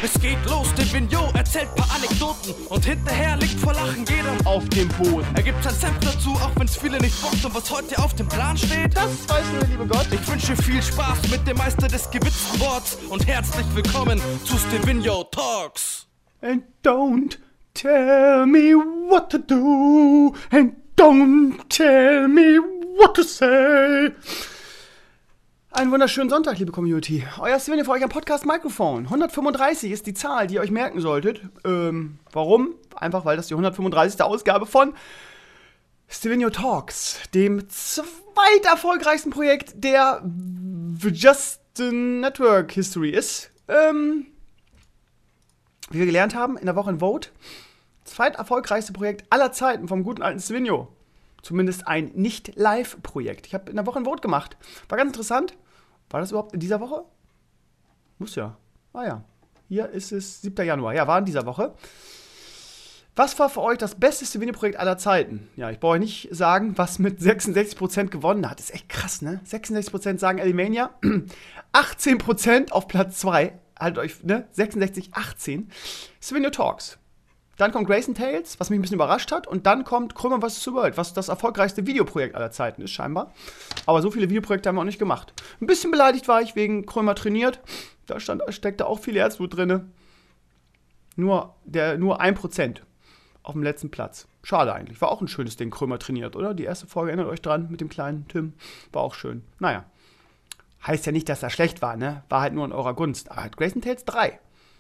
Es geht los, Divino erzählt paar Anekdoten und hinterher liegt vor Lachen jeder auf dem Boden. Er gibt sein Senf dazu, auch wenn's viele nicht bockt. Und was heute auf dem Plan steht, das weiß nur der liebe Gott. Ich wünsche viel Spaß mit dem Meister des gewitzten Worts und herzlich willkommen zu Stevino Talks. And don't tell me what to do, and don't tell me what to say. Einen wunderschönen Sonntag, liebe Community. Euer Steven für euch am Podcast Mikrofon. 135 ist die Zahl, die ihr euch merken solltet. Warum? Einfach, weil das die 135. Ausgabe von Stevino Talks, dem zweiterfolgreichsten Projekt der Just Network History ist. Wie wir gelernt haben, in der Woche in Vote, zweiterfolgreichste Projekt aller Zeiten vom guten alten Stevino. Zumindest ein Nicht-Live-Projekt. Ich habe in der Woche in Vote gemacht. War ganz interessant. War das überhaupt in dieser Woche? Muss ja. Ah ja. Hier ist es 7. Januar. Ja, war in dieser Woche. Was war für euch das beste Stevino-Projekt aller Zeiten? Ja, ich brauche euch nicht sagen, was mit 66% gewonnen hat. Das ist echt krass, ne? 66% sagen Alimania. 18% auf Platz 2. Haltet euch, ne? 66-18. Stevino Talks. Dann kommt Grayson Tales, was mich ein bisschen überrascht hat. Und dann kommt Krömer vs. The World, was das erfolgreichste Videoprojekt aller Zeiten ist, scheinbar. Aber so viele Videoprojekte haben wir auch nicht gemacht. Ein bisschen beleidigt war ich wegen Krömer trainiert. Da steckte auch viel Herzblut drin. Nur 1% auf dem letzten Platz. Schade eigentlich. War auch ein schönes Ding, Krömer trainiert, oder? Die erste Folge, erinnert euch dran, mit dem kleinen Tim. War auch schön. Naja. Heißt ja nicht, dass das schlecht war, ne? War halt nur in eurer Gunst. Aber hat Grayson Tales 3.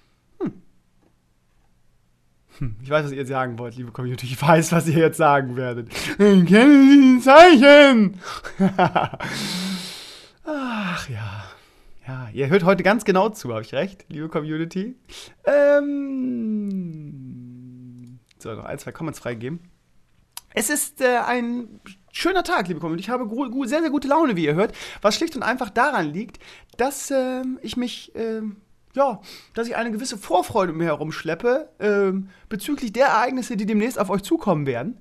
Ich weiß, was ihr jetzt sagen wollt, liebe Community. Ich weiß, was ihr jetzt sagen werdet. Kennen Sie die Zeichen? Ach ja. Ja, ihr hört heute ganz genau zu, habe ich recht, liebe Community? So, noch 1, 2 Comments freigeben. Es ist ein schöner Tag, liebe Community. Ich habe sehr, sehr gute Laune, wie ihr hört. Was schlicht und einfach daran liegt, dass ich mich... dass ich eine gewisse Vorfreude um mich herumschleppe, bezüglich der Ereignisse, die demnächst auf euch zukommen werden.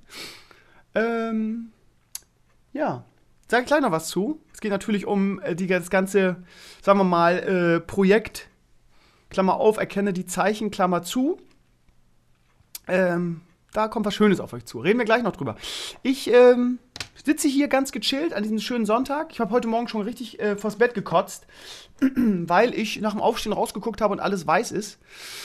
Sag ich gleich noch was zu. Es geht natürlich um das ganze, sagen wir mal, Projekt, Klammer auf, erkenne die Zeichen, Klammer zu. Da kommt was Schönes auf euch zu. Reden wir gleich noch drüber. Ich sitze hier ganz gechillt an diesem schönen Sonntag. Ich habe heute Morgen schon richtig vors Bett gekotzt, weil ich nach dem Aufstehen rausgeguckt habe und alles weiß ist.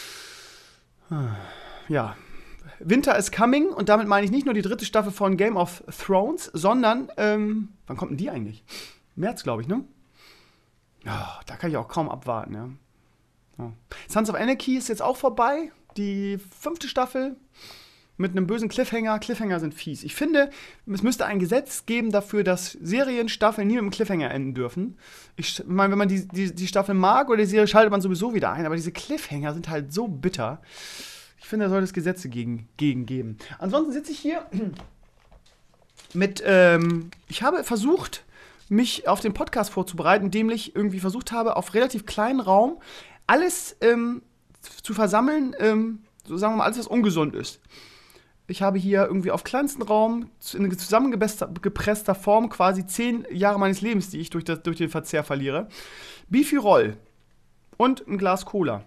Ja, Winter is coming und damit meine ich nicht nur die 3. Staffel von Game of Thrones, sondern, wann kommt denn die eigentlich? März, glaube ich, ne? Ja, da kann ich auch kaum abwarten, ja. Sons of Anarchy ist jetzt auch vorbei, die 5. Staffel. Mit einem bösen Cliffhanger. Cliffhanger sind fies. Ich finde, es müsste ein Gesetz geben dafür, dass Serienstaffeln nie mit einem Cliffhanger enden dürfen. Ich meine, wenn man die Staffel mag oder die Serie, schaltet man sowieso wieder ein. Aber diese Cliffhanger sind halt so bitter. Ich finde, da sollte es Gesetze gegen geben. Ansonsten sitze ich hier mit, ich habe versucht, mich auf den Podcast vorzubereiten, indem ich irgendwie versucht habe, auf relativ kleinen Raum alles zu versammeln, so sagen wir mal, alles, was ungesund ist. Ich habe hier irgendwie auf kleinsten Raum in zusammengepresster Form quasi 10 Jahre meines Lebens, die ich durch den Verzehr verliere. Beefy Roll und ein Glas Cola.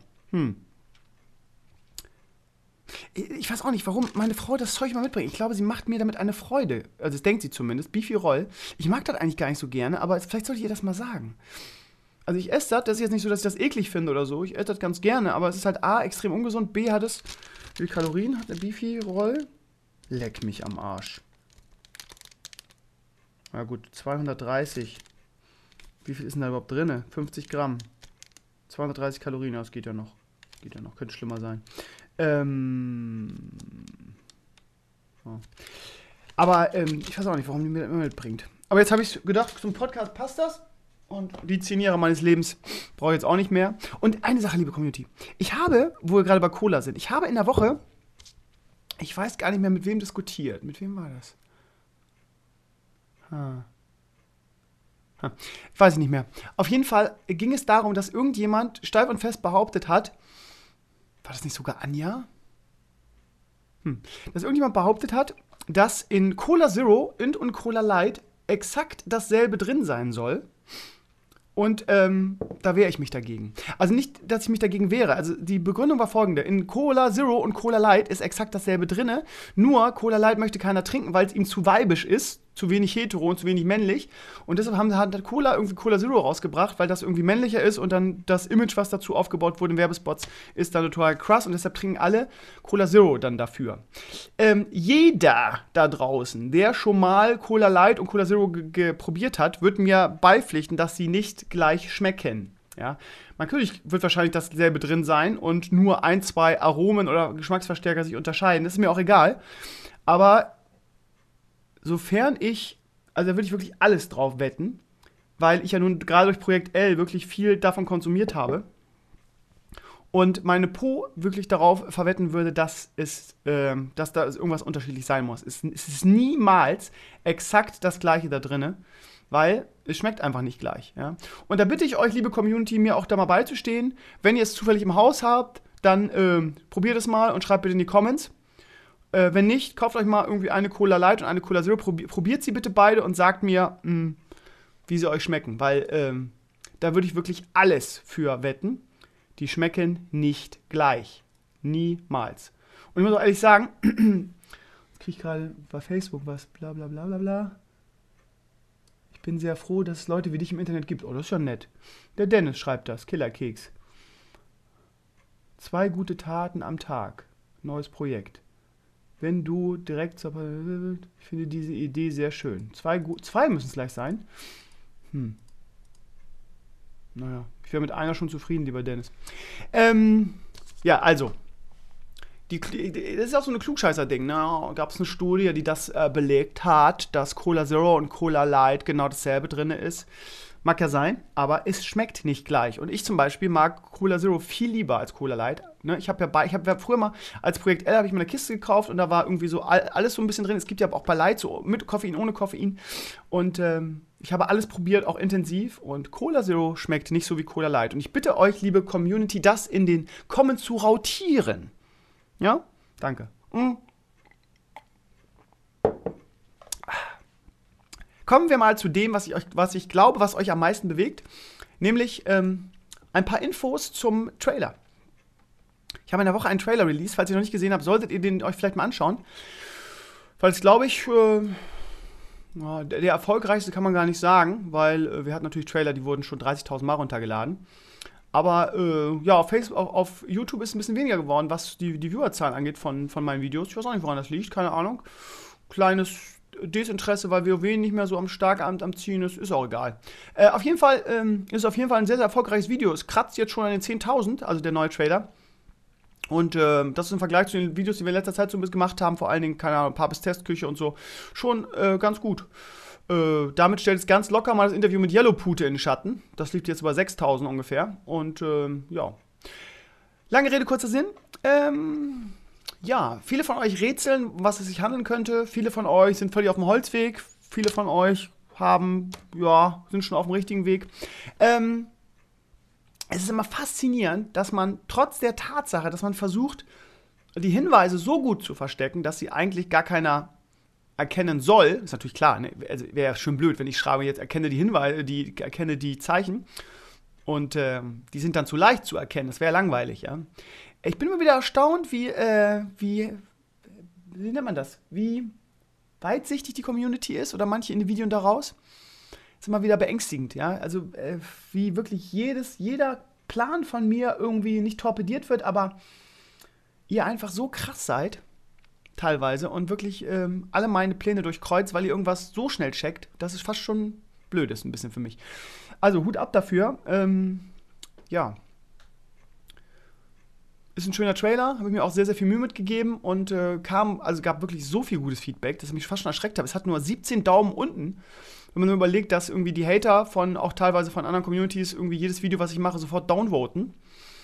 Ich weiß auch nicht, warum meine Frau das Zeug mal mitbringt. Ich glaube, sie macht mir damit eine Freude. Also das denkt sie zumindest. Beefy Roll. Ich mag das eigentlich gar nicht so gerne, aber vielleicht sollte ich ihr das mal sagen. Also ich esse das ist jetzt nicht so, dass ich das eklig finde oder so. Ich esse das ganz gerne, aber es ist halt A, extrem ungesund, B, hat es... Wie viele Kalorien hat der Beefy Roll? Leck mich am Arsch. Na gut, 230. Wie viel ist denn da überhaupt drin? 50 Gramm. 230 Kalorien, das geht ja noch. Könnte schlimmer sein. Aber ich weiß auch nicht, warum die mir das immer mitbringt. Aber jetzt habe ich gedacht, zum Podcast passt das. Und die 10 Jahre meines Lebens brauche ich jetzt auch nicht mehr. Und eine Sache, liebe Community. Ich habe, wo wir gerade bei Cola sind, ich habe in der Woche, ich weiß gar nicht mehr, mit wem diskutiert. Mit wem war das? Weiß ich nicht mehr. Auf jeden Fall ging es darum, dass irgendjemand steif und fest behauptet hat, war das nicht sogar Anja? Dass irgendjemand behauptet hat, dass in Cola Zero und Cola Light exakt dasselbe drin sein soll. Und da wehre ich mich dagegen. Also nicht, dass ich mich dagegen wehre. Also die Begründung war folgende. In Cola Zero und Cola Light ist exakt dasselbe drinne. Nur Cola Light möchte keiner trinken, weil es ihm zu weibisch ist. Zu wenig hetero und zu wenig männlich. Und deshalb hat Cola irgendwie Cola Zero rausgebracht, weil das irgendwie männlicher ist. Und dann das Image, was dazu aufgebaut wurde in Werbespots, ist dann total krass. Und deshalb trinken alle Cola Zero dann dafür. Jeder da draußen, der schon mal Cola Light und Cola Zero probiert hat, wird mir beipflichten, dass sie nicht gleich schmecken. Ja? Natürlich wird wahrscheinlich dasselbe drin sein und nur 1, 2 Aromen oder Geschmacksverstärker sich unterscheiden. Das ist mir auch egal. Aber sofern also da würde ich wirklich alles drauf wetten, weil ich ja nun gerade durch Projekt L wirklich viel davon konsumiert habe und meine Po wirklich darauf verwetten würde, dass da irgendwas unterschiedlich sein muss. Es ist niemals exakt das Gleiche da drinne, weil es schmeckt einfach nicht gleich. Ja? Und da bitte ich euch, liebe Community, mir auch da mal beizustehen. Wenn ihr es zufällig im Haus habt, dann probiert es mal und schreibt bitte in die Comments. Wenn nicht, kauft euch mal irgendwie eine Cola Light und eine Cola Zero. Probiert sie bitte beide und sagt mir, wie sie euch schmecken. Weil da würde ich wirklich alles für wetten. Die schmecken nicht gleich. Niemals. Und ich muss auch ehrlich sagen, jetzt kriege ich gerade bei Facebook was, bla bla bla bla bla. Ich bin sehr froh, dass es Leute wie dich im Internet gibt. Oh, das ist ja nett. Der Dennis schreibt das, Killerkeks. 2 gute Taten am Tag. Neues Projekt. Wenn du direkt zur... Ich finde diese Idee sehr schön. 2 müssen es gleich sein. Naja, ich wäre mit einer schon zufrieden, lieber Dennis. Ja, also. Das ist auch so ein Klugscheißer-Ding. Ne? Gab es eine Studie, die das belegt hat, dass Cola Zero und Cola Light genau dasselbe drin ist. Mag ja sein, aber es schmeckt nicht gleich. Und ich zum Beispiel mag Cola Zero viel lieber als Cola Light. Ne? Ich habe früher mal als Projekt L habe ich mir eine Kiste gekauft und da war irgendwie so alles so ein bisschen drin. Es gibt ja auch bei Light so mit Koffein, ohne Koffein. Und ich habe alles probiert, auch intensiv. Und Cola Zero schmeckt nicht so wie Cola Light. Und ich bitte euch, liebe Community, das in den Comments zu rautieren. Ja? Danke. Kommen wir mal zu dem, was ich glaube, was euch am meisten bewegt, nämlich ein paar Infos zum Trailer. Ich habe in der Woche einen Trailer released. Falls ihr noch nicht gesehen habt, solltet ihr den euch vielleicht mal anschauen. Weil es, glaube ich, der erfolgreichste kann man gar nicht sagen, weil wir hatten natürlich Trailer, die wurden schon 30.000 Mal runtergeladen. Aber ja, auf YouTube ist es ein bisschen weniger geworden, was die Viewerzahlen angeht von meinen Videos. Ich weiß auch nicht, woran das liegt, keine Ahnung. Kleines Desinteresse, weil WoW nicht mehr so am Ziehen ist auch egal. Auf jeden Fall ist auf jeden Fall ein sehr, sehr erfolgreiches Video. Es kratzt jetzt schon an den 10.000, also der neue Trailer. Und das ist im Vergleich zu den Videos, die wir in letzter Zeit so ein bisschen gemacht haben, vor allen Dingen, keine Ahnung, Papes Testküche und so, schon ganz gut. Damit stellt es ganz locker mal das Interview mit Yellowpute in den Schatten. Das liegt jetzt bei 6.000 ungefähr. Und ja, lange Rede, kurzer Sinn. Ja, viele von euch rätseln, was es sich handeln könnte. Viele von euch sind völlig auf dem Holzweg. Viele von euch sind schon auf dem richtigen Weg. Es ist immer faszinierend, dass man trotz der Tatsache, dass man versucht, die Hinweise so gut zu verstecken, dass sie eigentlich gar keiner erkennen soll. Ist natürlich klar, ne? Also wäre ja schön blöd, wenn ich schreibe, jetzt erkenne die Hinweise, erkenne die Zeichen. Und die sind dann zu leicht zu erkennen. Das wäre langweilig, ja. Ich bin immer wieder erstaunt, wie nennt man das? Wie weitsichtig die Community ist oder manche Individuen daraus. Ist immer wieder beängstigend, ja. Also wie wirklich jeder Plan von mir irgendwie nicht torpediert wird, aber ihr einfach so krass seid, teilweise, und wirklich alle meine Pläne durchkreuzt, weil ihr irgendwas so schnell checkt, dass es fast schon blöd ist, ein bisschen für mich. Also Hut ab dafür. Ja. Ist ein schöner Trailer, habe ich mir auch sehr, sehr viel Mühe mitgegeben und gab wirklich so viel gutes Feedback, dass ich mich fast schon erschreckt habe. Es hat nur 17 Daumen unten. Wenn man nur überlegt, dass irgendwie die Hater auch teilweise von anderen Communities irgendwie jedes Video, was ich mache, sofort downvoten.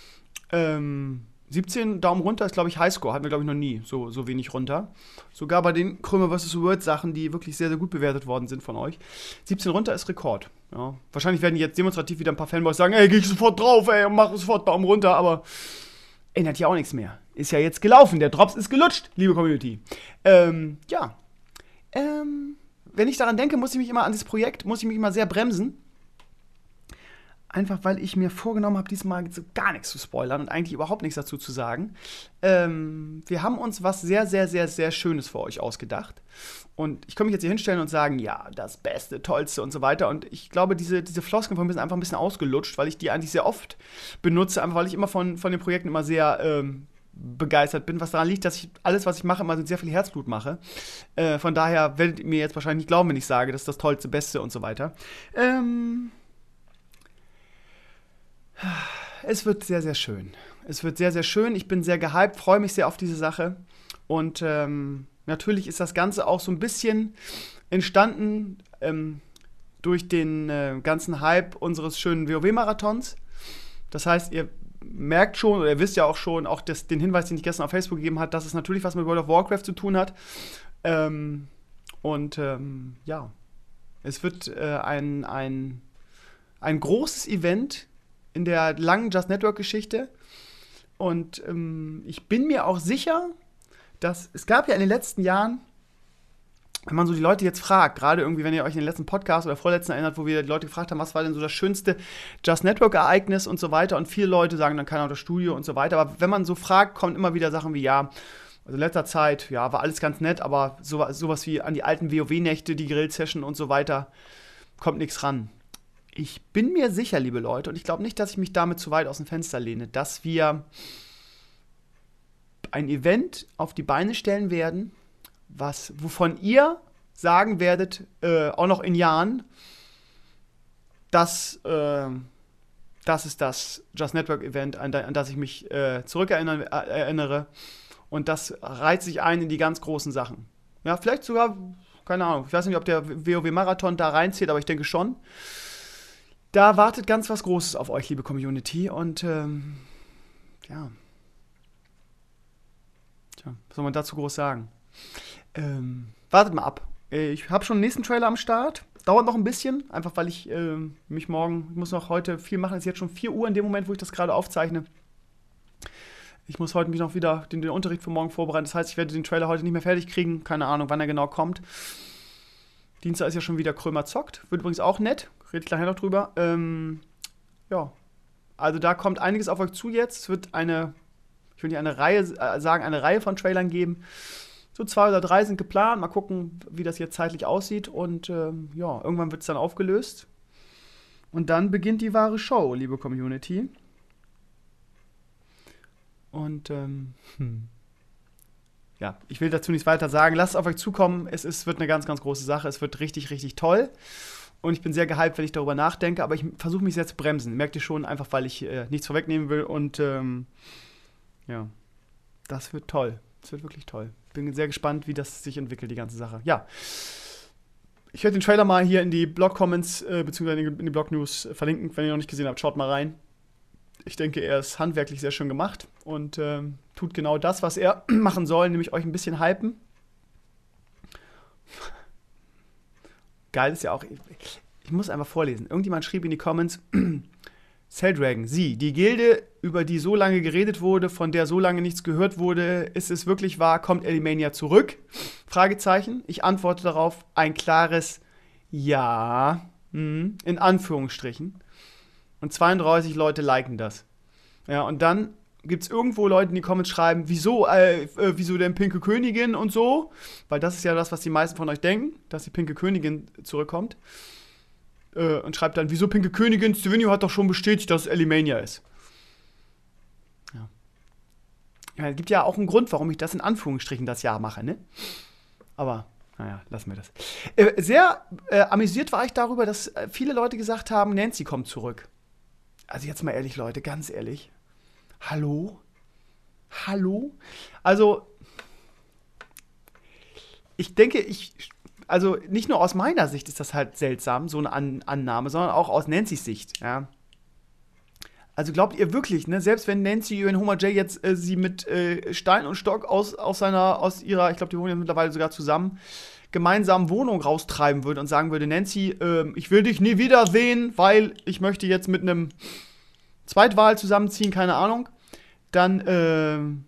17 Daumen runter ist, glaube ich, Highscore. Hatten wir, glaube ich, noch nie so wenig runter. Sogar bei den Krümmer vs. Word Sachen, die wirklich sehr, sehr gut bewertet worden sind von euch. 17 runter ist Rekord. Ja. Wahrscheinlich werden jetzt demonstrativ wieder ein paar Fanboys sagen, ey, geh ich sofort drauf, ey, und mach sofort Daumen runter, aber ändert ja auch nichts mehr. Ist ja jetzt gelaufen, der Drops ist gelutscht, liebe Community. Ja. Wenn ich daran denke, muss ich mich immer sehr bremsen. einfach weil ich mir vorgenommen habe, diesmal so gar nichts zu spoilern und eigentlich überhaupt nichts dazu zu sagen. Wir haben uns was sehr, sehr, sehr, sehr Schönes für euch ausgedacht. Und ich kann mich jetzt hier hinstellen und sagen, ja, das Beste, Tollste und so weiter. Und ich glaube, diese Floskeln von mir sind einfach ein bisschen ausgelutscht, weil ich die eigentlich sehr oft benutze, einfach weil ich immer von den Projekten immer sehr begeistert bin, was daran liegt, dass ich alles, was ich mache, immer mit sehr viel Herzblut mache. Von daher werdet ihr mir jetzt wahrscheinlich nicht glauben, wenn ich sage, das ist das Tollste, Beste und so weiter. Es wird sehr, sehr schön. Es wird sehr, sehr schön. Ich bin sehr gehypt, freue mich sehr auf diese Sache. Und natürlich ist das Ganze auch so ein bisschen entstanden durch den ganzen Hype unseres schönen WoW-Marathons. Das heißt, ihr merkt schon, oder ihr wisst ja auch schon, auch den Hinweis, den ich gestern auf Facebook gegeben habe, dass es natürlich was mit World of Warcraft zu tun hat. Ja, es wird ein großes Event in der langen Just Network-Geschichte. Und ich bin mir auch sicher, dass es gab ja in den letzten Jahren, wenn man so die Leute jetzt fragt, gerade irgendwie, wenn ihr euch in den letzten Podcast oder vorletzten erinnert, wo wir die Leute gefragt haben, was war denn so das schönste Just Network-Ereignis und so weiter. Und viele Leute sagen dann, keine Ahnung, das Studio und so weiter. Aber wenn man so fragt, kommen immer wieder Sachen wie, ja, also in letzter Zeit, ja, war alles ganz nett, aber sowas wie an die alten WoW-Nächte, die Grill-Session und so weiter, kommt nichts ran. Ich bin mir sicher, liebe Leute, und ich glaube nicht, dass ich mich damit zu weit aus dem Fenster lehne, dass wir ein Event auf die Beine stellen werden, wovon ihr sagen werdet, auch noch in Jahren, das ist das Just Network Event, an das ich mich zurückerinnere. Und das reiht sich ein in die ganz großen Sachen. Ja, vielleicht sogar, keine Ahnung, ich weiß nicht, ob der WoW-Marathon da reinzählt, aber ich denke schon. Da wartet ganz was Großes auf euch, liebe Community. Und ja. Tja, was soll man dazu groß sagen? Wartet mal ab. Ich habe schon den nächsten Trailer am Start. Dauert noch ein bisschen, einfach weil ich ich muss noch heute viel machen. Es ist jetzt schon 4 Uhr in dem Moment, wo ich das gerade aufzeichne. Ich muss heute mich noch wieder den Unterricht für morgen vorbereiten. Das heißt, ich werde den Trailer heute nicht mehr fertig kriegen. Keine Ahnung, wann er genau kommt. Dienstag ist ja schon wieder Krömer zockt. Wird übrigens auch nett. Rede ich gleich noch drüber. Ja, also da kommt einiges auf euch zu jetzt. Es wird eine Reihe von Trailern geben. So 2 oder 3 sind geplant. Mal gucken, wie das jetzt zeitlich aussieht. Und ja, irgendwann wird es dann aufgelöst. Und dann beginnt die wahre Show, liebe Community. Und ja, ich will dazu nichts weiter sagen. Lasst es auf euch zukommen. Es wird eine ganz, ganz große Sache. Es wird richtig, richtig toll. Und ich bin sehr gehypt, wenn ich darüber nachdenke. Aber ich versuche mich sehr zu bremsen. Merkt ihr schon, einfach weil ich nichts vorwegnehmen will. Und ja, das wird toll. Das wird wirklich toll. Bin sehr gespannt, wie das sich entwickelt, die ganze Sache. Ja, ich werde den Trailer mal hier in die Blog-Comments beziehungsweise in die Blog-News verlinken. Wenn ihr noch nicht gesehen habt, schaut mal rein. Ich denke, er ist handwerklich sehr schön gemacht und tut genau das, was er machen soll, nämlich euch ein bisschen hypen. Geil ist ja auch, ich muss einfach vorlesen. Irgendjemand schrieb in die Comments, Celldragon, die Gilde, über die so lange geredet wurde, von der so lange nichts gehört wurde, ist es wirklich wahr, kommt Elimania zurück? Fragezeichen. Ich antworte darauf ein klares Ja, in Anführungsstrichen. Und 32 Leute liken das. Ja, und dann gibt es irgendwo Leute, die in die Comments schreiben, wieso denn Pinke Königin und so? Weil das ist ja das, was die meisten von euch denken, dass die Pinke Königin zurückkommt. Und schreibt dann, wieso Pinke Königin? Stevenio hat doch schon bestätigt, dass es Elimania ist. Ja. Ja, es gibt ja auch einen Grund, warum ich das in Anführungsstrichen das Jahr mache, ne? Aber, naja, lassen wir das. Sehr amüsiert war ich darüber, dass viele Leute gesagt haben, Nancy kommt zurück. Also jetzt mal ehrlich, Leute, ganz ehrlich. Hallo? Also, ich denke, also nicht nur aus meiner Sicht ist das halt seltsam, so eine Annahme, sondern auch aus Nancy's Sicht, ja. Also glaubt ihr wirklich, ne, selbst wenn Nancy und Homer J jetzt sie mit Stein und Stock aus ihrer, ich glaube, die wohnen ja mittlerweile sogar zusammen, gemeinsamen Wohnung raustreiben würde und sagen würde, Nancy, ich will dich nie wiedersehen, weil ich möchte jetzt mit einem Zweitwahl zusammenziehen, keine Ahnung, dann,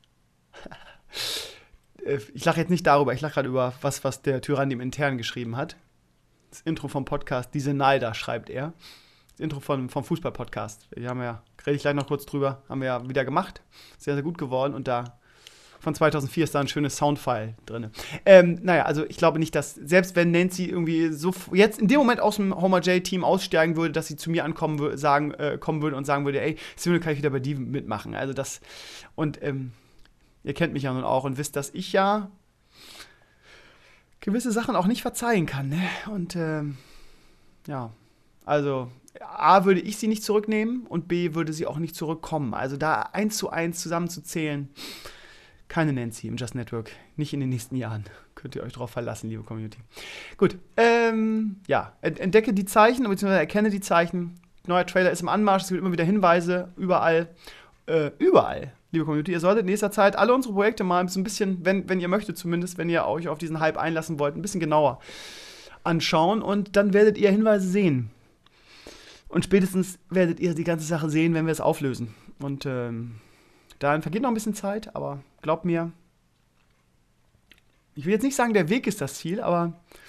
ich lache jetzt nicht darüber, ich lache gerade über was der Tyrann im Intern geschrieben hat. Das Intro vom Podcast, diese Neider, schreibt er. Intro vom Fußball-Podcast. Rede ich gleich noch kurz drüber, haben wir ja wieder gemacht. Sehr, sehr gut geworden und da von 2004 ist da ein schönes Soundfile drin. Also ich glaube nicht, dass, selbst wenn Nancy irgendwie so jetzt in dem Moment aus dem Homer J-Team aussteigen würde, dass sie zu mir kommen würde und sagen würde, ey, Simone, kann ich wieder bei dir mitmachen. Also das, und ihr kennt mich ja nun auch und wisst, dass ich ja gewisse Sachen auch nicht verzeihen kann. Ne? Und also A, würde ich sie nicht zurücknehmen und B, würde sie auch nicht zurückkommen. Also da 1:1 zusammenzuzählen, keine Nancy im Just Network, nicht in den nächsten Jahren. Könnt ihr euch drauf verlassen, liebe Community. Gut, entdecke die Zeichen, beziehungsweise erkenne die Zeichen. Neuer Trailer ist im Anmarsch, es gibt immer wieder Hinweise, überall, liebe Community. Ihr solltet in nächster Zeit alle unsere Projekte mal so ein bisschen, wenn ihr möchtet zumindest, wenn ihr euch auf diesen Hype einlassen wollt, ein bisschen genauer anschauen und dann werdet ihr Hinweise sehen. Und spätestens werdet ihr die ganze Sache sehen, wenn wir es auflösen. Und dann vergeht noch ein bisschen Zeit, aber glaubt mir, ich will jetzt nicht sagen, der Weg ist das Ziel, aber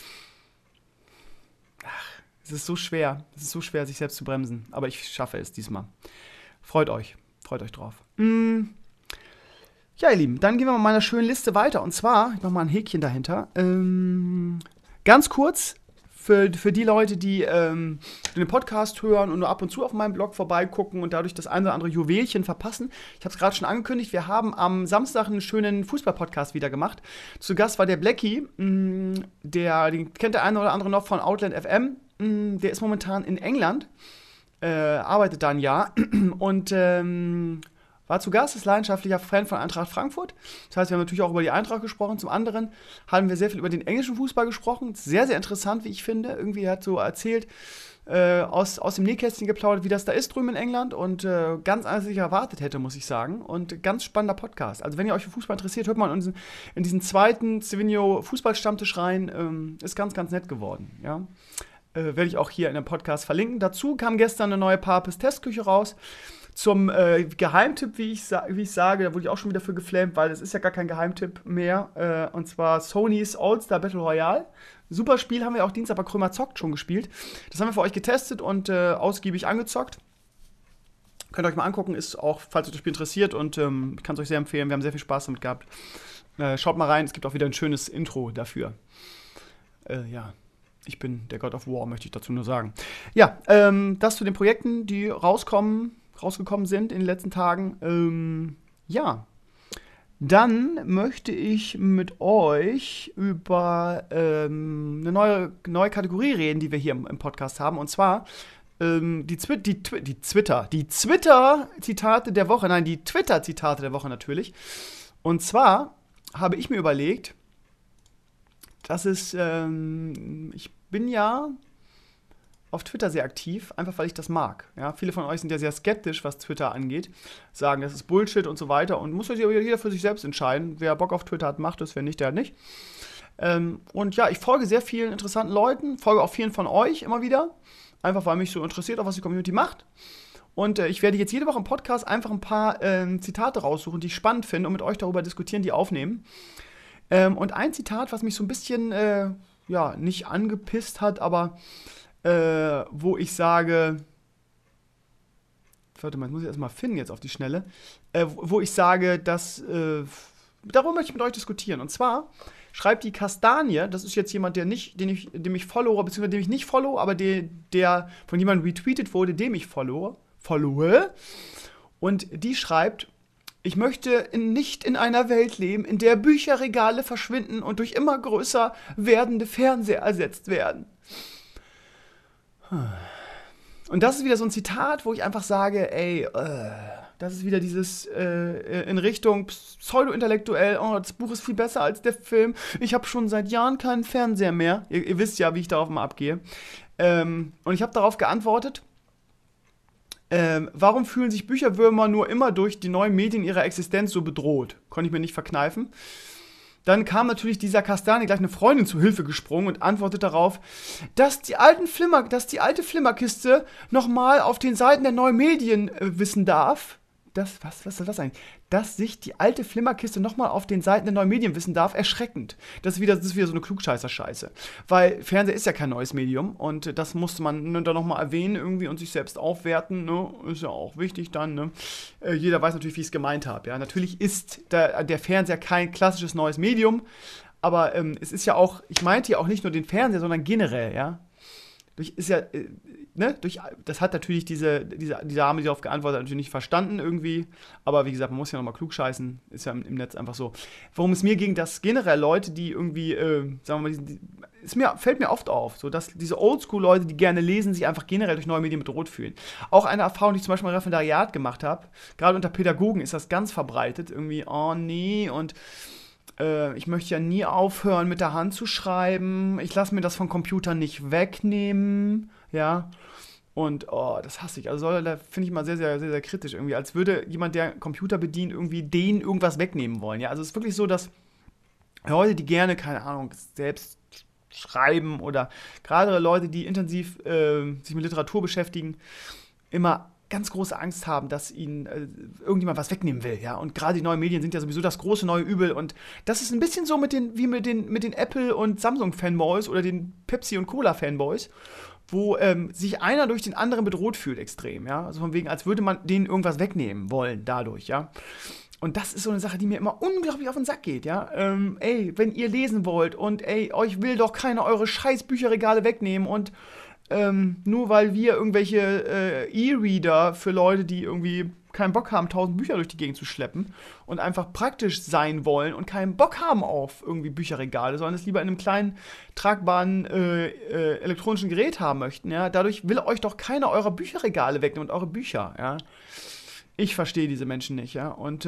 es ist so schwer. Es ist so schwer, sich selbst zu bremsen. Aber ich schaffe es diesmal. Freut euch drauf. Ja, ihr Lieben, dann gehen wir mit meiner schönen Liste weiter. Und zwar, ich mache mal ein Häkchen dahinter. Ganz kurz, für die Leute, die den Podcast hören und nur ab und zu auf meinem Blog vorbeigucken und dadurch das eine oder andere Juwelchen verpassen. Ich habe es gerade schon angekündigt, wir haben am Samstag einen schönen Fußball-Podcast wieder gemacht. Zu Gast war der Blackie, den kennt der eine oder andere noch von Outland FM. Der ist momentan in England, arbeitet da ein Jahr und war zu Gast, ist leidenschaftlicher Fan von Eintracht Frankfurt. Das heißt, wir haben natürlich auch über die Eintracht gesprochen. Zum anderen haben wir sehr viel über den englischen Fußball gesprochen. Sehr, sehr interessant, wie ich finde. Irgendwie hat so erzählt, aus dem Nähkästchen geplaudert, wie das da ist drüben in England. Und ganz anders, als ich erwartet hätte, muss ich sagen. Und ganz spannender Podcast. Also wenn ihr euch für Fußball interessiert, hört mal in diesen zweiten Civigno Fußballstammtisch rein. Ist ganz, ganz nett geworden. Ja. Werde ich auch hier in dem Podcast verlinken. Dazu kam gestern eine neue Papes Testküche raus. Zum Geheimtipp, wie ich sage, da wurde ich auch schon wieder für geflamed, weil das ist ja gar kein Geheimtipp mehr. Und zwar Sony's All-Star Battle Royale. Super Spiel, haben wir auch Dienstag bei Krömer Zockt schon gespielt. Das haben wir für euch getestet und ausgiebig angezockt. Könnt ihr euch mal angucken, ist auch, falls euch das Spiel interessiert und ich kann es euch sehr empfehlen. Wir haben sehr viel Spaß damit gehabt. Schaut mal rein, es gibt auch wieder ein schönes Intro dafür. Ich bin der God of War, möchte ich dazu nur sagen. Ja, das zu den Projekten, die rausgekommen sind in den letzten Tagen. Dann möchte ich mit euch über eine neue Kategorie reden, die wir hier im Podcast haben. Und zwar die Twitter-Zitate der Woche. Nein, die Twitter-Zitate der Woche natürlich. Und zwar habe ich mir überlegt, dass ich bin ja auf Twitter sehr aktiv, einfach weil ich das mag. Ja, viele von euch sind ja sehr skeptisch, was Twitter angeht, sagen, das ist Bullshit und so weiter und muss jeder für sich selbst entscheiden. Wer Bock auf Twitter hat, macht es, wer nicht, der hat nicht. Und ja, ich folge sehr vielen interessanten Leuten, folge auch vielen von euch immer wieder, einfach weil mich so interessiert, auch was die Community macht. Und ich werde jetzt jede Woche im Podcast einfach ein paar Zitate raussuchen, die ich spannend finde und mit euch darüber diskutieren, die aufnehmen. Und ein Zitat, was mich so ein bisschen, nicht angepisst hat, aber wo ich sage, warte mal, das muss ich erstmal finden jetzt auf die Schnelle, wo ich sage, dass, darüber möchte ich mit euch diskutieren. Und zwar schreibt die Kastanie, das ist jetzt jemand, dem ich followe, beziehungsweise dem ich nicht followe, aber der von jemandem retweetet wurde, dem ich followe. Und die schreibt, ich möchte nicht in einer Welt leben, in der Bücherregale verschwinden und durch immer größer werdende Fernseher ersetzt werden. Und das ist wieder so ein Zitat, wo ich einfach sage, das ist wieder dieses in Richtung pseudo-intellektuell, das Buch ist viel besser als der Film, ich habe schon seit Jahren keinen Fernseher mehr. Ihr wisst ja, wie ich darauf mal abgehe. Und ich habe darauf geantwortet, warum fühlen sich Bücherwürmer nur immer durch die neuen Medien ihrer Existenz so bedroht? Konnte ich mir nicht verkneifen. Dann kam natürlich dieser Kastanie gleich eine Freundin zu Hilfe gesprungen und antwortet darauf, dass die alte Flimmerkiste nochmal auf den Seiten der neuen Medien wissen darf, was soll das sein? Dass sich die alte Flimmerkiste nochmal auf den Seiten der neuen Medien wissen darf, erschreckend. Das ist wieder so eine Klugscheißer-Scheiße. Weil Fernseher ist ja kein neues Medium und das musste man dann nochmal erwähnen irgendwie und sich selbst aufwerten, ne? Ist ja auch wichtig dann, ne? Jeder weiß natürlich, wie ich es gemeint habe, ja. Natürlich ist der Fernseher kein klassisches neues Medium, aber es ist ja auch, ich meinte ja auch nicht nur den Fernseher, sondern generell, ja. Das hat natürlich diese Dame, die darauf geantwortet hat, natürlich nicht verstanden irgendwie. Aber wie gesagt, man muss ja nochmal klugscheißen. Ist ja im Netz einfach so. Worum es mir ging, dass generell Leute, die irgendwie, sagen wir mal, fällt mir oft auf, so dass diese Oldschool-Leute, die gerne lesen, sich einfach generell durch neue Medien bedroht fühlen. Auch eine Erfahrung, die ich zum Beispiel im Referendariat gemacht habe, gerade unter Pädagogen ist das ganz verbreitet. Irgendwie, oh nee, und ich möchte ja nie aufhören, mit der Hand zu schreiben. Ich lasse mir das vom Computer nicht wegnehmen. Ja. Und, das hasse ich. Also, da finde ich mal sehr, sehr, sehr, sehr kritisch irgendwie. Als würde jemand, der einen Computer bedient, irgendwie denen irgendwas wegnehmen wollen. Ja. Also, es ist wirklich so, dass Leute, die gerne, keine Ahnung, selbst schreiben oder gerade Leute, die intensiv sich mit Literatur beschäftigen, immer ganz große Angst haben, dass ihnen irgendjemand was wegnehmen will, ja. Und gerade die neuen Medien sind ja sowieso das große neue Übel. Und das ist ein bisschen so mit den Apple- und Samsung-Fanboys oder den Pepsi- und Cola-Fanboys, wo sich einer durch den anderen bedroht fühlt extrem, ja. Also von wegen, als würde man denen irgendwas wegnehmen wollen dadurch, ja. Und das ist so eine Sache, die mir immer unglaublich auf den Sack geht, ja. Wenn ihr lesen wollt und euch will doch keiner eure scheiß Bücherregale wegnehmen und nur weil wir irgendwelche E-Reader für Leute, die irgendwie keinen Bock haben, 1000 Bücher durch die Gegend zu schleppen und einfach praktisch sein wollen und keinen Bock haben auf irgendwie Bücherregale, sondern es lieber in einem kleinen, tragbaren elektronischen Gerät haben möchten, ja, dadurch will euch doch keiner eurer Bücherregale wegnehmen und eure Bücher, ja. Ich verstehe diese Menschen nicht, ja, und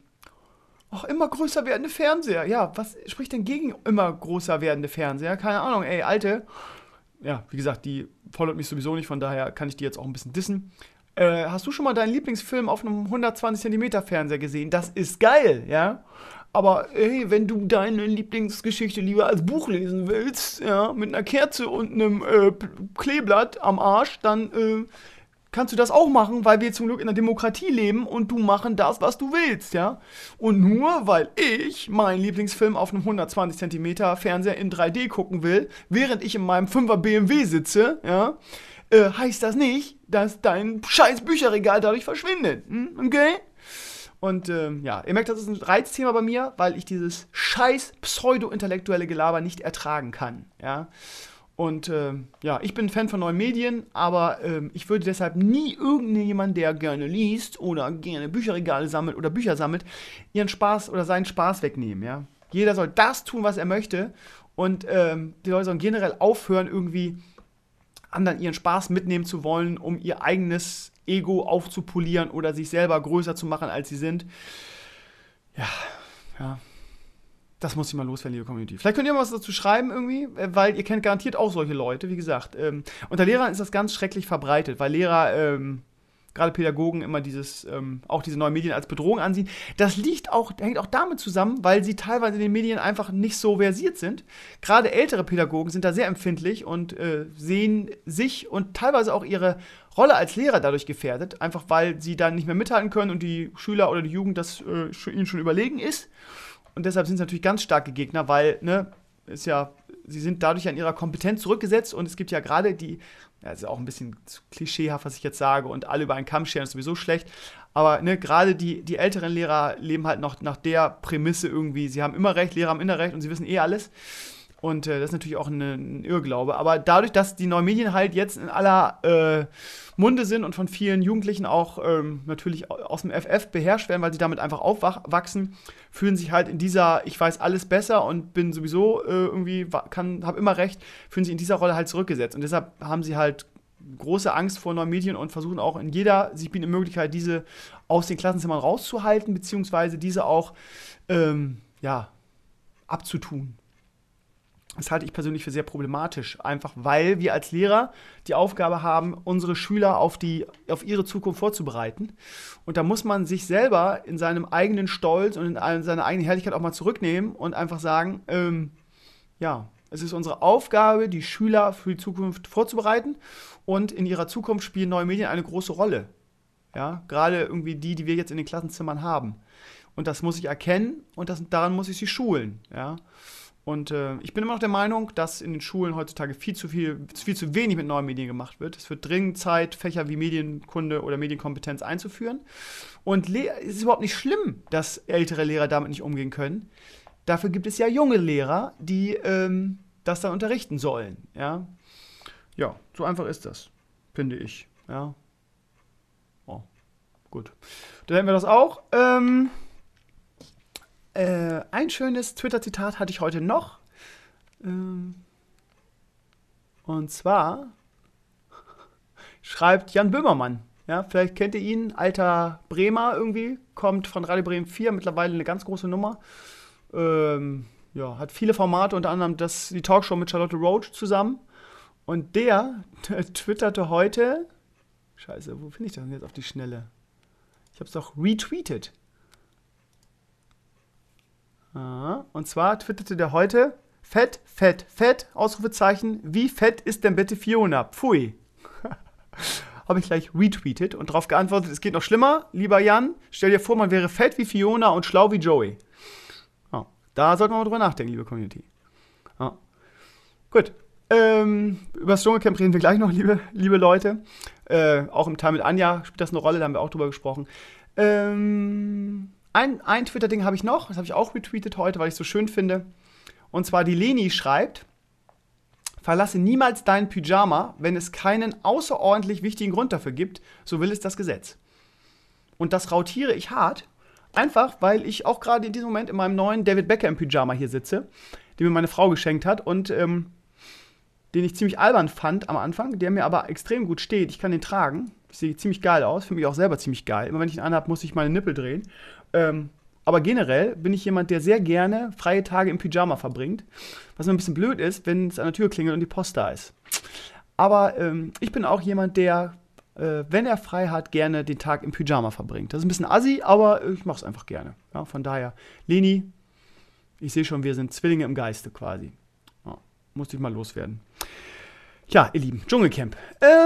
auch immer größer werdende Fernseher, ja, was spricht denn gegen immer größer werdende Fernseher? Keine Ahnung, Alte. Ja, wie gesagt, die followt mich sowieso nicht, von daher kann ich die jetzt auch ein bisschen dissen. Hast du schon mal deinen Lieblingsfilm auf einem 120 cm Fernseher gesehen? Das ist geil, ja? Aber wenn du deine Lieblingsgeschichte lieber als Buch lesen willst, ja, mit einer Kerze und einem Kleeblatt am Arsch, dann kannst du das auch machen, weil wir zum Glück in einer Demokratie leben und du machen das, was du willst, ja. Und nur weil ich meinen Lieblingsfilm auf einem 120 cm Fernseher in 3D gucken will, während ich in meinem 5er BMW sitze, ja, heißt das nicht, dass dein scheiß Bücherregal dadurch verschwindet. Okay? Und ihr merkt, das ist ein Reizthema bei mir, weil ich dieses scheiß pseudo-intellektuelle Gelaber nicht ertragen kann, ja. Und ich bin ein Fan von neuen Medien, aber ich würde deshalb nie irgendjemand, der gerne liest oder gerne Bücherregale sammelt oder Bücher sammelt, ihren Spaß oder seinen Spaß wegnehmen, ja. Jeder soll das tun, was er möchte und die Leute sollen generell aufhören, irgendwie anderen ihren Spaß mitnehmen zu wollen, um ihr eigenes Ego aufzupolieren oder sich selber größer zu machen, als sie sind. Ja. Das muss ich mal loswerden, liebe Community. Vielleicht könnt ihr mal was dazu schreiben irgendwie, weil ihr kennt garantiert auch solche Leute, wie gesagt. Unter Lehrern ist das ganz schrecklich verbreitet, weil Lehrer, gerade Pädagogen, immer auch diese neuen Medien als Bedrohung ansehen. Das hängt auch damit zusammen, weil sie teilweise in den Medien einfach nicht so versiert sind. Gerade ältere Pädagogen sind da sehr empfindlich und sehen sich und teilweise auch ihre Rolle als Lehrer dadurch gefährdet, einfach weil sie dann nicht mehr mithalten können und die Schüler oder die Jugend das ihnen schon überlegen ist. Und deshalb sind es natürlich ganz starke Gegner, weil, sie sind dadurch an ihrer Kompetenz zurückgesetzt und es gibt ja gerade das ist auch ein bisschen klischeehaft, was ich jetzt sage und alle über einen Kamm scheren ist sowieso schlecht, aber gerade die älteren Lehrer leben halt noch nach der Prämisse irgendwie, sie haben immer recht, Lehrer haben immer recht und sie wissen alles. Und das ist natürlich auch ein Irrglaube. Aber dadurch, dass die neuen Medien halt jetzt in aller Munde sind und von vielen Jugendlichen auch natürlich aus dem FF beherrscht werden, weil sie damit einfach aufwachsen, fühlen sich halt in dieser, ich weiß alles besser und bin sowieso habe immer recht, fühlen sich in dieser Rolle halt zurückgesetzt. Und deshalb haben sie halt große Angst vor neuen Medien und versuchen auch sie bieten die Möglichkeit, diese aus den Klassenzimmern rauszuhalten, beziehungsweise diese auch abzutun. Das halte ich persönlich für sehr problematisch, einfach weil wir als Lehrer die Aufgabe haben, unsere Schüler auf ihre Zukunft vorzubereiten. Und da muss man sich selber in seinem eigenen Stolz und in seiner eigenen Herrlichkeit auch mal zurücknehmen und einfach sagen, es ist unsere Aufgabe, die Schüler für die Zukunft vorzubereiten und in ihrer Zukunft spielen neue Medien eine große Rolle. Ja, gerade irgendwie die wir jetzt in den Klassenzimmern haben. Und das muss ich erkennen und daran muss ich sie schulen. Ja. Und ich bin immer noch der Meinung, dass in den Schulen heutzutage viel zu wenig mit neuen Medien gemacht wird. Es wird dringend Zeit, Fächer wie Medienkunde oder Medienkompetenz einzuführen. Und es ist überhaupt nicht schlimm, dass ältere Lehrer damit nicht umgehen können. Dafür gibt es ja junge Lehrer, die das dann unterrichten sollen. Ja, ja, so einfach ist das, finde ich. Ja. Oh, gut. Dann hätten wir das auch. Ein schönes Twitter-Zitat hatte ich heute noch. Und zwar schreibt Jan Böhmermann. Ja, vielleicht kennt ihr ihn, alter Bremer irgendwie, kommt von Radio Bremen 4, mittlerweile eine ganz große Nummer. Ja, hat viele Formate, unter anderem die Talkshow mit Charlotte Roach zusammen. Und der twitterte heute, scheiße, wo finde ich das denn jetzt auf die Schnelle? Ich habe es doch retweetet. Und zwar twitterte der heute, Fett, Fett, Fett, Ausrufezeichen, wie fett ist denn bitte Fiona? Pfui. Habe ich gleich retweetet und darauf geantwortet, es geht noch schlimmer, lieber Jan, stell dir vor, man wäre fett wie Fiona und schlau wie Joey. Oh, da sollte man mal drüber nachdenken, liebe Community. Oh. Gut, über das Dschungelcamp reden wir gleich noch, liebe Leute. Auch im Teil mit Anja spielt das eine Rolle, da haben wir auch drüber gesprochen. Ein Twitter-Ding habe ich noch, das habe ich auch retweetet heute, weil ich es so schön finde. Und zwar die Leni schreibt, verlasse niemals deinen Pyjama, wenn es keinen außerordentlich wichtigen Grund dafür gibt, so will es das Gesetz. Und das rautiere ich hart, einfach weil ich auch gerade in diesem Moment in meinem neuen David Beckham Pyjama hier sitze, den mir meine Frau geschenkt hat und den ich ziemlich albern fand am Anfang, der mir aber extrem gut steht. Ich kann den tragen. Ich sehe ziemlich geil aus, finde mich auch selber ziemlich geil. Immer wenn ich ihn anhabe, muss ich meine Nippel drehen. Aber generell bin ich jemand, der sehr gerne freie Tage im Pyjama verbringt. Was mir ein bisschen blöd ist, wenn es an der Tür klingelt und die Post da ist. Aber ich bin auch jemand, der, wenn er frei hat, gerne den Tag im Pyjama verbringt. Das ist ein bisschen assi, aber ich mache es einfach gerne. Ja, von daher, Leni, ich sehe schon, wir sind Zwillinge im Geiste quasi. Ja, musste ich mal loswerden. Ja, ihr Lieben, Dschungelcamp.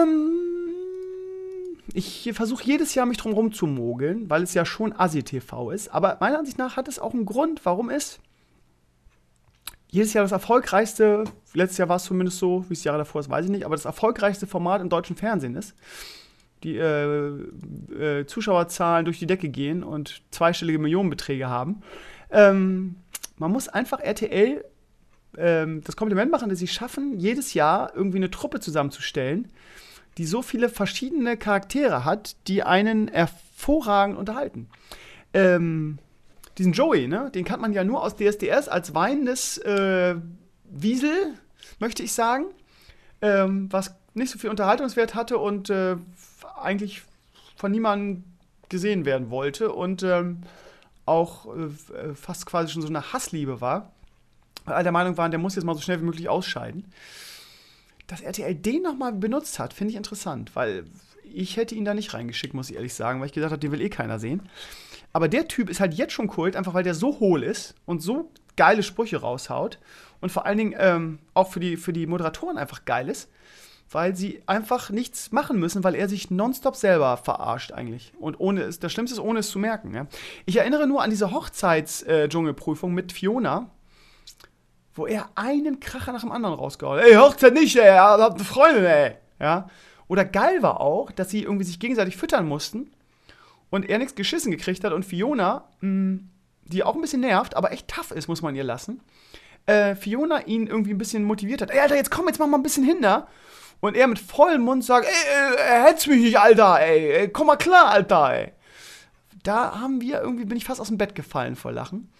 Ich versuche jedes Jahr mich drum rumzumogeln, weil es ja schon Assi-TV ist. Aber meiner Ansicht nach hat es auch einen Grund, warum es jedes Jahr das erfolgreichste, letztes Jahr war es zumindest so, wie es Jahre davor ist, weiß ich nicht, aber das erfolgreichste Format im deutschen Fernsehen ist. Die Zuschauerzahlen durch die Decke gehen und zweistellige Millionenbeträge haben. Man muss einfach RTL das Kompliment machen, dass sie schaffen, jedes Jahr irgendwie eine Truppe zusammenzustellen, die so viele verschiedene Charaktere hat, die einen hervorragend unterhalten. Diesen Joey, ne, den kennt man ja nur aus DSDS als weinendes Wiesel, möchte ich sagen, was nicht so viel Unterhaltungswert hatte und eigentlich von niemandem gesehen werden wollte und auch fast quasi schon so eine Hassliebe war, weil alle der Meinung waren, der muss jetzt mal so schnell wie möglich ausscheiden. Dass RTL den nochmal benutzt hat, finde ich interessant, weil ich hätte ihn da nicht reingeschickt, muss ich ehrlich sagen, weil ich gedacht habe, den will eh keiner sehen. Aber der Typ ist halt jetzt schon Kult, einfach weil der so hohl ist und so geile Sprüche raushaut und vor allen Dingen auch für die Moderatoren einfach geil ist, weil sie einfach nichts machen müssen, weil er sich nonstop selber verarscht eigentlich. Und das Schlimmste ist, ohne es zu merken. Ja? Ich erinnere nur an diese Hochzeits-Dschungelprüfung mit Fiona, wo er einen Kracher nach dem anderen rausgehauen hat. Ey, Hochzeit nicht, ey, habt eine Freundin, ey. Ja? Oder geil war auch, dass sie irgendwie sich gegenseitig füttern mussten und er nichts geschissen gekriegt hat und Fiona, die auch ein bisschen nervt, aber echt tough ist, muss man ihr lassen, Fiona ihn irgendwie ein bisschen motiviert hat. Ey, Alter, jetzt mach mal ein bisschen hin, da. Und er mit vollem Mund sagt, ey, hetz mich nicht, Alter, ey, komm mal klar, Alter, ey. Da bin ich fast aus dem Bett gefallen vor Lachen.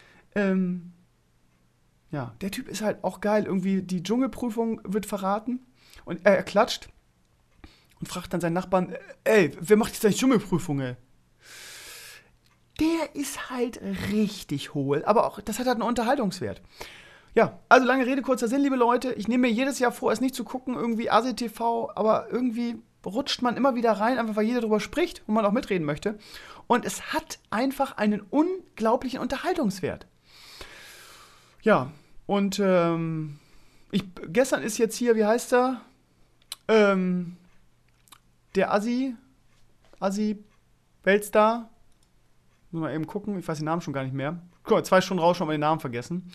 Ja, der Typ ist halt auch geil. Irgendwie die Dschungelprüfung wird verraten und er klatscht und fragt dann seinen Nachbarn, ey, wer macht jetzt deine Dschungelprüfung, ey? Der ist halt richtig hohl, aber auch, das hat halt einen Unterhaltungswert. Ja, also lange Rede, kurzer Sinn, liebe Leute. Ich nehme mir jedes Jahr vor, es nicht zu gucken, irgendwie ASI-TV, aber irgendwie rutscht man immer wieder rein, einfach weil jeder darüber spricht und man auch mitreden möchte. Und es hat einfach einen unglaublichen Unterhaltungswert. Ja, und gestern ist jetzt hier, wie heißt er? Der Assi, Assi-Weltstar. Muss mal eben gucken, ich weiß den Namen schon gar nicht mehr. Guck mal, 2 Stunden raus, schon mal den Namen vergessen.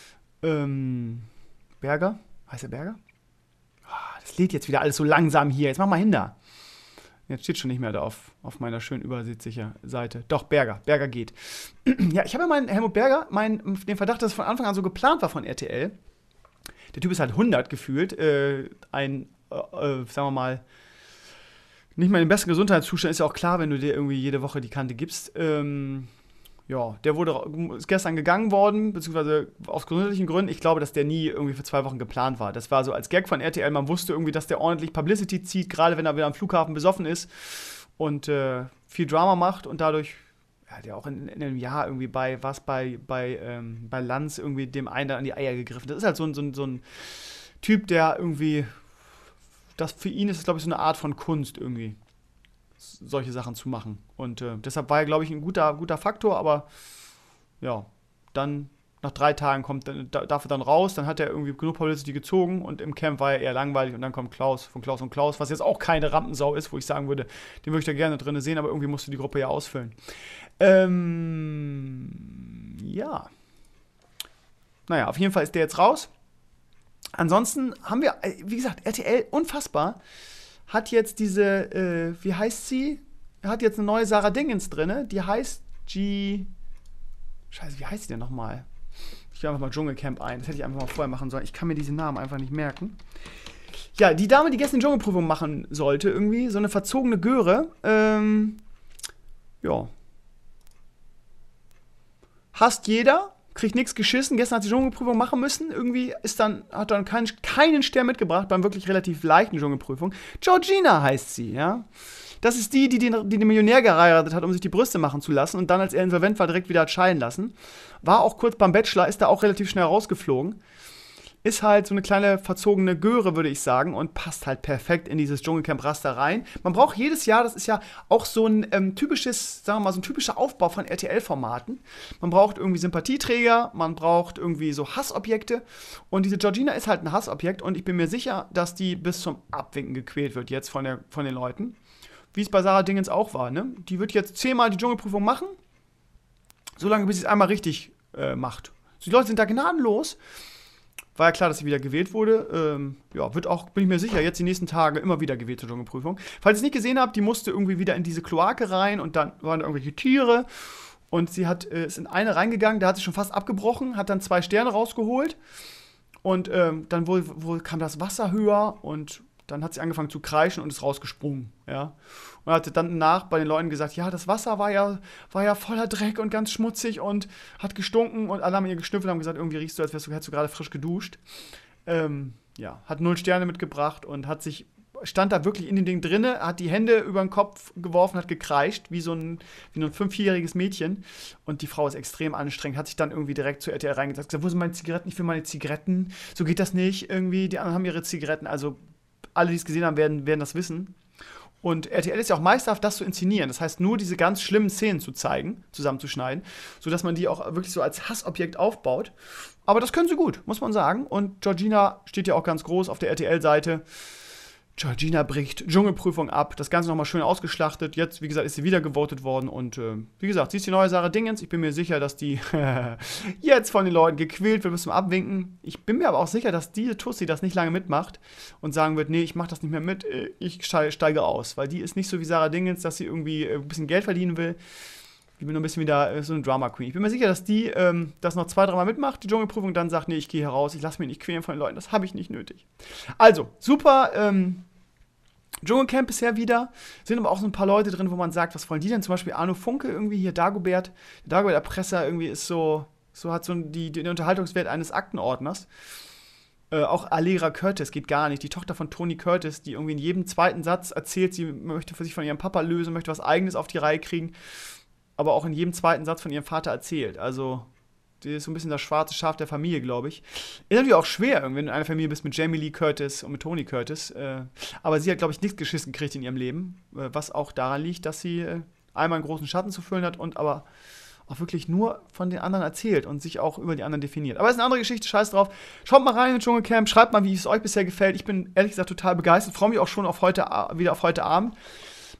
Berger? Heißt der Berger? Das lädt jetzt wieder alles so langsam hier. Jetzt mach mal hin da. Jetzt steht schon nicht mehr da auf meiner schön übersichtlichen Seite. Doch, Berger. Berger geht. Ja, ich habe ja meinen Helmut Berger, den Verdacht, dass es von Anfang an so geplant war von RTL. Der Typ ist halt 100 gefühlt. Sagen wir mal, nicht mal in dem besten Gesundheitszustand. Ist ja auch klar, wenn du dir irgendwie jede Woche die Kante gibst. Ja, der ist gestern gegangen worden, beziehungsweise aus gesundheitlichen Gründen. Ich glaube, dass der nie irgendwie für 2 Wochen geplant war. Das war so als Gag von RTL. Man wusste irgendwie, dass der ordentlich Publicity zieht, gerade wenn er wieder am Flughafen besoffen ist und viel Drama macht und dadurch, ja, hat ja auch in einem Jahr irgendwie bei Lanz irgendwie dem einen dann an die Eier gegriffen. Das ist halt so ein Typ, der irgendwie, für ihn ist es, glaube ich, so eine Art von Kunst irgendwie, solche Sachen zu machen. Und deshalb war er, glaube ich, ein guter Faktor, aber ja, dann nach 3 Tagen darf er dann raus, dann hat er irgendwie genug Publicity gezogen und im Camp war er eher langweilig und dann kommt Klaus von Klaus und Klaus, was jetzt auch keine Rampensau ist, wo ich sagen würde, den würde ich da gerne drin sehen, aber irgendwie musste die Gruppe ja ausfüllen. Ja. Naja, auf jeden Fall ist der jetzt raus. Ansonsten haben wir, wie gesagt, RTL, unfassbar, hat jetzt diese, wie heißt sie? Hat jetzt eine neue Sarah Dingens drin, die heißt Scheiße, wie heißt sie denn nochmal? Ich gehe einfach mal Dschungelcamp ein, das hätte ich einfach mal vorher machen sollen. Ich kann mir diesen Namen einfach nicht merken. Ja, die Dame, die gestern die Dschungelprüfung machen sollte, irgendwie, so eine verzogene Göre, ja. Hasst jeder, kriegt nichts geschissen. Gestern hat sie die Dschungelprüfung machen müssen. Irgendwie hat dann keinen Stern mitgebracht beim wirklich relativ leichten Dschungelprüfung. Georgina heißt sie, ja. Das ist die den Millionär geheiratet hat, um sich die Brüste machen zu lassen und dann, als er insolvent war, direkt wieder hat scheiden lassen. War auch kurz beim Bachelor, ist da auch relativ schnell rausgeflogen. Ist halt so eine kleine verzogene Göre, würde ich sagen, und passt halt perfekt in dieses Dschungelcamp-Raster rein. Man braucht jedes Jahr, das ist ja auch so ein typisches, sagen wir mal, so ein typischer Aufbau von RTL-Formaten. Man braucht irgendwie Sympathieträger, man braucht irgendwie so Hassobjekte. Und diese Georgina ist halt ein Hassobjekt und ich bin mir sicher, dass die bis zum Abwinken gequält wird jetzt von den Leuten. Wie es bei Sarah Dingens auch war, ne? Die wird jetzt 10-mal die Dschungelprüfung machen, solange bis sie es einmal richtig macht. Die Leute sind da gnadenlos. War ja klar, dass sie wieder gewählt wurde. Ja, wird auch, bin ich mir sicher, jetzt die nächsten Tage immer wieder gewählt zur Dschungelprüfung. Falls ihr es nicht gesehen habt, die musste irgendwie wieder in diese Kloake rein und dann waren da irgendwelche Tiere. Und sie ist in eine reingegangen, da hat sie schon fast abgebrochen, hat dann 2 Sterne rausgeholt. Und dann wohl kam das Wasser höher und dann hat sie angefangen zu kreischen und ist rausgesprungen, ja. Und hat dann danach bei den Leuten gesagt, ja, das Wasser war ja voller Dreck und ganz schmutzig und hat gestunken und alle haben ihr geschnüffelt und haben gesagt, irgendwie riechst du, als hättest du gerade frisch geduscht. Ja, hat 0 Sterne mitgebracht und stand da wirklich in dem Ding drinne, hat die Hände über den Kopf geworfen, hat gekreischt, wie so ein 5-jähriges Mädchen. Und die Frau ist extrem anstrengend, hat sich dann irgendwie direkt zu RTL reingesetzt, gesagt, wo sind meine Zigaretten? Ich will meine Zigaretten. So geht das nicht irgendwie. Die anderen haben ihre Zigaretten. Also alle, die es gesehen haben, werden das wissen. Und RTL ist ja auch meisterhaft, das zu inszenieren. Das heißt, nur diese ganz schlimmen Szenen zusammenzuschneiden, sodass man die auch wirklich so als Hassobjekt aufbaut. Aber das können sie gut, muss man sagen. Und Georgina steht ja auch ganz groß auf der RTL-Seite. Georgina bricht Dschungelprüfung ab. Das Ganze nochmal schön ausgeschlachtet. Jetzt, wie gesagt, ist sie wieder gewotet worden. Und wie gesagt, sie ist die neue Sarah Dingens. Ich bin mir sicher, dass die jetzt von den Leuten gequält wird bis zum Abwinken. Ich bin mir aber auch sicher, dass diese Tussi das nicht lange mitmacht und sagen wird, nee, ich mach das nicht mehr mit, ich steige aus. Weil die ist nicht so wie Sarah Dingens, dass sie irgendwie ein bisschen Geld verdienen will. Ich bin nur ein bisschen wieder so eine Drama Queen. Ich bin mir sicher, dass die das noch 2-3 Mal mitmacht, die Dschungelprüfung, und dann sagt, nee, ich gehe heraus, ich lasse mich nicht quälen von den Leuten, das habe ich nicht nötig. Also, super Dschungelcamp bisher wieder. Sind aber auch so ein paar Leute drin, wo man sagt, was wollen die denn? Zum Beispiel Arno Funke, irgendwie hier Dagobert. Der Erpresser irgendwie ist hat so den Unterhaltungswert eines Aktenordners. Auch Allegra Curtis geht gar nicht. Die Tochter von Tony Curtis, die irgendwie in jedem zweiten Satz erzählt, sie möchte sich von ihrem Papa lösen, möchte was Eigenes auf die Reihe kriegen, aber auch in jedem zweiten Satz von ihrem Vater erzählt. Also, die ist so ein bisschen das schwarze Schaf der Familie, glaube ich. Ist natürlich auch schwer, wenn du in einer Familie bist mit Jamie Lee Curtis und mit Tony Curtis. Aber sie hat, glaube ich, nichts geschissen gekriegt in ihrem Leben. Was auch daran liegt, dass sie einmal einen großen Schatten zu füllen hat und aber auch wirklich nur von den anderen erzählt und sich auch über die anderen definiert. Aber es ist eine andere Geschichte, scheiß drauf. Schaut mal rein in den Dschungelcamp, schreibt mal, wie es euch bisher gefällt. Ich bin ehrlich gesagt total begeistert, freue mich auch schon wieder auf heute Abend.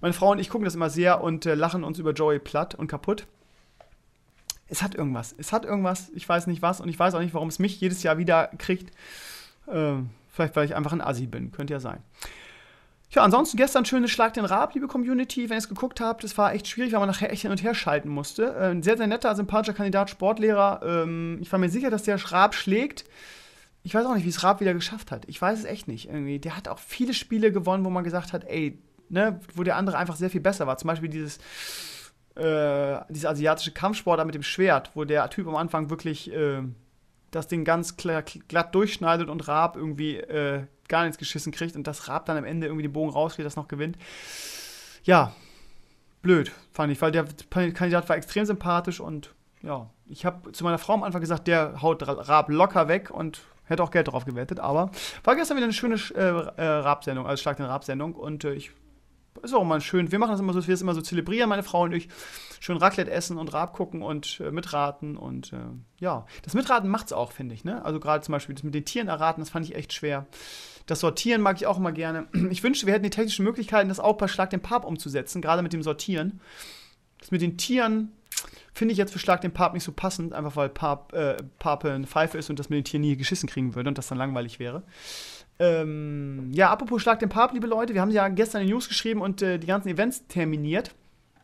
Meine Frau und ich gucken das immer sehr und lachen uns über Joey platt und kaputt. Es hat irgendwas. Ich weiß nicht was und ich weiß auch nicht, warum es mich jedes Jahr wieder kriegt. Vielleicht, weil ich einfach ein Assi bin. Könnte ja sein. Ja, ansonsten gestern schönes Schlag den Raab, liebe Community. Wenn ihr es geguckt habt, das war echt schwierig, weil man nachher echt hin und her schalten musste. Ein sehr, sehr netter, sympathischer Kandidat, Sportlehrer. Ich war mir sicher, dass der Raab schlägt. Ich weiß auch nicht, wie es Raab wieder geschafft hat. Ich weiß es echt nicht. Irgendwie. Der hat auch viele Spiele gewonnen, wo man gesagt hat, ey, ne, wo der andere einfach sehr viel besser war. Zum Beispiel diese asiatische Kampfsportler mit dem Schwert, wo der Typ am Anfang wirklich das Ding ganz glatt durchschneidet und Raab irgendwie gar nichts geschissen kriegt und das Raab dann am Ende irgendwie den Bogen rauskriegt, das noch gewinnt. Ja, blöd, fand ich, weil der Kandidat war extrem sympathisch und ja, ich habe zu meiner Frau am Anfang gesagt, der haut Raab locker weg und hätte auch Geld drauf gewettet, aber war gestern wieder eine schöne Raab-Sendung, also Schlag den Raab-Sendung und ist auch mal schön. Wir machen das immer so, dass wir es immer so zelebrieren, meine Frau und ich. Schön Raclette essen und Raab gucken und mitraten. Und ja, das Mitraten macht's auch, finde ich. Ne? Also gerade zum Beispiel das mit den Tieren erraten, das fand ich echt schwer. Das Sortieren mag ich auch immer gerne. Ich wünschte, wir hätten die technischen Möglichkeiten, das auch bei Schlag den Papst umzusetzen, gerade mit dem Sortieren. Das mit den Tieren finde ich jetzt für Schlag den Papst nicht so passend, einfach weil Pape eine Pfeife ist und das mit den Tieren nie geschissen kriegen würde und das dann langweilig wäre. Ja, apropos Schlag den Papst, liebe Leute, wir haben ja gestern in News geschrieben und die ganzen Events terminiert.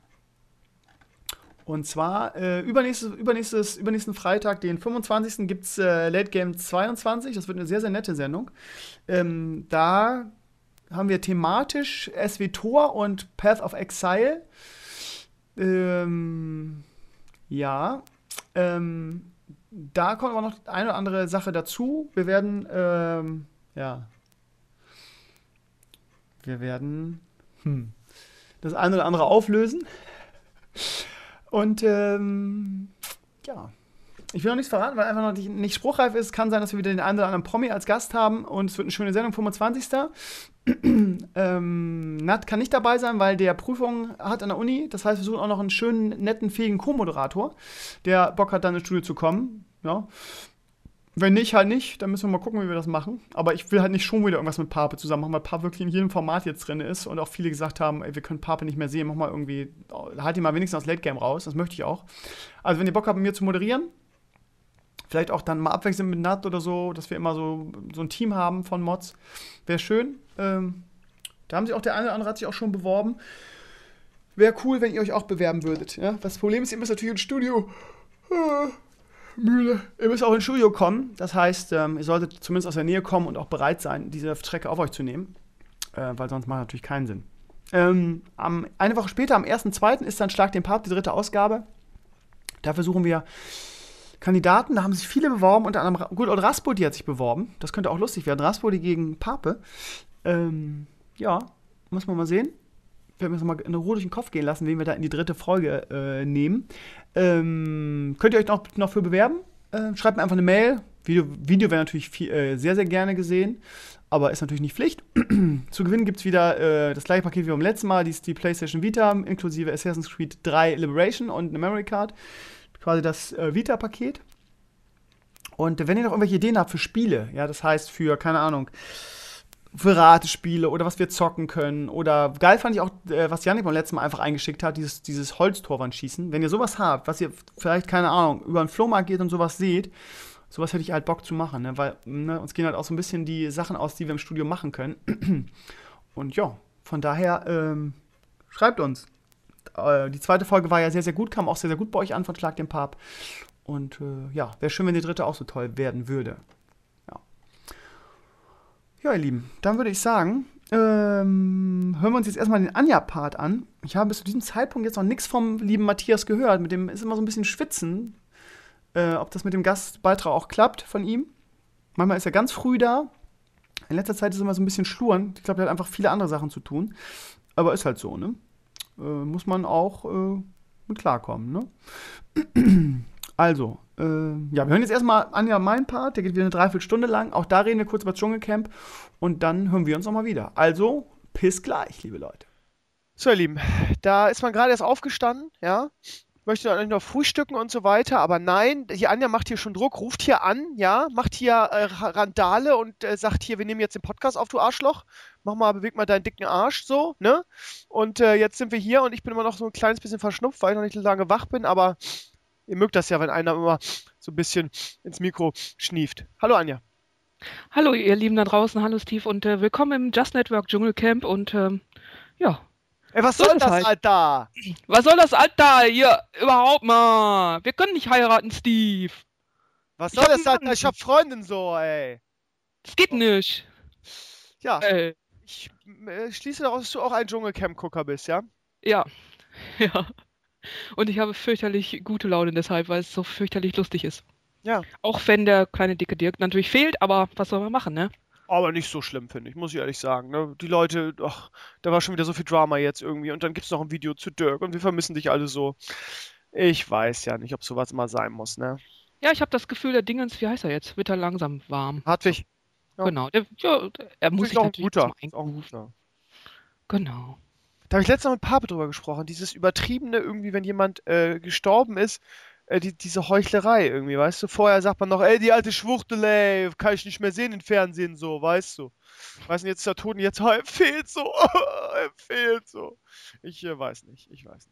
Und zwar übernächsten Freitag, den 25. gibt es Late Game 22. Das wird eine sehr, sehr nette Sendung. Da haben wir thematisch SWTOR und Path of Exile. Ja. Da kommt aber noch eine oder andere Sache dazu. Wir werden das eine oder andere auflösen. Und ja, ich will noch nichts verraten, weil einfach noch nicht spruchreif ist. Kann sein, dass wir wieder den einen oder anderen Promi als Gast haben und es wird eine schöne Sendung, 25. Nat kann nicht dabei sein, weil der Prüfung hat an der Uni. Das heißt, wir suchen auch noch einen schönen, netten, fähigen Co-Moderator, der Bock hat, dann ins Studio zu kommen. Ja. Wenn nicht, halt nicht. Dann müssen wir mal gucken, wie wir das machen. Aber ich will halt nicht schon wieder irgendwas mit Pape zusammen machen, weil Pape wirklich in jedem Format jetzt drin ist und auch viele gesagt haben, ey, wir können Pape nicht mehr sehen, mach mal irgendwie, halt ihn mal wenigstens aus Late Game raus. Das möchte ich auch. Also wenn ihr Bock habt, mit mir zu moderieren, vielleicht auch dann mal abwechselnd mit Nat oder so, dass wir immer so ein Team haben von Mods, wäre schön. Da haben sich auch der eine oder andere hat sich auch schon beworben. Wäre cool, wenn ihr euch auch bewerben würdet. Ja? Das Problem ist, ihr müsst natürlich ins Studio. Mühle. Ihr müsst auch ins Studio kommen. Das heißt, ihr solltet zumindest aus der Nähe kommen und auch bereit sein, diese Strecke auf euch zu nehmen. Weil sonst macht natürlich keinen Sinn. Eine Woche später, am 1.2. ist dann Schlag den Papst, die 3. Ausgabe. Dafür suchen wir Kandidaten. Da haben sich viele beworben. Unter anderem Good Old Rasputin hat sich beworben. Das könnte auch lustig werden. Rasputin gegen Pape. Ja, muss man mal sehen. Ich werde mir das mal in Ruhe durch den Kopf gehen lassen, wen wir da in die 3. Folge nehmen. Könnt ihr euch noch für bewerben? Schreibt mir einfach eine Mail. Video wäre natürlich sehr, sehr gerne gesehen, aber ist natürlich nicht Pflicht. Zu gewinnen gibt es wieder das gleiche Paket wie beim letzten Mal, die PlayStation Vita, inklusive Assassin's Creed 3 Liberation und eine Memory Card. Quasi das Vita-Paket. Und wenn ihr noch irgendwelche Ideen habt für Spiele, ja, das heißt für, keine Ahnung, für Ratespiele oder was wir zocken können. Oder geil fand ich auch, was Yannick beim letzten Mal einfach eingeschickt hat, dieses Holztorwandschießen. Wenn ihr sowas habt, was ihr vielleicht, keine Ahnung, über einen Flohmarkt geht und sowas seht, sowas hätte ich halt Bock zu machen, ne? Weil uns gehen halt auch so ein bisschen die Sachen aus, die wir im Studio machen können. Und ja, von daher schreibt uns. Die 2. Folge war ja sehr, sehr gut, kam auch sehr, sehr gut bei euch an von Schlag den Papst. Und ja, wäre schön, wenn die 3. auch so toll werden würde. Ja, ihr Lieben, dann würde ich sagen, hören wir uns jetzt erstmal den Anja-Part an. Ich habe bis zu diesem Zeitpunkt jetzt noch nichts vom lieben Matthias gehört. Mit dem ist immer so ein bisschen Schwitzen, ob das mit dem Gastbeitrag auch klappt von ihm. Manchmal ist er ganz früh da. In letzter Zeit ist er immer so ein bisschen schlurend. Ich glaube, er hat einfach viele andere Sachen zu tun. Aber ist halt so, ne? Muss man auch mit klarkommen, ne? Also, ja, wir hören jetzt erstmal Anja meinen Part, der geht wieder eine Dreiviertelstunde lang. Auch da reden wir kurz über das Dschungelcamp und dann hören wir uns nochmal wieder. Also, bis gleich, liebe Leute. So, ihr Lieben, da ist man gerade erst aufgestanden, ja. möchte eigentlich noch frühstücken und so weiter, aber nein, die Anja macht hier schon Druck, ruft hier an, ja, macht hier Randale und sagt hier, wir nehmen jetzt den Podcast auf, du Arschloch, beweg mal deinen dicken Arsch, so, ne? Und jetzt sind wir hier und ich bin immer noch so ein kleines bisschen verschnupft, weil ich noch nicht so lange wach bin, aber ihr mögt das ja, wenn einer immer so ein bisschen ins Mikro schnieft. Hallo Anja. Hallo ihr Lieben da draußen, hallo Steve und willkommen im Just Network Dschungelcamp und ja. Ey, was soll das, Alter? Was soll das, Alter? Hier, überhaupt mal. Wir können nicht heiraten, Steve. Was soll das, Alter? Ich hab Freundin so, ey. Das geht nicht. Ja, ich schließe daraus, dass du auch ein Dschungelcamp-Gucker bist, ja? Ja, ja. Und ich habe fürchterlich gute Laune deshalb, weil es so fürchterlich lustig ist. Ja. Auch wenn der kleine dicke Dirk natürlich fehlt, aber was soll man machen, ne? Aber nicht so schlimm, finde ich, muss ich ehrlich sagen. Ne? Die Leute, ach, da war schon wieder so viel Drama jetzt irgendwie. Und dann gibt es noch ein Video zu Dirk und wir vermissen dich alle so. Ich weiß ja nicht, ob sowas mal sein muss, ne? Ja, ich habe das Gefühl, der Dingens, wie heißt er jetzt? Wird er langsam warm. Hartwig. Ja. Genau. Er muss sich natürlich auch ein guter. Genau. Da habe ich letztens mit Pape drüber gesprochen. Dieses Übertriebene irgendwie, wenn jemand gestorben ist, diese Heuchlerei irgendwie, weißt du? Vorher sagt man noch, ey, die alte Schwuchtel, ey, kann ich nicht mehr sehen im Fernsehen, so, weißt du? Weißt du, jetzt ist er tot und jetzt, er fehlt so, er fehlt so. Ich weiß nicht.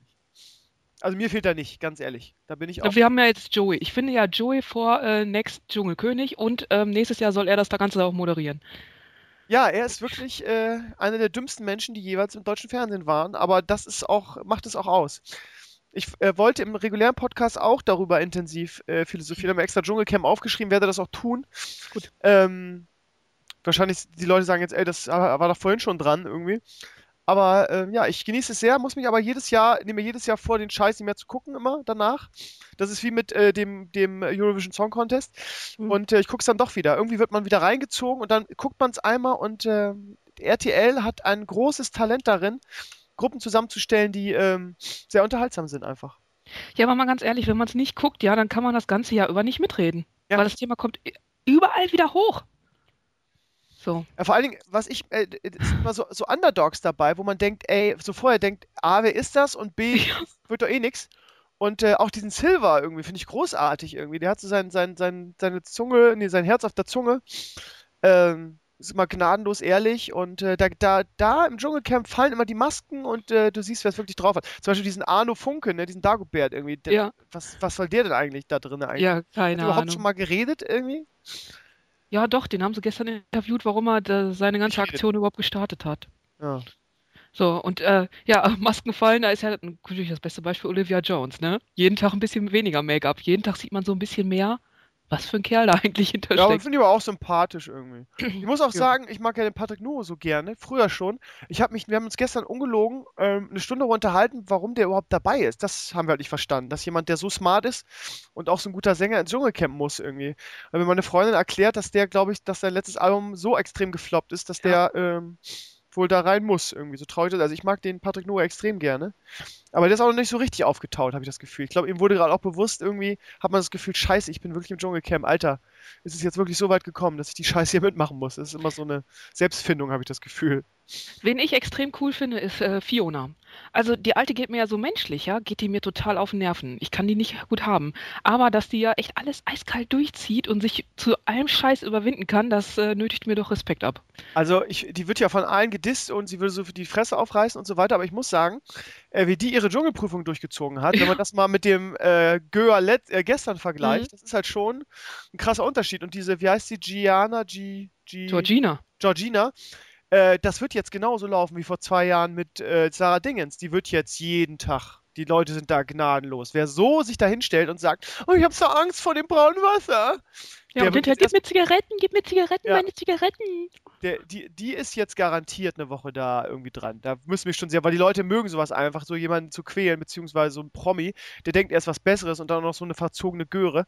Also mir fehlt er nicht, ganz ehrlich. Da bin ich auch. Wir haben ja jetzt Joey. Ich finde ja Joey vor Next Dschungelkönig und nächstes Jahr soll er das Ganze auch moderieren. Ja, er ist wirklich einer der dümmsten Menschen, die jeweils im deutschen Fernsehen waren, aber das ist auch, macht es auch aus. Ich wollte im regulären Podcast auch darüber intensiv philosophieren, habe mir extra Dschungelcamp aufgeschrieben, werde das auch tun. Gut. Wahrscheinlich, die Leute sagen jetzt, ey, das war doch vorhin schon dran irgendwie. Aber ja, ich genieße es sehr, muss mich aber nehme mir jedes Jahr vor, den Scheiß nicht mehr zu gucken, immer danach. Das ist wie mit dem Eurovision Song Contest. Und ich gucke es dann doch wieder. Irgendwie wird man wieder reingezogen und dann guckt man es einmal und RTL hat ein großes Talent darin, Gruppen zusammenzustellen, die sehr unterhaltsam sind einfach. Ja, aber mal ganz ehrlich, wenn man es nicht guckt, ja, dann kann man das ganze Jahr über nicht mitreden. Ja. Weil das Thema kommt überall wieder hoch. So. Ja, vor allen Dingen, es sind immer so Underdogs dabei, wo man denkt, ey, so vorher denkt, A, wer ist das? Und B, wird doch eh nix. Und auch diesen Silver irgendwie, finde ich großartig irgendwie. Der hat so seine Zunge, sein Herz auf der Zunge. Ist immer gnadenlos ehrlich und da im Dschungelcamp fallen immer die Masken und du siehst, wer es wirklich drauf hat. Zum Beispiel diesen Arno Funke, ne, diesen Dagobert irgendwie. Ja. Was soll der denn eigentlich da drin eigentlich? Ja, keine Hat überhaupt Ahnung. schon mal geredet irgendwie? Ja, doch, den haben sie gestern interviewt, warum er seine ganze Aktion überhaupt gestartet hat. Ja. So, und ja, Masken fallen, da ist ja natürlich das beste Beispiel Olivia Jones, ne? Jeden Tag ein bisschen weniger Make-up, jeden Tag sieht man so ein bisschen mehr, was für ein Kerl da eigentlich Ja, hintersteckt. und finde ich aber auch sympathisch irgendwie. Ich muss auch sagen, ich mag ja den Patrick Nuo so gerne, früher schon. Wir haben uns gestern ungelogen eine Stunde darüber unterhalten, warum der überhaupt dabei ist. Das haben wir halt nicht verstanden, dass jemand, der so smart ist und auch so ein guter Sänger ins Dschungelcamp muss irgendwie. Weil mir meine Freundin erklärt, dass der, glaube ich, dass sein letztes Album so extrem gefloppt ist, dass der wohl da rein muss irgendwie, so traurig ist. Also ich mag den Patrick Nuo extrem gerne. Aber der ist auch noch nicht so richtig aufgetaut, habe ich das Gefühl. Ich glaube, ihm wurde gerade auch bewusst irgendwie, hat man das Gefühl, scheiße, ich bin wirklich im Dschungelcamp. Alter, ist es jetzt wirklich so weit gekommen, dass ich die Scheiße hier mitmachen muss. Das ist immer so eine Selbstfindung, habe ich das Gefühl. Wen ich extrem cool finde, ist Fiona. Also die Alte geht mir ja so menschlich, ja, geht die mir total auf den Nerven. Ich kann die nicht gut haben. Aber dass die ja echt alles eiskalt durchzieht und sich zu allem Scheiß überwinden kann, das nötigt mir doch Respekt ab. Also die wird ja von allen gedisst und sie würde so für die Fresse aufreißen und so weiter, aber ich muss sagen, wie die ihre Dschungelprüfung durchgezogen hat, wenn man das mal mit dem Göa gestern vergleicht, das ist halt schon ein krasser Unterschied. Und diese, wie heißt die, Georgina. Das wird jetzt genauso laufen wie vor 2 Jahren mit Sarah Dingens. Die wird jetzt jeden Tag. Die Leute sind da gnadenlos. Wer so sich da hinstellt und sagt, oh, ich habe so Angst vor dem braunen Wasser. Ja, und hinterher, gib mir Zigaretten, Ja. meine Zigaretten. Die ist jetzt garantiert eine Woche da irgendwie dran. Da müssen wir schon sehr, weil die Leute mögen sowas einfach, so jemanden zu quälen, beziehungsweise so ein Promi, der denkt, er ist was Besseres und dann noch so eine verzogene Göre.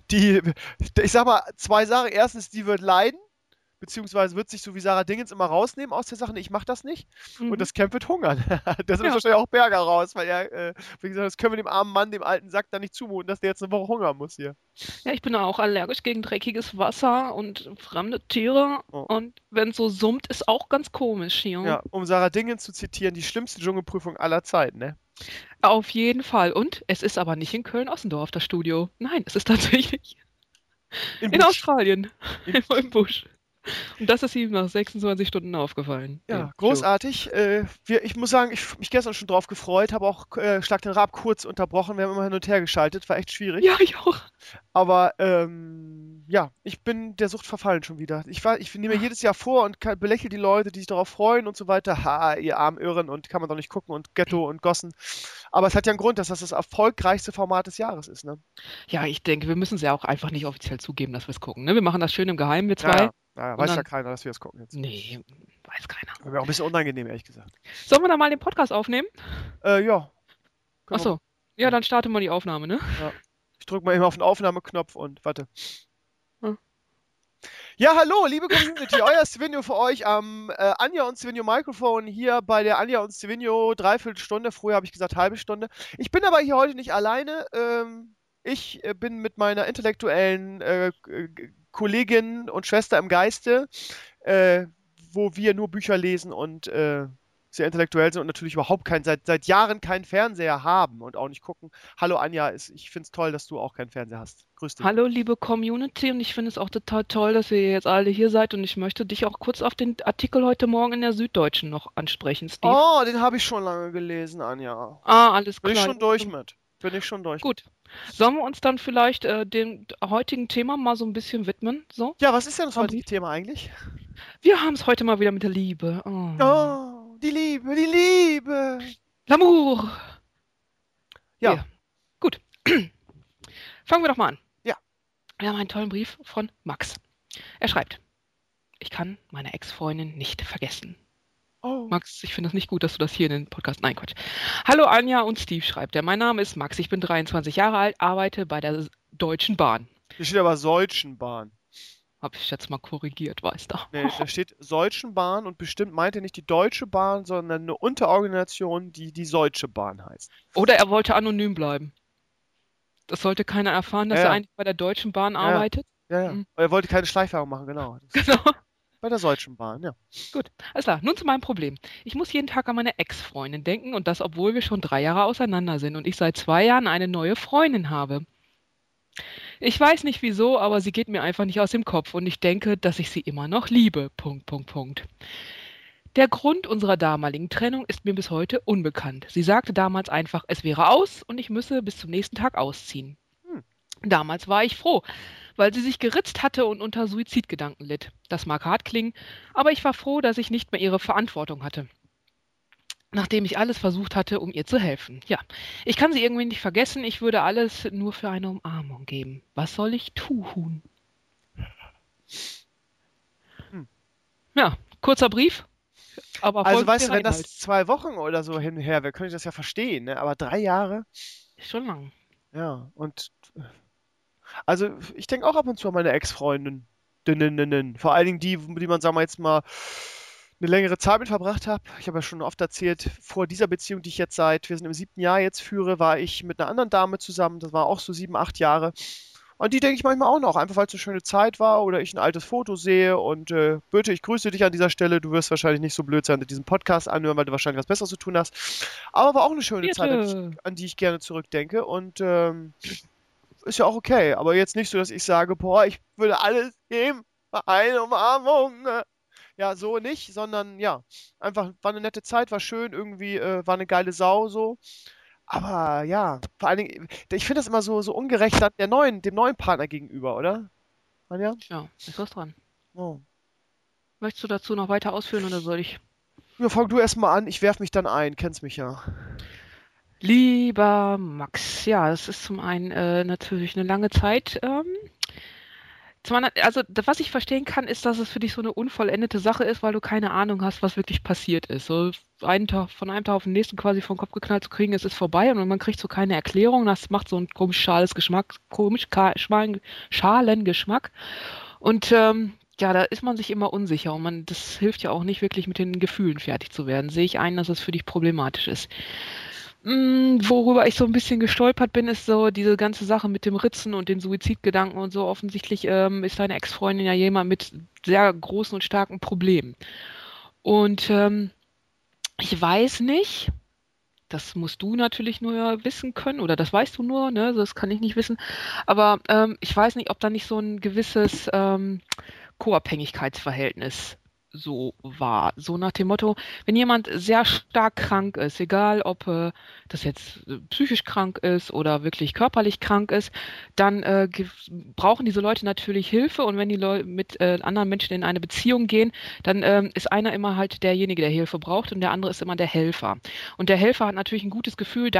Ich sag mal, 2 Sachen. Erstens, die wird leiden. Beziehungsweise wird sich so wie Sarah Dingens immer rausnehmen aus der Sache, ich mach das nicht. Und das Camp wird hungern. Da sind wahrscheinlich auch Berger raus, weil wie gesagt, das können wir dem armen Mann, dem alten Sack da nicht zumuten, dass der jetzt eine Woche hungern muss hier. Ja, ich bin auch allergisch gegen dreckiges Wasser und fremde Tiere. Oh. Und wenn es so summt, ist auch ganz komisch hier. Ja, um Sarah Dingens zu zitieren, die schlimmste Dschungelprüfung aller Zeiten, ne? Auf jeden Fall. Und es ist aber nicht in Köln-Ossendorf, das Studio. Nein, es ist tatsächlich in Australien, im Busch. Und das ist ihm nach 26 Stunden aufgefallen. Ja, großartig. Ich muss sagen, ich habe mich gestern schon drauf gefreut, habe auch Schlag den Raab kurz unterbrochen. Wir haben immer hin und her geschaltet, war echt schwierig. Ja, ich auch. Aber ja, ich bin der Sucht verfallen schon wieder. Ich nehme mir jedes Jahr vor und belächle die Leute, die sich darauf freuen und so weiter. Ha, ihr armen Irren und kann man doch nicht gucken und Ghetto und Gossen. Aber es hat ja einen Grund, dass das erfolgreichste Format des Jahres ist, ne? Ja, ich denke, wir müssen es ja auch einfach nicht offiziell zugeben, dass wir es gucken. Ne? Wir machen das schön im Geheimen, wir zwei. Ja, weiß ja keiner, dass wir es gucken jetzt. Nee, weiß keiner. Wäre auch ein bisschen unangenehm, ehrlich gesagt. Sollen wir da mal den Podcast aufnehmen? Ja. Achso. Ja, dann starten wir die Aufnahme, ne? Ja. Ich drücke mal eben auf den Aufnahmeknopf und warte. Hm. Ja, hallo, liebe Community, euer Svenjo für euch am Anja und Svenjo Mikrofon hier bei der Anja und Svenjo, Dreiviertelstunde, früher habe ich gesagt halbe Stunde. Ich bin aber hier heute nicht alleine, ich bin mit meiner intellektuellen Kollegin und Schwester im Geiste, wo wir nur Bücher lesen und sehr intellektuell sind und natürlich überhaupt seit Jahren keinen Fernseher haben und auch nicht gucken. Hallo Anja, ich finde es toll, dass du auch keinen Fernseher hast. Grüß dich. Hallo liebe Community, und ich finde es auch total toll, dass ihr jetzt alle hier seid, und ich möchte dich auch kurz auf den Artikel heute Morgen in der Süddeutschen noch ansprechen, Steve. Oh, den habe ich schon lange gelesen, Anja. Ah, alles klar. Bin ich schon durch mit. Gut. Sollen wir uns dann vielleicht dem heutigen Thema mal so ein bisschen widmen? So? Ja, was ist denn das heutige Thema eigentlich? Wir haben es heute mal wieder mit der Liebe. Oh, die Liebe, die Liebe. L'amour. Ja. Gut. Fangen wir doch mal an. Ja. Wir haben einen tollen Brief von Max. Er schreibt: Ich kann meine Ex-Freundin nicht vergessen. Oh. Max, ich finde es nicht gut, dass du das hier in den Podcast... Nein, Quatsch. Hallo Anja und Steve, schreibt er. Mein Name ist Max, ich bin 23 Jahre alt, arbeite bei der Deutschen Bahn. Hier steht aber Deutschen Bahn. Hab ich jetzt mal korrigiert, weißt du. Nee, da steht Deutschen Bahn und bestimmt meint er nicht die Deutsche Bahn, sondern eine Unterorganisation, die die Deutsche Bahn heißt. Oder er wollte anonym bleiben. Das sollte keiner erfahren, dass er eigentlich bei der Deutschen Bahn arbeitet. Ja. Er wollte keine Schleichwerbung machen, genau. Genau. Bei der Deutschen Bahn, ja. Gut, alles klar. Nun zu meinem Problem. Ich muss jeden Tag an meine Ex-Freundin denken, und das, obwohl wir schon 3 Jahre auseinander sind und ich seit 2 Jahren eine neue Freundin habe. Ich weiß nicht wieso, aber sie geht mir einfach nicht aus dem Kopf und ich denke, dass ich sie immer noch liebe. ... Der Grund unserer damaligen Trennung ist mir bis heute unbekannt. Sie sagte damals einfach, es wäre aus und ich müsse bis zum nächsten Tag ausziehen. Damals war ich froh, weil sie sich geritzt hatte und unter Suizidgedanken litt. Das mag hart klingen, aber ich war froh, dass ich nicht mehr ihre Verantwortung hatte, nachdem ich alles versucht hatte, um ihr zu helfen. Ja, ich kann sie irgendwie nicht vergessen, ich würde alles nur für eine Umarmung geben. Was soll ich tun? Ja, kurzer Brief. Aber also weißt du, wenn das 2 Wochen oder so hin und her wäre, könnte ich das ja verstehen, ne? Aber 3 Jahre? Ist schon lang. Ja, und also ich denke auch ab und zu an meine Ex-Freundin. Vor allen Dingen die man, sagen wir jetzt mal, eine längere Zeit mit verbracht habe. Ich habe ja schon oft erzählt, vor dieser Beziehung, die ich jetzt wir sind im 7. Jahr jetzt führe, war ich mit einer anderen Dame zusammen. Das war auch so 7, 8 Jahre. Und die denke ich manchmal auch noch, einfach weil es eine schöne Zeit war oder ich ein altes Foto sehe. Und Birte, ich grüße dich an dieser Stelle. Du wirst wahrscheinlich nicht so blöd sein, diesen Podcast anhören, weil du wahrscheinlich was Besseres zu tun hast. Aber war auch eine schöne Zeit, an die ich gerne zurückdenke. Und ist ja auch okay. Aber jetzt nicht so, dass ich sage, boah, ich würde alles geben für eine Umarmung. Ja, so nicht, sondern ja, einfach war eine nette Zeit, war schön, irgendwie war eine geile Sau so. Aber ja, vor allen Dingen, ich finde das immer so ungerecht dem neuen Partner gegenüber, oder? Anja? Ja, ist was dran. Oh. Möchtest du dazu noch weiter ausführen oder soll ich? Ja, fang du erstmal an, ich werf mich dann ein, kennst mich ja. Lieber Max, ja, es ist zum einen natürlich eine lange Zeit. Also, was ich verstehen kann, ist, dass es für dich so eine unvollendete Sache ist, weil du keine Ahnung hast, was wirklich passiert ist. So von einem Tag auf den nächsten quasi vom Kopf geknallt zu kriegen, es ist vorbei und man kriegt so keine Erklärung. Das macht so einen komisch schalen Geschmack. Und ja, da ist man sich immer unsicher und das hilft ja auch nicht wirklich mit den Gefühlen fertig zu werden. Sehe ich ein, dass es für dich problematisch ist. Worüber ich so ein bisschen gestolpert bin, ist so diese ganze Sache mit dem Ritzen und den Suizidgedanken und so. Offensichtlich ist deine Ex-Freundin ja jemand mit sehr großen und starken Problemen. Und ich weiß nicht, das musst du natürlich nur wissen können, oder das weißt du nur, ne? Das kann ich nicht wissen. Aber ich weiß nicht, ob da nicht so ein gewisses Co-Abhängigkeitsverhältnis so war. So nach dem Motto, wenn jemand sehr stark krank ist, egal ob das jetzt psychisch krank ist oder wirklich körperlich krank ist, dann brauchen diese Leute natürlich Hilfe, und wenn die Leute mit anderen Menschen in eine Beziehung gehen, dann ist einer immer halt derjenige, der Hilfe braucht, und der andere ist immer der Helfer. Und der Helfer hat natürlich ein gutes Gefühl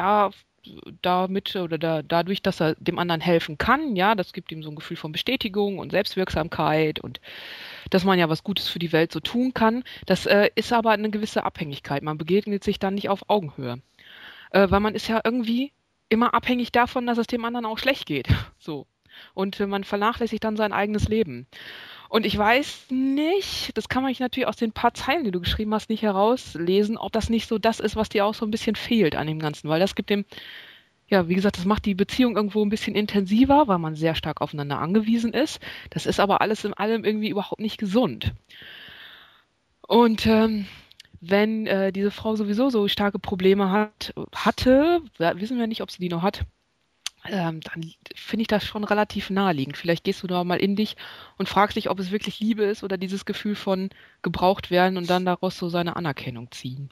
dadurch, dass er dem anderen helfen kann, ja, das gibt ihm so ein Gefühl von Bestätigung und Selbstwirksamkeit und dass man ja was Gutes für die Welt so tun kann. Das ist aber eine gewisse Abhängigkeit. Man begegnet sich dann nicht auf Augenhöhe, weil man ist ja irgendwie immer abhängig davon, dass es dem anderen auch schlecht geht. So. Und man vernachlässigt dann sein eigenes Leben. Und ich weiß nicht, das kann man natürlich aus den paar Zeilen, die du geschrieben hast, nicht herauslesen, ob das nicht so das ist, was dir auch so ein bisschen fehlt an dem Ganzen. Weil das gibt dem, ja, wie gesagt, das macht die Beziehung irgendwo ein bisschen intensiver, weil man sehr stark aufeinander angewiesen ist. Das ist aber alles in allem irgendwie überhaupt nicht gesund. Und wenn diese Frau sowieso so starke Probleme hatte, wissen wir nicht, ob sie die noch hat, dann finde ich das schon relativ naheliegend. Vielleicht gehst du da mal in dich und fragst dich, ob es wirklich Liebe ist oder dieses Gefühl von gebraucht werden und dann daraus so seine Anerkennung ziehen.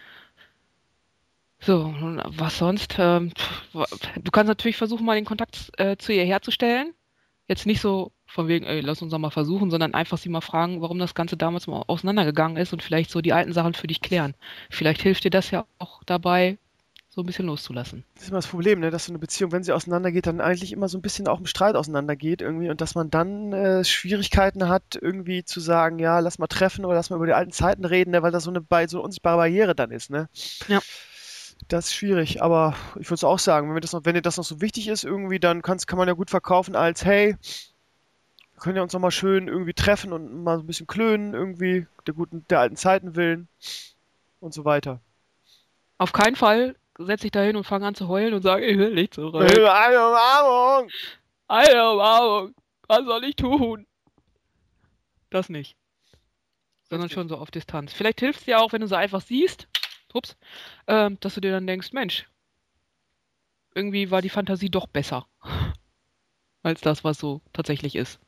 So, und was sonst? Du kannst natürlich versuchen, mal den Kontakt zu ihr herzustellen. Jetzt nicht so von wegen, ey, lass uns doch mal versuchen, sondern einfach sie mal fragen, warum das Ganze damals mal auseinandergegangen ist und vielleicht so die alten Sachen für dich klären. Vielleicht hilft dir das ja auch dabei, so ein bisschen loszulassen. Das ist immer das Problem, ne? Dass so eine Beziehung, wenn sie auseinandergeht, dann eigentlich immer so ein bisschen auch im Streit auseinandergeht irgendwie, und dass man dann Schwierigkeiten hat, irgendwie zu sagen, ja, lass mal treffen oder lass mal über die alten Zeiten reden, ne? Weil das so eine unsichtbare Barriere dann ist, ne? Ja. Das ist schwierig, aber ich würde es auch sagen, wenn dir das noch so wichtig ist irgendwie, dann kann man ja gut verkaufen als, hey, wir können ja uns noch mal schön irgendwie treffen und mal so ein bisschen klönen, irgendwie der alten Zeiten willen und so weiter. Auf keinen Fall setze ich da hin und fange an zu heulen und sage, ich will nicht zurück. Eine Umarmung! Eine Umarmung! Was soll ich tun? Das nicht. Sondern schon so auf Distanz. Vielleicht hilft es dir auch, wenn du sie einfach siehst, dass du dir dann denkst, Mensch, irgendwie war die Fantasie doch besser als das, was so tatsächlich ist.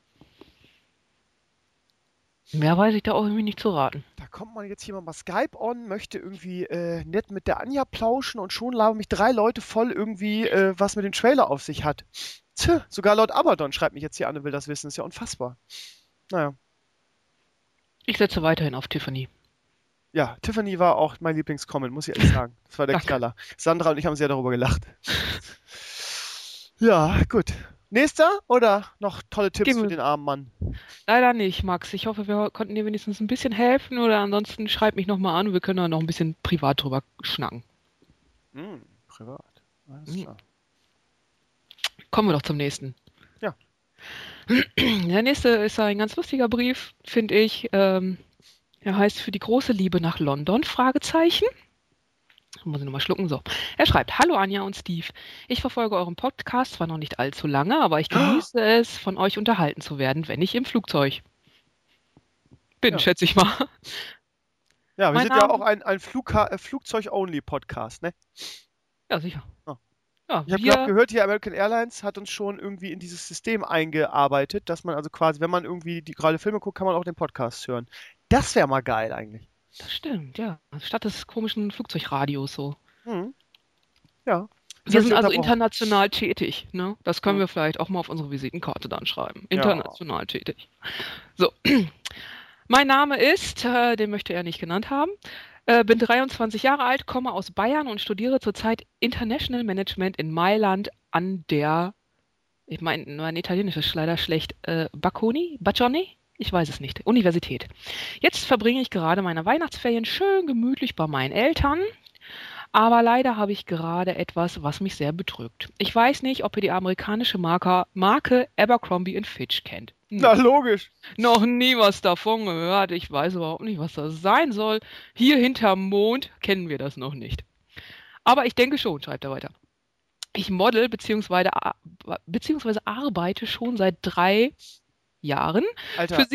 Mehr weiß ich da auch irgendwie nicht zu raten. Da kommt man jetzt hier mal Skype on, möchte irgendwie nett mit der Anja plauschen, und schon labern mich 3 Leute voll irgendwie, was mit dem Trailer auf sich hat. Tja, sogar Lord Abaddon schreibt mich jetzt hier an und will das wissen. Ist ja unfassbar. Naja. Ich setze weiterhin auf Tiffany. Ja, Tiffany war auch mein Lieblingscomment, muss ich ehrlich sagen. Das war der Knaller. Sandra und ich haben sehr darüber gelacht. Ja, gut. Nächster oder noch tolle Tipps für den armen Mann? Leider nicht, Max. Ich hoffe, wir konnten dir wenigstens ein bisschen helfen, oder ansonsten schreib mich nochmal an und wir können da noch ein bisschen privat drüber schnacken. Privat. Alles klar. Kommen wir doch zum nächsten. Ja. Der nächste ist ein ganz lustiger Brief, finde ich. Er heißt "Für die große Liebe nach London?" Fragezeichen. Muss ich nochmal schlucken. So. Er schreibt: Hallo Anja und Steve. Ich verfolge euren Podcast zwar noch nicht allzu lange, aber ich genieße es, von euch unterhalten zu werden, wenn ich im Flugzeug bin, schätze ich mal. Ja, wir sind ja auch ein Flugzeug-Only-Podcast, ne? Ja, sicher. Oh. Ja, ich habe gerade gehört, hier American Airlines hat uns schon irgendwie in dieses System eingearbeitet, dass man also quasi, wenn man irgendwie gerade Filme guckt, kann man auch den Podcast hören. Das wäre mal geil eigentlich. Das stimmt, ja. Statt des komischen Flugzeugradios so. Ja. Wir sind also international tätig, ne? Das können wir vielleicht auch mal auf unsere Visitenkarte dann schreiben. International tätig. So. Mein Name ist, den möchte er nicht genannt haben, bin 23 Jahre alt, komme aus Bayern und studiere zurzeit International Management in Mailand an der, ich meine, mein Italienisch ist leider schlecht, Baccioni? Ich weiß es nicht. Universität. Jetzt verbringe ich gerade meine Weihnachtsferien schön gemütlich bei meinen Eltern. Aber leider habe ich gerade etwas, was mich sehr bedrückt. Ich weiß nicht, ob ihr die amerikanische Marke Abercrombie & Fitch kennt. Na, logisch. Noch nie was davon gehört. Ich weiß überhaupt nicht, was das sein soll. Hier hinterm Mond kennen wir das noch nicht. Aber ich denke schon, schreibt er weiter. Ich model bzw. arbeite schon seit 3 Jahren Alter, für sie.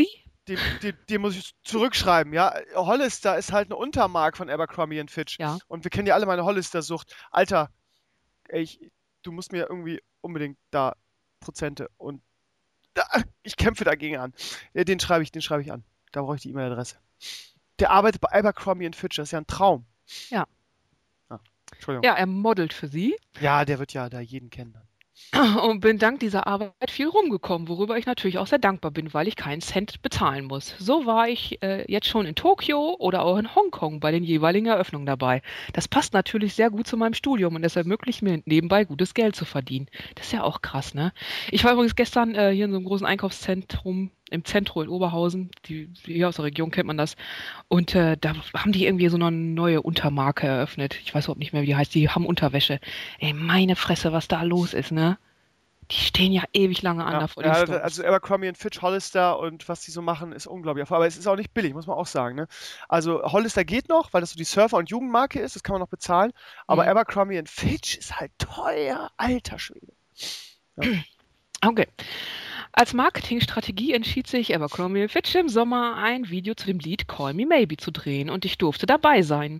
Den muss ich zurückschreiben, ja. Hollister ist halt eine Untermarke von Abercrombie Fitch. Ja. Und wir kennen ja alle meine Hollister-Sucht. Alter, ey, du musst mir irgendwie unbedingt da Prozente und ich kämpfe dagegen an. Den schreibe ich an. Da brauche ich die E-Mail-Adresse. Der arbeitet bei Abercrombie Fitch, das ist ja ein Traum. Ja. Entschuldigung. Ja, er modelt für sie. Ja, der wird ja da jeden kennen. Und bin dank dieser Arbeit viel rumgekommen, worüber ich natürlich auch sehr dankbar bin, weil ich keinen Cent bezahlen muss. So war ich jetzt schon in Tokio oder auch in Hongkong bei den jeweiligen Eröffnungen dabei. Das passt natürlich sehr gut zu meinem Studium und es ermöglicht mir nebenbei gutes Geld zu verdienen. Das ist ja auch krass, ne? Ich war übrigens gestern hier in so einem großen Einkaufszentrum im Zentrum in Oberhausen, hier aus der Region kennt man das. Und da haben die irgendwie so eine neue Untermarke eröffnet. Ich weiß überhaupt nicht mehr, wie die heißt. Die haben Unterwäsche. Ey, meine Fresse, was da los ist, ne? Die stehen ja ewig lange an da vor den Stores. Also Abercrombie Fitch, Hollister und was die so machen, ist unglaublich. Aber es ist auch nicht billig, muss man auch sagen, ne? Also Hollister geht noch, weil das so die Surfer- und Jugendmarke ist, das kann man noch bezahlen. Aber Abercrombie Fitch ist halt teuer, alter Schwede. Ja. Okay. Als Marketingstrategie entschied sich Abercrombie Fitch im Sommer, ein Video zu dem Lied Call Me Maybe zu drehen und ich durfte dabei sein.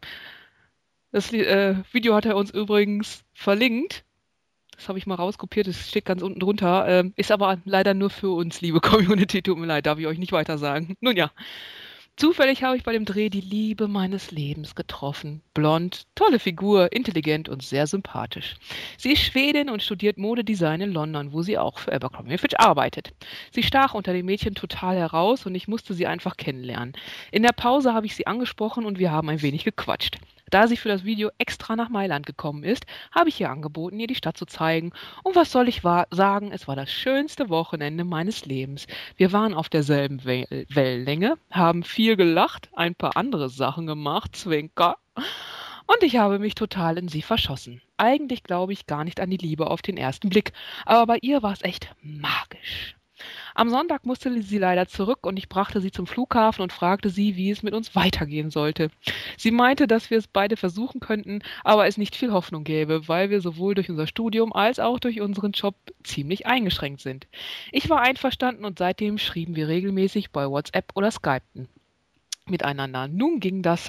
Das Video hat er uns übrigens verlinkt. Das habe ich mal rauskopiert, das steht ganz unten drunter. Ist aber leider nur für uns, liebe Community. Tut mir leid, darf ich euch nicht weiter sagen. Nun ja. Zufällig habe ich bei dem Dreh die Liebe meines Lebens getroffen. Blond, tolle Figur, intelligent und sehr sympathisch. Sie ist Schwedin und studiert Modedesign in London, wo sie auch für Abercrombie Fitch arbeitet. Sie stach unter den Mädchen total heraus und ich musste sie einfach kennenlernen. In der Pause habe ich sie angesprochen und wir haben ein wenig gequatscht. Da sie für das Video extra nach Mailand gekommen ist, habe ich ihr angeboten, ihr die Stadt zu zeigen. Und was soll ich sagen, es war das schönste Wochenende meines Lebens. Wir waren auf derselben Wellenlänge, haben viel gelacht, ein paar andere Sachen gemacht, Zwinker. Und ich habe mich total in sie verschossen. Eigentlich glaube ich gar nicht an die Liebe auf den ersten Blick, aber bei ihr war es echt magisch. Am Sonntag musste sie leider zurück und ich brachte sie zum Flughafen und fragte sie, wie es mit uns weitergehen sollte. Sie meinte, dass wir es beide versuchen könnten, aber es nicht viel Hoffnung gäbe, weil wir sowohl durch unser Studium als auch durch unseren Job ziemlich eingeschränkt sind. Ich war einverstanden und seitdem schrieben wir regelmäßig bei WhatsApp oder Skypten miteinander. Nun ging das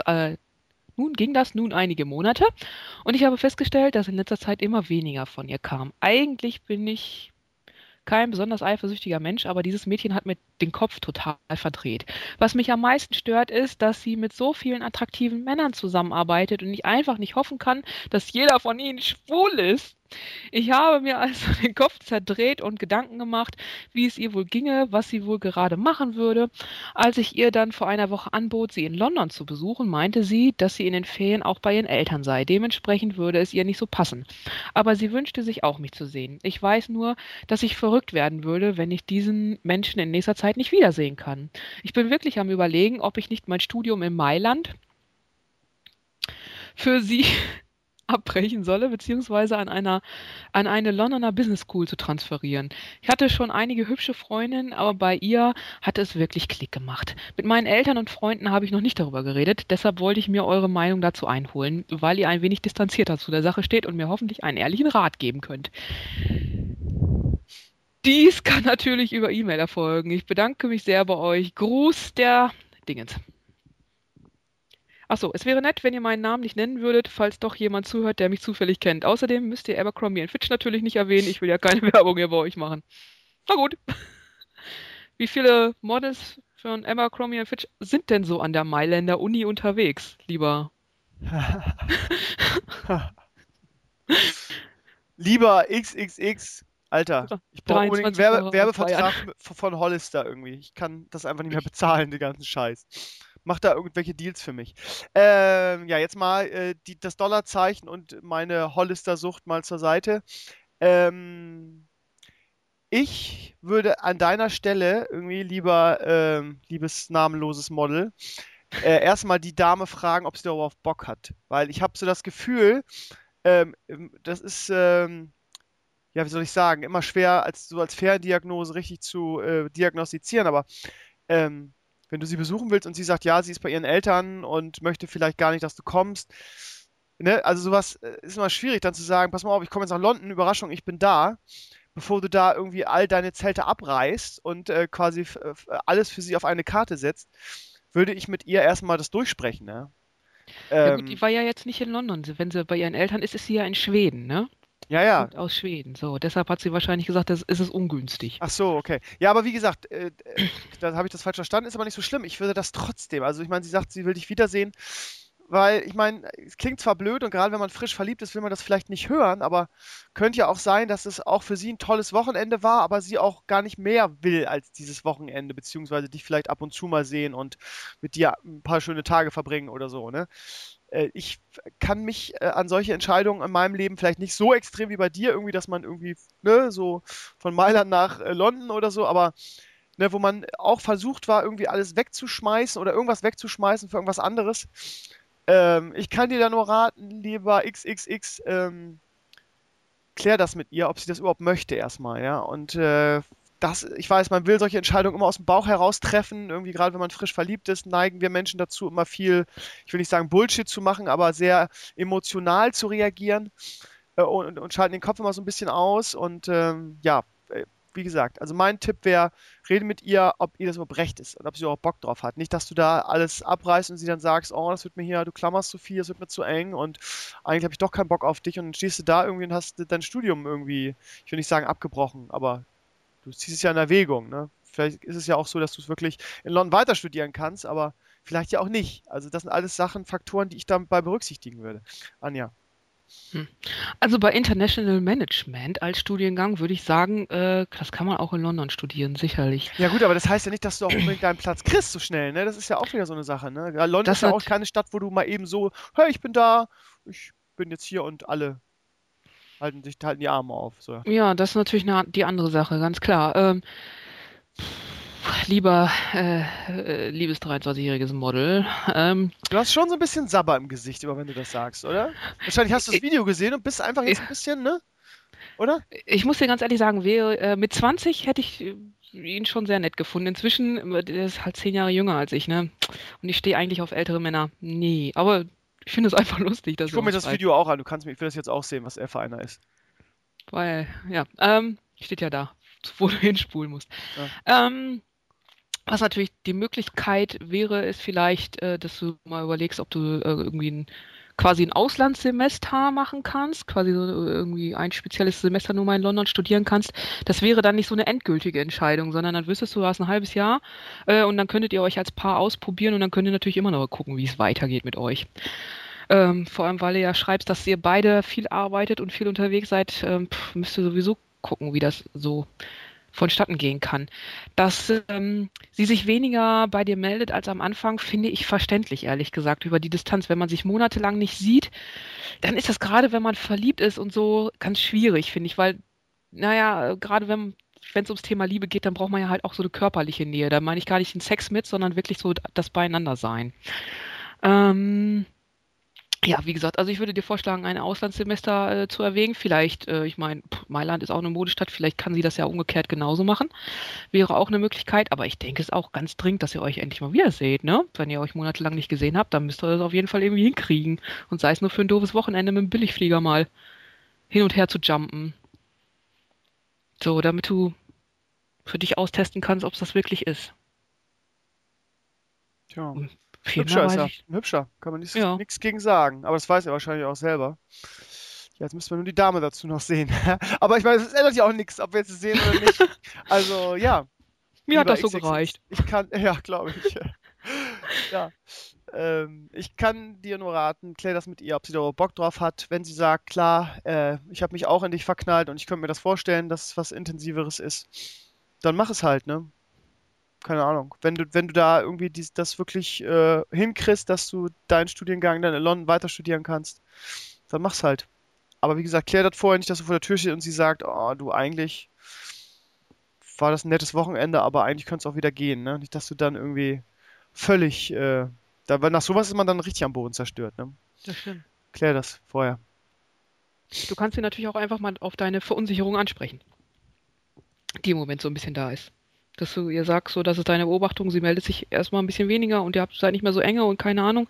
einige Monate und ich habe festgestellt, dass in letzter Zeit immer weniger von ihr kam. Eigentlich bin ich kein besonders eifersüchtiger Mensch, aber dieses Mädchen hat mir den Kopf total verdreht. Was mich am meisten stört, ist, dass sie mit so vielen attraktiven Männern zusammenarbeitet und ich einfach nicht hoffen kann, dass jeder von ihnen schwul ist. Ich habe mir also den Kopf zerdreht und Gedanken gemacht, wie es ihr wohl ginge, was sie wohl gerade machen würde. Als ich ihr dann vor einer Woche anbot, sie in London zu besuchen, meinte sie, dass sie in den Ferien auch bei ihren Eltern sei. Dementsprechend würde es ihr nicht so passen. Aber sie wünschte sich auch, mich zu sehen. Ich weiß nur, dass ich verrückt werden würde, wenn ich diesen Menschen in nächster Zeit nicht wiedersehen kann. Ich bin wirklich am Überlegen, ob ich nicht mein Studium in Mailand für sie abbrechen solle, beziehungsweise an eine Londoner Business School zu transferieren. Ich hatte schon einige hübsche Freundinnen, aber bei ihr hat es wirklich Klick gemacht. Mit meinen Eltern und Freunden habe ich noch nicht darüber geredet, deshalb wollte ich mir eure Meinung dazu einholen, weil ihr ein wenig distanzierter zu der Sache steht und mir hoffentlich einen ehrlichen Rat geben könnt. Dies kann natürlich über E-Mail erfolgen. Ich bedanke mich sehr bei euch. Gruß der Dingens. Achso, es wäre nett, wenn ihr meinen Namen nicht nennen würdet, falls doch jemand zuhört, der mich zufällig kennt. Außerdem müsst ihr Abercrombie Fitch natürlich nicht erwähnen. Ich will ja keine Werbung hier bei euch machen. Na gut. Wie viele Models von Abercrombie Fitch sind denn so an der Mailänder Uni unterwegs, lieber? Lieber XXX. Alter, ich brauche unbedingt einen 23 Werbevertrag von Hollister irgendwie. Ich kann das einfach nicht mehr bezahlen, den ganzen Scheiß. Mach da irgendwelche Deals für mich. Ja, jetzt mal das Dollarzeichen und meine Hollister-Sucht mal zur Seite. Ich würde an deiner Stelle irgendwie lieber, liebes namenloses Model, erstmal die Dame fragen, ob sie darauf Bock hat. Weil ich habe so das Gefühl, das ist, ja, wie soll ich sagen, immer schwer als Ferndiagnose richtig zu diagnostizieren, aber wenn du sie besuchen willst und sie sagt, ja, sie ist bei ihren Eltern und möchte vielleicht gar nicht, dass du kommst, ne? Also sowas ist immer schwierig dann zu sagen, pass mal auf, ich komme jetzt nach London, Überraschung, ich bin da. bevor du da irgendwie all deine Zelte abreißt und quasi alles für sie auf eine Karte setzt, würde ich mit ihr erstmal das durchsprechen, ne? Ja gut, die war ja jetzt nicht in London. Wenn sie bei ihren Eltern ist, ist sie ja in Schweden, ne? Ja. Kommt aus Schweden. So, deshalb hat sie wahrscheinlich gesagt, das ist es ungünstig. Ach so, okay. Ja, aber wie gesagt, da habe ich das falsch verstanden, ist aber nicht so schlimm. Ich würde das trotzdem, also ich meine, sie sagt, sie will dich wiedersehen, weil ich meine, es klingt zwar blöd und gerade wenn man frisch verliebt ist, will man das vielleicht nicht hören, aber könnte ja auch sein, dass es auch für sie ein tolles Wochenende war, aber sie auch gar nicht mehr will als dieses Wochenende, beziehungsweise dich vielleicht ab und zu mal sehen und mit dir ein paar schöne Tage verbringen oder so, ne? Ich kann mich an solche Entscheidungen in meinem Leben vielleicht nicht so extrem wie bei dir, irgendwie, dass man irgendwie, ne, so von Mailand nach London oder so, aber ne, wo man auch versucht war, irgendwie alles wegzuschmeißen oder irgendwas wegzuschmeißen für irgendwas anderes. Ich kann dir da nur raten, lieber XXX, klär das mit ihr, ob sie das überhaupt möchte erstmal, ja. Und ich weiß, man will solche Entscheidungen immer aus dem Bauch heraus treffen. Irgendwie gerade wenn man frisch verliebt ist, neigen wir Menschen dazu, immer viel, ich will nicht sagen Bullshit zu machen, aber sehr emotional zu reagieren und schalten den Kopf immer so ein bisschen aus. Und wie gesagt, also mein Tipp wäre, rede mit ihr, ob ihr das überhaupt recht ist und ob sie überhaupt Bock drauf hat. Nicht, dass du da alles abreißt und sie dann sagst, oh, das wird mir hier, du klammerst zu viel, das wird mir zu eng und eigentlich habe ich doch keinen Bock auf dich und dann stehst du da irgendwie und hast dein Studium irgendwie, ich will nicht sagen abgebrochen, aber du ziehst es ja in Erwägung, ne? Vielleicht ist es ja auch so, dass du es wirklich in London weiter studieren kannst, aber vielleicht ja auch nicht. Also das sind alles Sachen, Faktoren, die ich dabei berücksichtigen würde. Anja. Also bei International Management als Studiengang würde ich sagen, das kann man auch in London studieren, sicherlich. Ja gut, aber das heißt ja nicht, dass du auch unbedingt deinen Platz kriegst so schnell, ne? Das ist ja auch wieder so eine Sache, ne? Ja, London ist ja auch keine Stadt, wo du mal eben so, hey, ich bin da, ich bin jetzt hier und alle halten die Arme auf. So. Ja, das ist natürlich die andere Sache, ganz klar. Liebes 23-jähriges Model. Du hast schon so ein bisschen Sabber im Gesicht, immer wenn du das sagst, oder? Wahrscheinlich hast du das Video gesehen und bist einfach jetzt ein bisschen, ne? Oder? Ich muss dir ganz ehrlich sagen, mit 20 hätte ich ihn schon sehr nett gefunden. Inzwischen, der ist halt 10 Jahre jünger als ich, ne? Und ich stehe eigentlich auf ältere Männer. Nee, aber ich finde es einfach lustig, dass ich gucke mir das Video auch an. Ich will das jetzt auch sehen, was er für einer ist. Weil, ja, steht ja da, wo du hinspulen musst. Ja. Was natürlich die Möglichkeit wäre, ist vielleicht, dass du mal überlegst, ob du irgendwie quasi ein Auslandssemester machen kannst, quasi so irgendwie ein spezielles Semester nur mal in London studieren kannst. Das wäre dann nicht so eine endgültige Entscheidung, sondern dann wüsstest du, hast ein halbes Jahr und dann könntet ihr euch als Paar ausprobieren und dann könnt ihr natürlich immer noch gucken, wie es weitergeht mit euch. Vor allem, weil ihr ja schreibt, dass ihr beide viel arbeitet und viel unterwegs seid, müsst ihr sowieso gucken, wie das so vonstatten gehen kann. Dass sie sich weniger bei dir meldet als am Anfang, finde ich verständlich, ehrlich gesagt, über die Distanz. Wenn man sich monatelang nicht sieht, dann ist das gerade, wenn man verliebt ist und so, ganz schwierig, finde ich, weil, naja, gerade wenn es ums Thema Liebe geht, dann braucht man ja halt auch so eine körperliche Nähe. Da meine ich gar nicht den Sex mit, sondern wirklich so das Beieinander-Sein. Ja, wie gesagt, also ich würde dir vorschlagen, ein Auslandssemester zu erwägen. Vielleicht, ich meine, Mailand ist auch eine Modestadt, vielleicht kann sie das ja umgekehrt genauso machen. Wäre auch eine Möglichkeit, aber ich denke es ist auch ganz dringend, dass ihr euch endlich mal wieder seht, ne? Wenn ihr euch monatelang nicht gesehen habt, dann müsst ihr das auf jeden Fall irgendwie hinkriegen. Und sei es nur für ein doofes Wochenende mit dem Billigflieger mal hin und her zu jumpen. So, damit du für dich austesten kannst, ob es das wirklich ist. Tja. Hübscher ist er. Ein hübscher. Kann man nichts gegen sagen. Aber das weiß er wahrscheinlich auch selber. Ja, jetzt müssen wir nur die Dame dazu noch sehen. Aber ich meine, es ändert ja auch nichts, ob wir jetzt sehen oder nicht. Also, ja. Mir hat das so gereicht. Glaube ich. Ja. Ich kann dir nur raten, klär das mit ihr, ob sie da Bock drauf hat. Wenn sie sagt, klar, ich habe mich auch in dich verknallt und ich könnte mir das vorstellen, dass es was Intensiveres ist, dann mach es halt, ne? Keine Ahnung. Wenn du da irgendwie das wirklich hinkriegst, dass du deinen Studiengang dann in London weiter studieren kannst, dann mach's halt. Aber wie gesagt, klär das vorher nicht, dass du vor der Tür stehst und sie sagt, oh, du, eigentlich war das ein nettes Wochenende, aber eigentlich könnte es auch wieder gehen, ne? Nicht, dass du dann irgendwie völlig, weil nach sowas ist man dann richtig am Boden zerstört, ne? Das stimmt. Klär das vorher. Du kannst sie natürlich auch einfach mal auf deine Verunsicherung ansprechen, die im Moment so ein bisschen da ist. Dass du ihr sagst, so, das ist deine Beobachtung, sie meldet sich erstmal ein bisschen weniger und ihr seid nicht mehr so enge und keine Ahnung.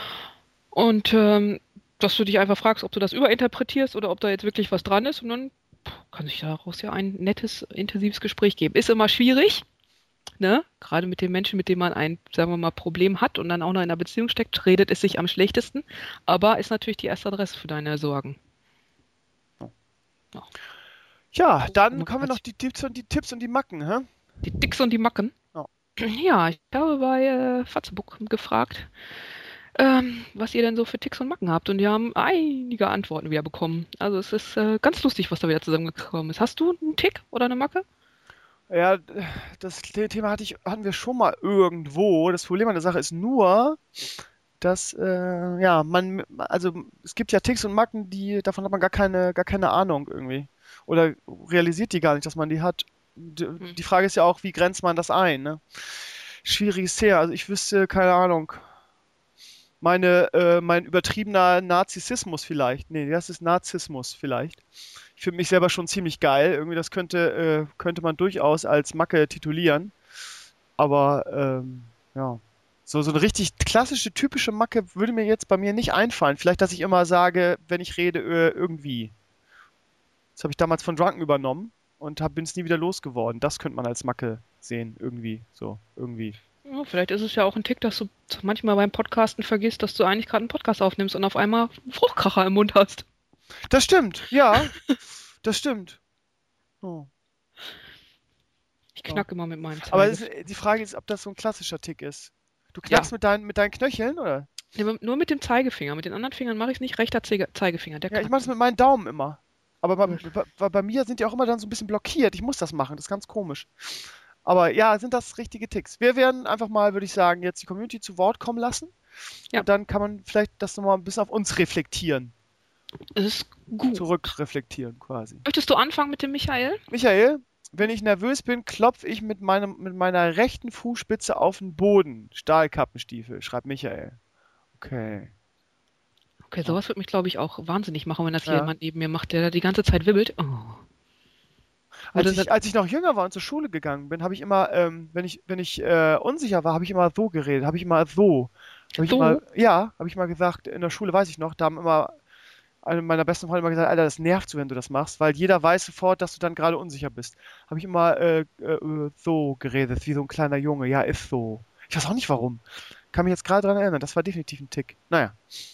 Und dass du dich einfach fragst, ob du das überinterpretierst oder ob da jetzt wirklich was dran ist und dann kann sich daraus ja ein nettes, intensives Gespräch geben. Ist immer schwierig, ne? Gerade mit den Menschen, mit denen man ein, sagen wir mal, Problem hat und dann auch noch in einer Beziehung steckt, redet es sich am schlechtesten, aber ist natürlich die erste Adresse für deine Sorgen. Ja, dann kommen wir noch die Tipps und die Macken, hä? Die Dicks und die Macken? Ja. Ja, ich habe bei Fatzebook gefragt, was ihr denn so für Ticks und Macken habt. Und die haben einige Antworten wieder bekommen. Also es ist ganz lustig, was da wieder zusammengekommen ist. Hast du einen Tick oder eine Macke? Ja, das Thema hatten wir schon mal irgendwo. Das Problem an der Sache ist nur, dass, also es gibt ja Ticks und Macken, davon hat man gar keine Ahnung irgendwie. Oder realisiert die gar nicht, dass man die hat. Die Frage ist ja auch, wie grenzt man das ein, ne? Schwieriges Thema. Also ich wüsste, keine Ahnung. Mein übertriebener Narzissmus vielleicht. Nee, das ist Narzissmus vielleicht. Ich finde mich selber schon ziemlich geil. Irgendwie, das könnte man durchaus als Macke titulieren. Aber, ja. So eine richtig klassische, typische Macke würde mir jetzt bei mir nicht einfallen. Vielleicht, dass ich immer sage, wenn ich rede, irgendwie. Das habe ich damals von Drunken übernommen und bin es nie wieder losgeworden. Das könnte man als Macke sehen, irgendwie. So, irgendwie. Ja, vielleicht ist es ja auch ein Tick, dass du manchmal beim Podcasten vergisst, dass du eigentlich gerade einen Podcast aufnimmst und auf einmal einen Fruchtkracher im Mund hast. Das stimmt, ja. Das stimmt. Oh. Ich knack immer mit meinem Aber Zeigefinger. die Frage ist, ob das so ein klassischer Tick ist. Du knackst mit deinen Knöcheln, oder? Ja, nur mit dem Zeigefinger. Mit den anderen Fingern mache ich es nicht. Rechter Zeigefinger. Der Ja, ich mache das mit meinen Daumen immer. Aber bei mir sind die auch immer dann so ein bisschen blockiert. Ich muss das machen. Das ist ganz komisch. Aber ja, sind das richtige Ticks. Wir werden einfach mal, würde ich sagen, jetzt die Community zu Wort kommen lassen. Ja. Und dann kann man vielleicht das nochmal ein bisschen auf uns reflektieren. Das ist gut. Zurückreflektieren quasi. Möchtest du anfangen mit dem Michael? Michael, wenn ich nervös bin, klopfe ich mit meiner rechten Fußspitze auf den Boden. Stahlkappenstiefel, schreibt Michael. Okay. Okay, sowas würde mich, glaube ich, auch wahnsinnig machen, wenn das jemand neben mir macht, der da die ganze Zeit wibbelt. Oh. Als ich noch jünger war und zur Schule gegangen bin, habe ich immer, wenn ich unsicher war, habe ich immer so geredet. Habe ich mal gesagt, in der Schule weiß ich noch, da haben immer eine meiner besten Freunde immer gesagt, Alter, das nervt so, wenn du das machst, weil jeder weiß sofort, dass du dann gerade unsicher bist. Habe ich immer so geredet, wie so ein kleiner Junge. Ja, ist so. Ich weiß auch nicht warum. Kann mich jetzt gerade dran erinnern. Das war definitiv ein Tick. Naja.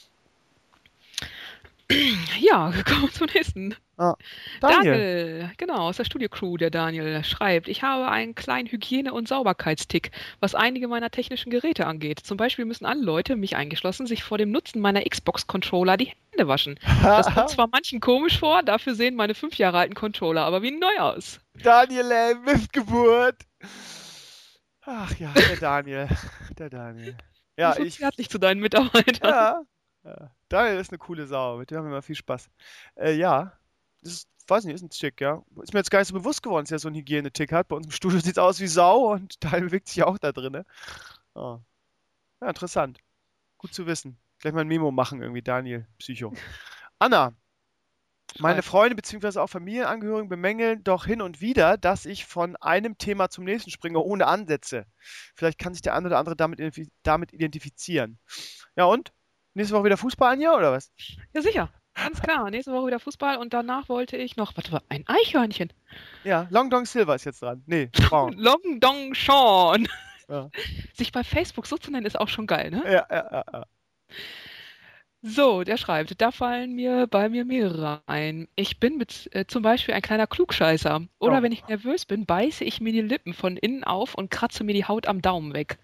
Ja, kommen wir zum nächsten. Daniel. Genau, aus der Studio-Crew, der Daniel schreibt, ich habe einen kleinen Hygiene- und Sauberkeitstick, was einige meiner technischen Geräte angeht. Zum Beispiel müssen alle Leute, mich eingeschlossen, sich vor dem Nutzen meiner Xbox-Controller die Hände waschen. Das kommt zwar manchen komisch vor, dafür sehen meine 5 Jahre alten Controller aber wie neu aus. Daniel, Missgeburt. Ach ja, der Daniel. Der Daniel. Ja, so zärtlich zu deinen Mitarbeitern. Ja. Daniel ist eine coole Sau, mit dem haben wir immer viel Spaß. Ja, das ist, weiß nicht, ist ein Tick, ja. Ist mir jetzt gar nicht so bewusst geworden, dass er so einen Hygienetick hat. Bei uns im Studio sieht es aus wie Sau und Daniel bewegt sich auch da drin. Ne? Oh. Ja, interessant. Gut zu wissen. Gleich mal ein Memo machen irgendwie, Daniel, Psycho. Anna, meine Freunde bzw. auch Familienangehörigen bemängeln doch hin und wieder, dass ich von einem Thema zum nächsten springe, ohne Ansätze. Vielleicht kann sich der eine oder andere damit identifizieren. Ja und? Nächste Woche wieder Fußball, Anja, oder was? Ja, sicher. Ganz klar. Nächste Woche wieder Fußball und danach wollte ich noch, warte mal, ein Eichhörnchen. Ja, Long Dong Silver ist jetzt dran. Nee, Braun. Long Dong Sean. Ja. Sich bei Facebook so zu nennen, ist auch schon geil, ne? Ja. So, der schreibt, da fallen bei mir mehrere ein. Ich bin zum Beispiel ein kleiner Klugscheißer. Oder wenn ich nervös bin, beiße ich mir die Lippen von innen auf und kratze mir die Haut am Daumen weg.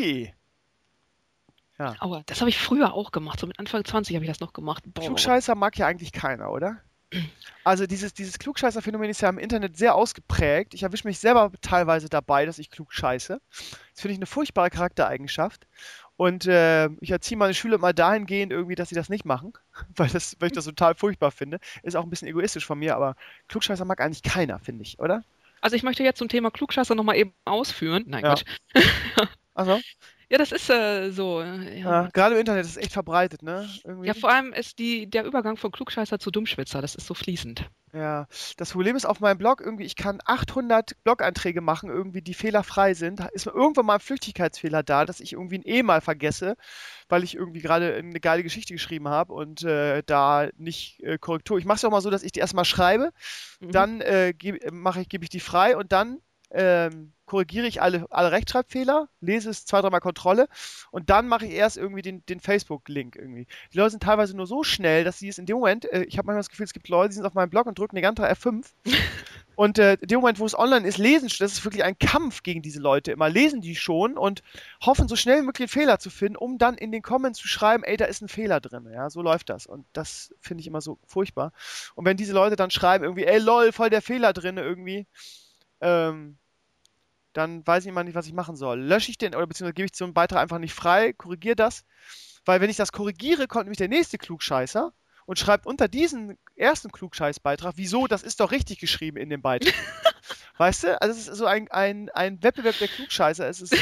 Ja. Aua, das habe ich früher auch gemacht. So mit Anfang 20 habe ich das noch gemacht. Boah. Klugscheißer mag ja eigentlich keiner, oder? Also dieses Klugscheißer-Phänomen ist ja im Internet sehr ausgeprägt. Ich erwische mich selber teilweise dabei, dass ich klug scheiße. Das finde ich eine furchtbare Charaktereigenschaft. Und ich erziehe meine Schüler mal dahingehend irgendwie, dass sie das nicht machen, weil ich das total furchtbar finde. Ist auch ein bisschen egoistisch von mir, aber Klugscheißer mag eigentlich keiner, finde ich, oder? Also ich möchte jetzt zum Thema Klugscheißer nochmal eben ausführen. Nein, ja. Quatsch. Also? Ja, das ist so. Ja, gerade im Internet ist es echt verbreitet, ne? Irgendwie. Ja, vor allem ist der Übergang von Klugscheißer zu Dummschwätzer, das ist so fließend. Ja, das Problem ist auf meinem Blog irgendwie, ich kann 800 Blog-Einträge machen, irgendwie, die fehlerfrei sind. Da ist mir irgendwann mal ein Flüchtigkeitsfehler da, dass ich irgendwie ein E mal vergesse, weil ich irgendwie gerade eine geile Geschichte geschrieben habe und da nicht Korrektur. Ich mache es auch mal so, dass ich die erstmal schreibe, dann gebe ich die frei und dann korrigiere ich alle Rechtschreibfehler, lese es 2, 3 Mal Kontrolle und dann mache ich erst irgendwie den Facebook-Link irgendwie. Die Leute sind teilweise nur so schnell, dass sie es in dem Moment, ich habe manchmal das Gefühl, es gibt Leute, die sind auf meinem Blog und drücken eine ganze F5 und in dem Moment, wo es online ist, lesen, das ist wirklich ein Kampf gegen diese Leute immer, lesen die schon und hoffen so schnell wie möglich einen Fehler zu finden, um dann in den Comments zu schreiben, ey, da ist ein Fehler drin, ja, so läuft das und das finde ich immer so furchtbar. Und wenn diese Leute dann schreiben irgendwie, ey, lol, voll der Fehler drin irgendwie, dann weiß ich immer nicht, was ich machen soll. Lösche ich den oder beziehungsweise gebe ich so einen Beitrag einfach nicht frei, korrigiere das. Weil wenn ich das korrigiere, kommt nämlich der nächste Klugscheißer und schreibt unter diesen ersten Klugscheißbeitrag, wieso, das ist doch richtig geschrieben in dem Beitrag. Weißt du? Also es ist so ein Wettbewerb der Klugscheißer. Es ist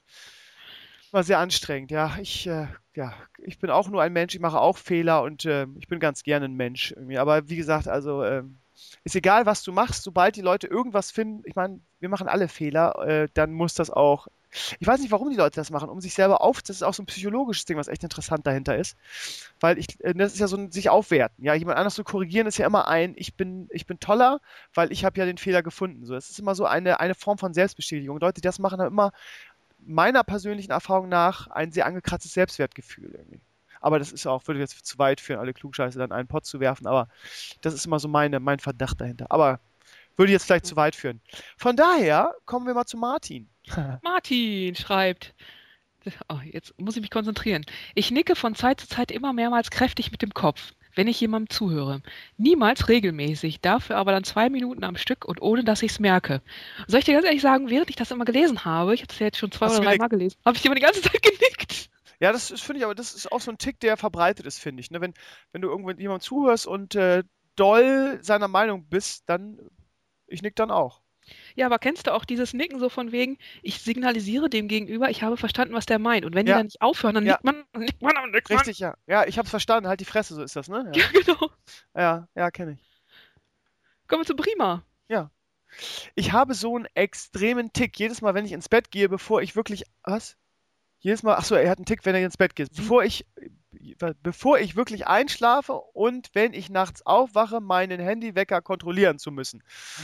mal sehr anstrengend. Ja, ich bin auch nur ein Mensch, ich mache auch Fehler und ich bin ganz gerne ein Mensch irgendwie. Aber wie gesagt, also ist egal, was du machst, sobald die Leute irgendwas finden, ich meine, wir machen alle Fehler, dann muss das auch, ich weiß nicht, warum die Leute das machen, um sich selber das ist auch so ein psychologisches Ding, was echt interessant dahinter ist, weil das ist ja so ein sich aufwerten, ja, jemand anders zu korrigieren ist ja immer ich bin toller, weil ich habe ja den Fehler gefunden, so, das ist immer so eine Form von Selbstbestätigung. Leute, die das machen, haben immer meiner persönlichen Erfahrung nach ein sehr angekratztes Selbstwertgefühl irgendwie. Aber das ist auch, würde jetzt zu weit führen, alle Klugscheiße dann einen Pott zu werfen, aber das ist immer so mein Verdacht dahinter. Aber würde jetzt vielleicht zu weit führen. Von daher kommen wir mal zu Martin. Martin schreibt. Oh, jetzt muss ich mich konzentrieren. Ich nicke von Zeit zu Zeit immer mehrmals kräftig mit dem Kopf, wenn ich jemandem zuhöre. Niemals regelmäßig, dafür aber dann 2 Minuten am Stück und ohne, dass ich es merke. Soll ich dir ganz ehrlich sagen, während ich das immer gelesen habe, ich habe es ja jetzt schon 2 oder 3 Mal gelesen, habe ich immer die ganze Zeit genickt. Ja, das finde ich, aber das ist auch so ein Tick, der verbreitet ist, finde ich. Ne? Wenn du irgendwo jemandem zuhörst und doll seiner Meinung bist, dann, ich nick dann auch. Ja, aber kennst du auch dieses Nicken so von wegen, ich signalisiere dem Gegenüber, ich habe verstanden, was der meint. Und wenn die dann nicht aufhören, dann nickt man und nickt man und nickt man. Richtig, ja. Ja, ich habe es verstanden. Halt die Fresse, so ist das, ne? Ja, genau. Ja, kenne ich. Kommen wir zu Prima. Ja. Ich habe so einen extremen Tick. Jedes Mal, wenn ich ins Bett gehe, bevor ich wirklich. Was? Jedes Mal. Achso, er hat einen Tick, wenn er ins Bett geht. Bevor ich wirklich einschlafe und wenn ich nachts aufwache, meinen Handywecker kontrollieren zu müssen.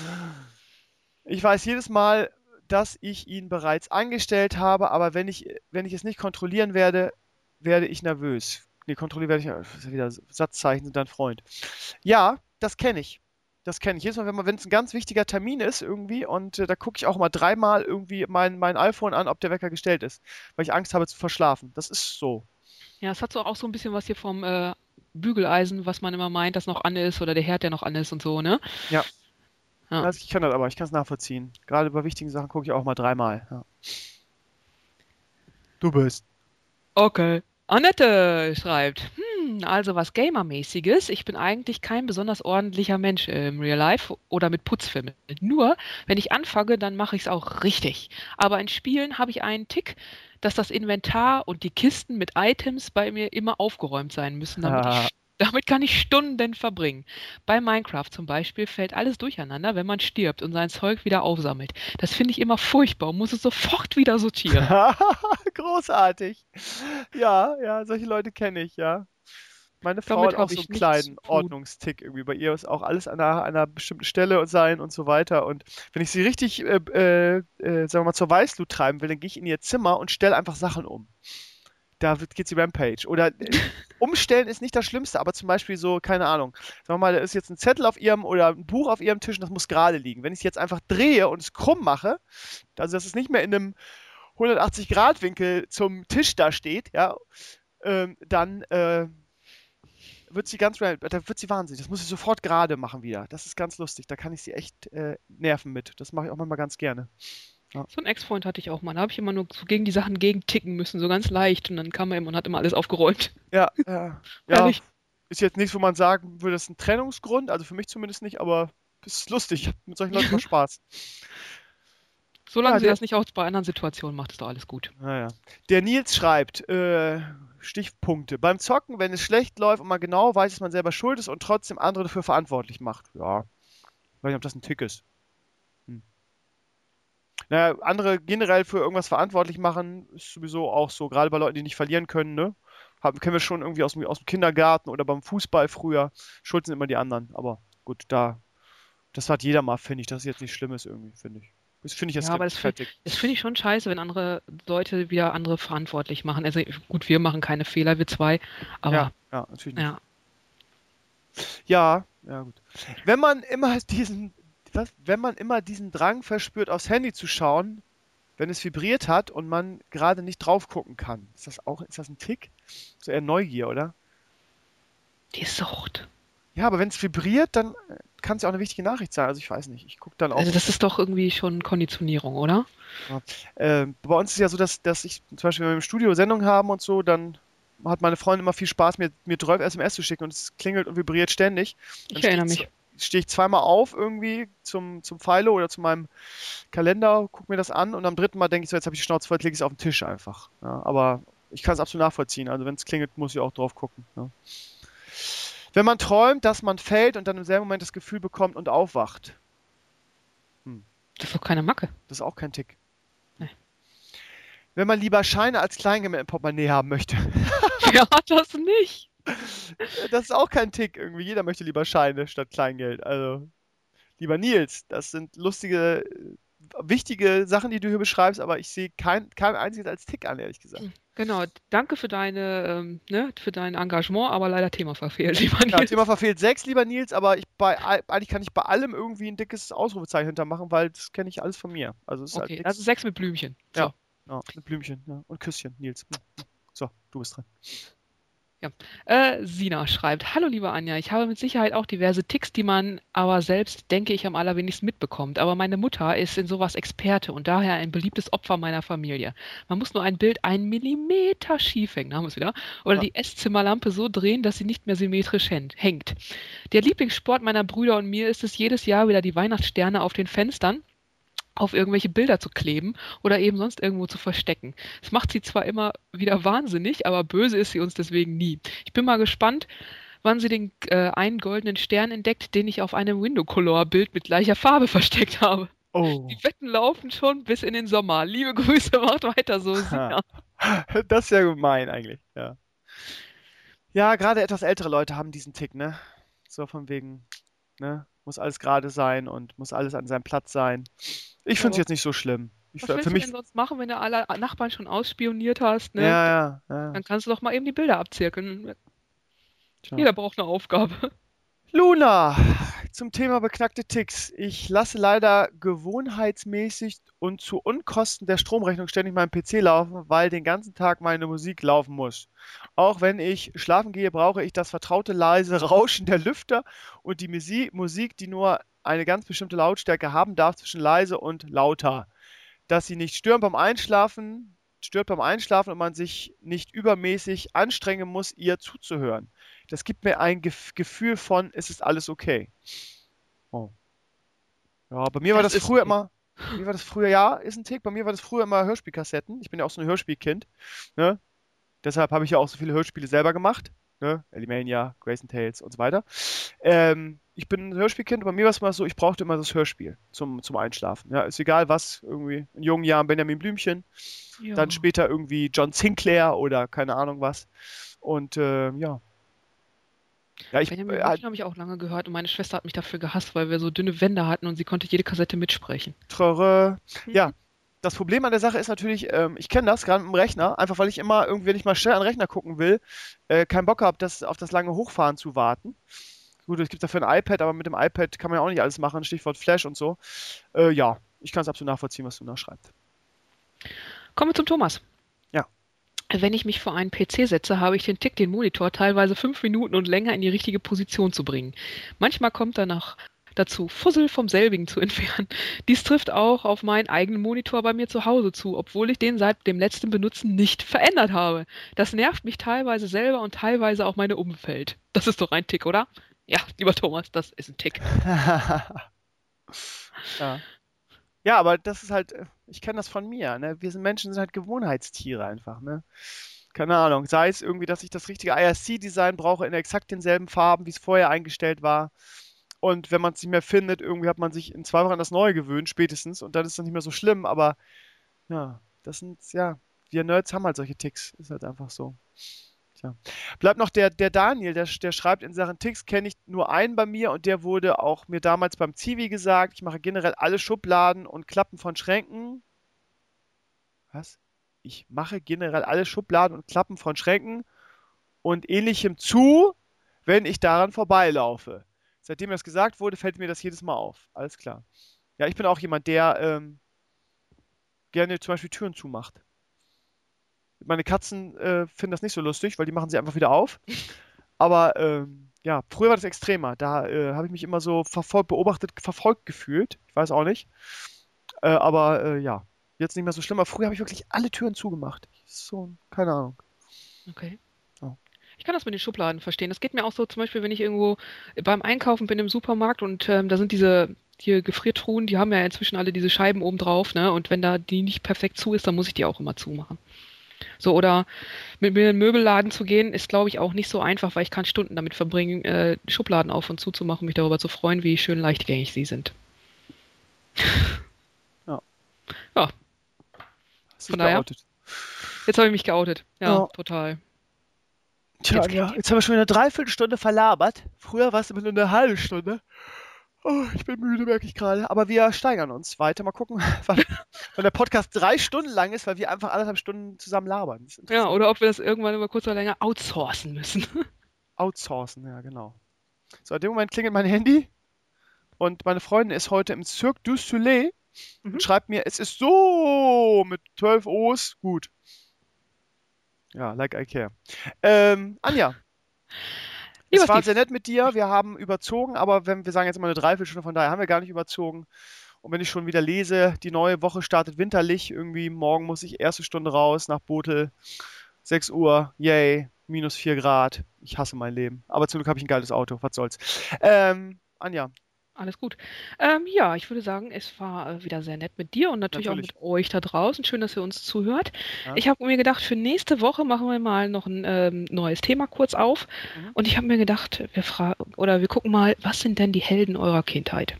Ich weiß jedes Mal, dass ich ihn bereits angestellt habe, aber wenn ich es nicht kontrollieren werde, werde ich nervös. Nee, kontrollieren werde ich. Wieder Satzzeichen sind dein Freund. Ja, das kenne ich. Das kenne ich. Jedes Mal, wenn es ein ganz wichtiger Termin ist irgendwie und da gucke ich auch mal 3-mal irgendwie mein iPhone an, ob der Wecker gestellt ist, weil ich Angst habe zu verschlafen. Das ist so. Ja, es hat so auch so ein bisschen was hier vom Bügeleisen, was man immer meint, das noch an ist oder der Herd, der noch an ist und so, ne? Ja. Also ich kann das aber, ich kann es nachvollziehen. Gerade bei wichtigen Sachen gucke ich auch mal 3-mal. Ja. Du bist. Okay. Annette schreibt, also was Gamermäßiges. Ich bin eigentlich kein besonders ordentlicher Mensch im Real Life oder mit Putzfilmen. Nur, wenn ich anfange, dann mache ich es auch richtig. Aber in Spielen habe ich einen Tick, dass das Inventar und die Kisten mit Items bei mir immer aufgeräumt sein müssen, damit kann ich Stunden verbringen. Bei Minecraft zum Beispiel fällt alles durcheinander, wenn man stirbt und sein Zeug wieder aufsammelt. Das finde ich immer furchtbar und muss es sofort wieder sortieren. Großartig. Ja, solche Leute kenne ich, ja. Meine Frau hat auch so einen kleinen Ordnungstick irgendwie. Bei ihr ist auch alles an einer bestimmten Stelle sein und so weiter. Und wenn ich sie richtig, sagen wir mal, zur Weißglut treiben will, dann gehe ich in ihr Zimmer und stelle einfach Sachen um. Da geht sie Rampage. Oder umstellen ist nicht das Schlimmste, aber zum Beispiel so, keine Ahnung, sagen wir mal, da ist jetzt ein Zettel auf ihrem oder ein Buch auf ihrem Tisch und das muss gerade liegen. Wenn ich es jetzt einfach drehe und es krumm mache, also dass es nicht mehr in einem 180-Grad-Winkel zum Tisch da steht, ja, dann wird sie wahnsinnig. Das muss sie sofort gerade machen wieder. Das ist ganz lustig. Da kann ich sie echt nerven mit. Das mache ich auch manchmal ganz gerne. Ja. So einen Ex-Freund hatte ich auch mal. Da habe ich immer nur so gegen die Sachen ticken müssen, so ganz leicht. Und dann kam er immer und hat immer alles aufgeräumt. Ja. Ist jetzt nichts, wo man sagen würde, das ist ein Trennungsgrund. Also für mich zumindest nicht, aber es ist lustig. Mit solchen Leuten macht Spaß. Solange sie das nicht auch bei anderen Situationen macht, ist doch alles gut. Naja. Der Nils schreibt, Stichpunkte. Beim Zocken, wenn es schlecht läuft und man genau weiß, dass man selber schuld ist und trotzdem andere dafür verantwortlich macht. Ja, ich weiß nicht, ob das ein Tick ist. Naja, andere generell für irgendwas verantwortlich machen, ist sowieso auch so. Gerade bei Leuten, die nicht verlieren können, ne? Kennen wir schon irgendwie aus dem Kindergarten oder beim Fußball früher. Schuld sind immer die anderen. Aber gut, das hat jeder mal, finde ich. Das ist jetzt nicht Schlimmes irgendwie, finde ich. Das finde ich jetzt aber das finde ich schon scheiße, wenn andere Leute wieder andere verantwortlich machen. Also gut, wir machen keine Fehler, wir zwei, aber... Ja, natürlich nicht. Ja, gut. Wenn man immer diesen Drang verspürt, aufs Handy zu schauen, wenn es vibriert hat und man gerade nicht drauf gucken kann. Ist das ein Tick? So eher Neugier, oder? Die Sucht. Ja, aber wenn es vibriert, dann kann es ja auch eine wichtige Nachricht sein. Also ich weiß nicht. Ich gucke dann auch. Also das ist doch irgendwie schon Konditionierung, oder? Ja. Bei uns ist es ja so, dass ich zum Beispiel, wenn wir im Studio Sendungen haben und so, dann hat meine Freundin immer viel Spaß, mir 12 SMS zu schicken und es klingelt und vibriert ständig. Ich erinnere mich. Stehe ich zweimal auf irgendwie zum Pfeilo oder zu meinem Kalender, gucke mir das an und am dritten Mal denke ich so, jetzt habe ich die Schnauze voll, lege ich es auf den Tisch einfach. Ja, aber ich kann es absolut nachvollziehen. Also wenn es klingelt, muss ich auch drauf gucken. Ja. Wenn man träumt, dass man fällt und dann im selben Moment das Gefühl bekommt und aufwacht. Das ist doch keine Macke. Das ist auch kein Tick. Nee. Wenn man lieber Scheine als Kleingeld im Portemonnaie haben möchte. Wer hat das nicht? Das ist auch kein Tick irgendwie. Jeder möchte lieber Scheine statt Kleingeld. Also, lieber Nils, das sind lustige, wichtige Sachen, die du hier beschreibst, aber ich sehe kein einziges als Tick an, ehrlich gesagt. Genau, danke für für dein Engagement, aber leider Thema verfehlt, lieber Nils. Ja, Thema verfehlt 6, lieber Nils, aber eigentlich kann ich bei allem irgendwie ein dickes Ausrufezeichen hintermachen, weil das kenne ich alles von mir. Also es ist Okay, halt also 6 mit Blümchen. So. Ja, mit Blümchen, ja. Und Küsschen, Nils. So, du bist dran. Sina schreibt, hallo liebe Anja, ich habe mit Sicherheit auch diverse Ticks, die man aber selbst, denke ich, am allerwenigsten mitbekommt. Aber meine Mutter ist in sowas Experte und daher ein beliebtes Opfer meiner Familie. Man muss nur ein Bild 1 Millimeter schief hängen, da haben wir es wieder, oder die Esszimmerlampe so drehen, dass sie nicht mehr symmetrisch hängt. Der Lieblingssport meiner Brüder und mir ist es, jedes Jahr wieder die Weihnachtssterne auf den Fenstern auf irgendwelche Bilder zu kleben oder eben sonst irgendwo zu verstecken. Das macht sie zwar immer wieder wahnsinnig, aber böse ist sie uns deswegen nie. Ich bin mal gespannt, wann sie den einen goldenen Stern entdeckt, den ich auf einem Window-Color-Bild mit gleicher Farbe versteckt habe. Oh. Die Wetten laufen schon bis in den Sommer. Liebe Grüße, macht weiter so. Das ist ja gemein eigentlich, ja. Ja, gerade etwas ältere Leute haben diesen Tick, ne? So von wegen, ne? Muss alles gerade sein und muss alles an seinem Platz sein. Ich finde es jetzt nicht so schlimm. Was willst du denn sonst machen, wenn du alle Nachbarn schon ausspioniert hast? Ne? Ja. Dann kannst du doch mal eben die Bilder abzirkeln. Tja. Jeder braucht eine Aufgabe. Luna, zum Thema beknackte Ticks. Ich lasse leider gewohnheitsmäßig und zu Unkosten der Stromrechnung ständig meinen PC laufen, weil den ganzen Tag meine Musik laufen muss. Auch wenn ich schlafen gehe, brauche ich das vertraute leise Rauschen der Lüfter und die Musik, die nur eine ganz bestimmte Lautstärke haben darf, zwischen leise und lauter. Dass sie nicht stört beim Einschlafen und man sich nicht übermäßig anstrengen muss, ihr zuzuhören. Das gibt mir ein Gefühl von, es ist alles okay. Oh. Ja, bei mir war das früher immer, ist ein Tick, bei mir war das früher immer Hörspielkassetten. Ich bin ja auch so ein Hörspielkind. Ne? Deshalb habe ich ja auch so viele Hörspiele selber gemacht. Ne? Elimania, Grayson Tales und so weiter. Ich bin ein Hörspielkind und bei mir war es mal so, ich brauchte immer das Hörspiel zum Einschlafen. Ja, ist egal was, irgendwie in jungen Jahren Benjamin Blümchen, dann später irgendwie John Sinclair oder keine Ahnung was. Und ja. Benjamin Blümchen habe ich auch lange gehört und meine Schwester hat mich dafür gehasst, weil wir so dünne Wände hatten und sie konnte jede Kassette mitsprechen. Ja. Das Problem an der Sache ist natürlich, ich kenne das gerade mit dem Rechner, einfach weil ich immer irgendwie, wenn ich mal schnell an den Rechner gucken will, keinen Bock habe, auf das lange Hochfahren zu warten. Gut, es gibt dafür ein iPad, aber mit dem iPad kann man ja auch nicht alles machen, Stichwort Flash und so. Ja, ich kann es absolut nachvollziehen, was du nachschreibst. Kommen wir zum Thomas. Ja. Wenn ich mich vor einen PC setze, habe ich den Tick, den Monitor teilweise 5 Minuten und länger in die richtige Position zu bringen. Manchmal kommt danach dazu, Fussel vom selbigen zu entfernen. Dies trifft auch auf meinen eigenen Monitor bei mir zu Hause zu, obwohl ich den seit dem letzten Benutzen nicht verändert habe. Das nervt mich teilweise selber und teilweise auch meine Umfeld. Das ist doch ein Tick, oder? Ja, lieber Thomas, das ist ein Tick. Ja, aber das ist halt, Ich kenne das von mir, ne? Menschen sind halt Gewohnheitstiere einfach, ne? Keine Ahnung, sei es irgendwie, dass ich das richtige IRC-Design brauche in exakt denselben Farben, wie es vorher eingestellt war. Und wenn man es nicht mehr findet, irgendwie hat man sich in 2 Wochen an das Neue gewöhnt, spätestens, und dann ist es nicht mehr so schlimm, aber ja, wir Nerds haben halt solche Ticks, ist halt einfach so. Tja. Bleibt noch der Daniel, der schreibt in Sachen Ticks, kenne ich nur einen bei mir und der wurde auch mir damals beim Zivi gesagt, ich mache generell alle Schubladen und Klappen von Schränken. Was? Ich mache generell alle Schubladen und Klappen von Schränken und Ähnlichem zu, wenn ich daran vorbeilaufe. Seitdem mir das gesagt wurde, fällt mir das jedes Mal auf. Alles klar. Ja, ich bin auch jemand, der gerne zum Beispiel Türen zumacht. Meine Katzen finden das nicht so lustig, weil die machen sie einfach wieder auf. Aber ja, früher war das extremer. Da habe ich mich immer so verfolgt gefühlt. Ich weiß auch nicht. Aber ja, jetzt nicht mehr so schlimm. Aber früher habe ich wirklich alle Türen zugemacht. Keine Ahnung. Okay. Oh. Ich kann das mit den Schubladen verstehen. Das geht mir auch so, zum Beispiel, wenn ich irgendwo beim Einkaufen bin im Supermarkt und da sind diese hier Gefriertruhen, die haben ja inzwischen alle diese Scheiben oben drauf, ne? Und wenn da die nicht perfekt zu ist, dann muss ich die auch immer zumachen. So, oder mit mir in den Möbelladen zu gehen, ist, glaube ich, auch nicht so einfach, weil ich kann Stunden damit verbringen, Schubladen auf und zuzumachen, mich darüber zu freuen, wie schön leichtgängig sie sind. Ja. Ja. Von daher. Jetzt habe ich mich geoutet. Ja, total. Tja, jetzt haben wir schon eine Dreiviertelstunde verlabert. Früher war es immer nur eine halbe Stunde. Oh, ich bin müde, merke ich gerade. Aber wir steigern uns weiter. Mal gucken, wann der Podcast 3 Stunden lang ist, weil wir einfach 1,5 Stunden zusammen labern. Ja, oder ob wir das irgendwann über kurz oder länger outsourcen müssen. Outsourcen, ja, genau. So, in dem Moment klingelt mein Handy und meine Freundin ist heute im Cirque du Soleil und schreibt mir, es ist so mit 12 O's gut. Ja, like I care. Anja. Es war sehr nett mit dir. Wir haben überzogen, aber wir sagen jetzt immer eine Dreiviertelstunde, von daher haben wir gar nicht überzogen. Und wenn ich schon wieder lese, die neue Woche startet winterlich. Irgendwie morgen muss ich erste Stunde raus nach Botel. 6 Uhr, yay, minus 4 Grad. Ich hasse mein Leben. Aber zum Glück habe ich ein geiles Auto. Was soll's. Anja. Alles gut. Ja, ich würde sagen, es war wieder sehr nett mit dir und natürlich auch mit euch da draußen. Schön, dass ihr uns zuhört. Ja. Ich habe mir gedacht, für nächste Woche machen wir mal noch ein neues Thema kurz auf. Und ich habe mir gedacht, wir gucken mal, was sind denn die Helden eurer Kindheit?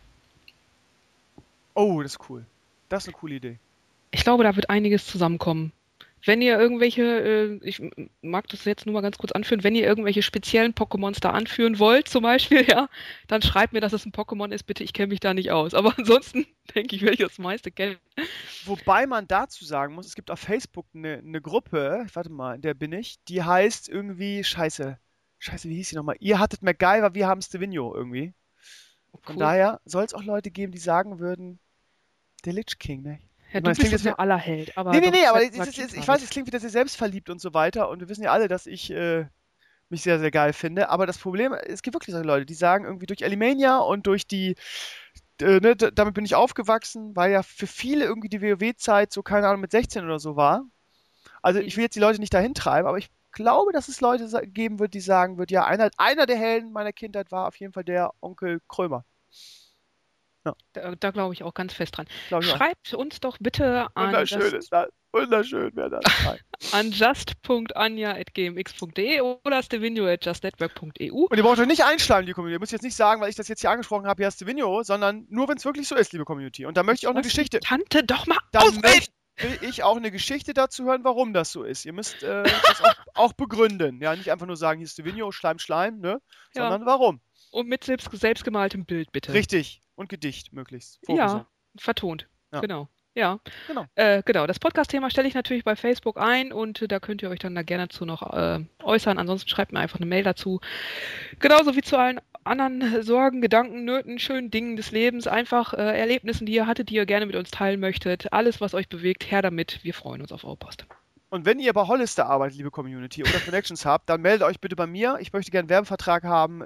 Oh, das ist cool. Das ist eine coole Idee. Ich glaube, da wird einiges zusammenkommen. Wenn ihr irgendwelche, ich mag das jetzt nur mal ganz kurz anführen, wenn ihr irgendwelche speziellen Pokémons da anführen wollt, zum Beispiel, ja, dann schreibt mir, dass es ein Pokémon ist, bitte, ich kenne mich da nicht aus. Aber ansonsten denke ich, werde ich das meiste kennen. Wobei man dazu sagen muss, es gibt auf Facebook eine Gruppe, warte mal, in der bin ich, die heißt irgendwie, Scheiße, wie hieß die nochmal? Ihr hattet MacGyver, wir haben Stevino irgendwie. Von daher soll es auch Leute geben, die sagen würden, der Lich King, ne? Ja, du bist jetzt der Allerheld. Aber nee, aber ich weiß, es klingt wieder sehr selbstverliebt und so weiter und wir wissen ja alle, dass ich mich sehr, sehr geil finde, aber das Problem, es gibt wirklich solche Leute, die sagen irgendwie durch Alimania und durch die, damit bin ich aufgewachsen, weil ja für viele irgendwie die WoW-Zeit so, keine Ahnung, mit 16 oder so war. Also ich will jetzt die Leute nicht dahin treiben, aber ich glaube, dass es Leute geben wird, die sagen wird, ja, einer der Helden meiner Kindheit war auf jeden Fall der Onkel Krömer. Ja. Da glaube ich auch ganz fest dran. Schreibt uns doch bitte an Wunderschön wäre das. an just.anja@gmx.de oder stevino@justnetwork.eu. Und ihr braucht euch nicht einschleimen, liebe Community. Ihr müsst jetzt nicht sagen, weil ich das jetzt hier angesprochen habe, ja, Stevino, sondern nur, wenn es wirklich so ist, liebe Community. Und da möchte ich auch eine Geschichte. Tante, doch mal will ich auch eine Geschichte dazu hören, warum das so ist. Ihr müsst das auch begründen. Ja, nicht einfach nur sagen, hier ist Stevino, Schleim, ne? Sondern warum. Und mit selbstgemaltem Bild, bitte. Richtig. Und Gedicht möglichst. Ja, vertont. Ja. Genau. Ja, genau. Das Podcast-Thema stelle ich natürlich bei Facebook ein und da könnt ihr euch dann da gerne zu noch äußern. Ansonsten schreibt mir einfach eine Mail dazu. Genauso wie zu allen anderen Sorgen, Gedanken, Nöten, schönen Dingen des Lebens, einfach Erlebnissen, die ihr hattet, die ihr gerne mit uns teilen möchtet. Alles, was euch bewegt, her damit. Wir freuen uns auf eure Post. Und wenn ihr bei Hollister arbeitet, liebe Community, oder Connections habt, dann meldet euch bitte bei mir. Ich möchte gerne einen Werbevertrag haben.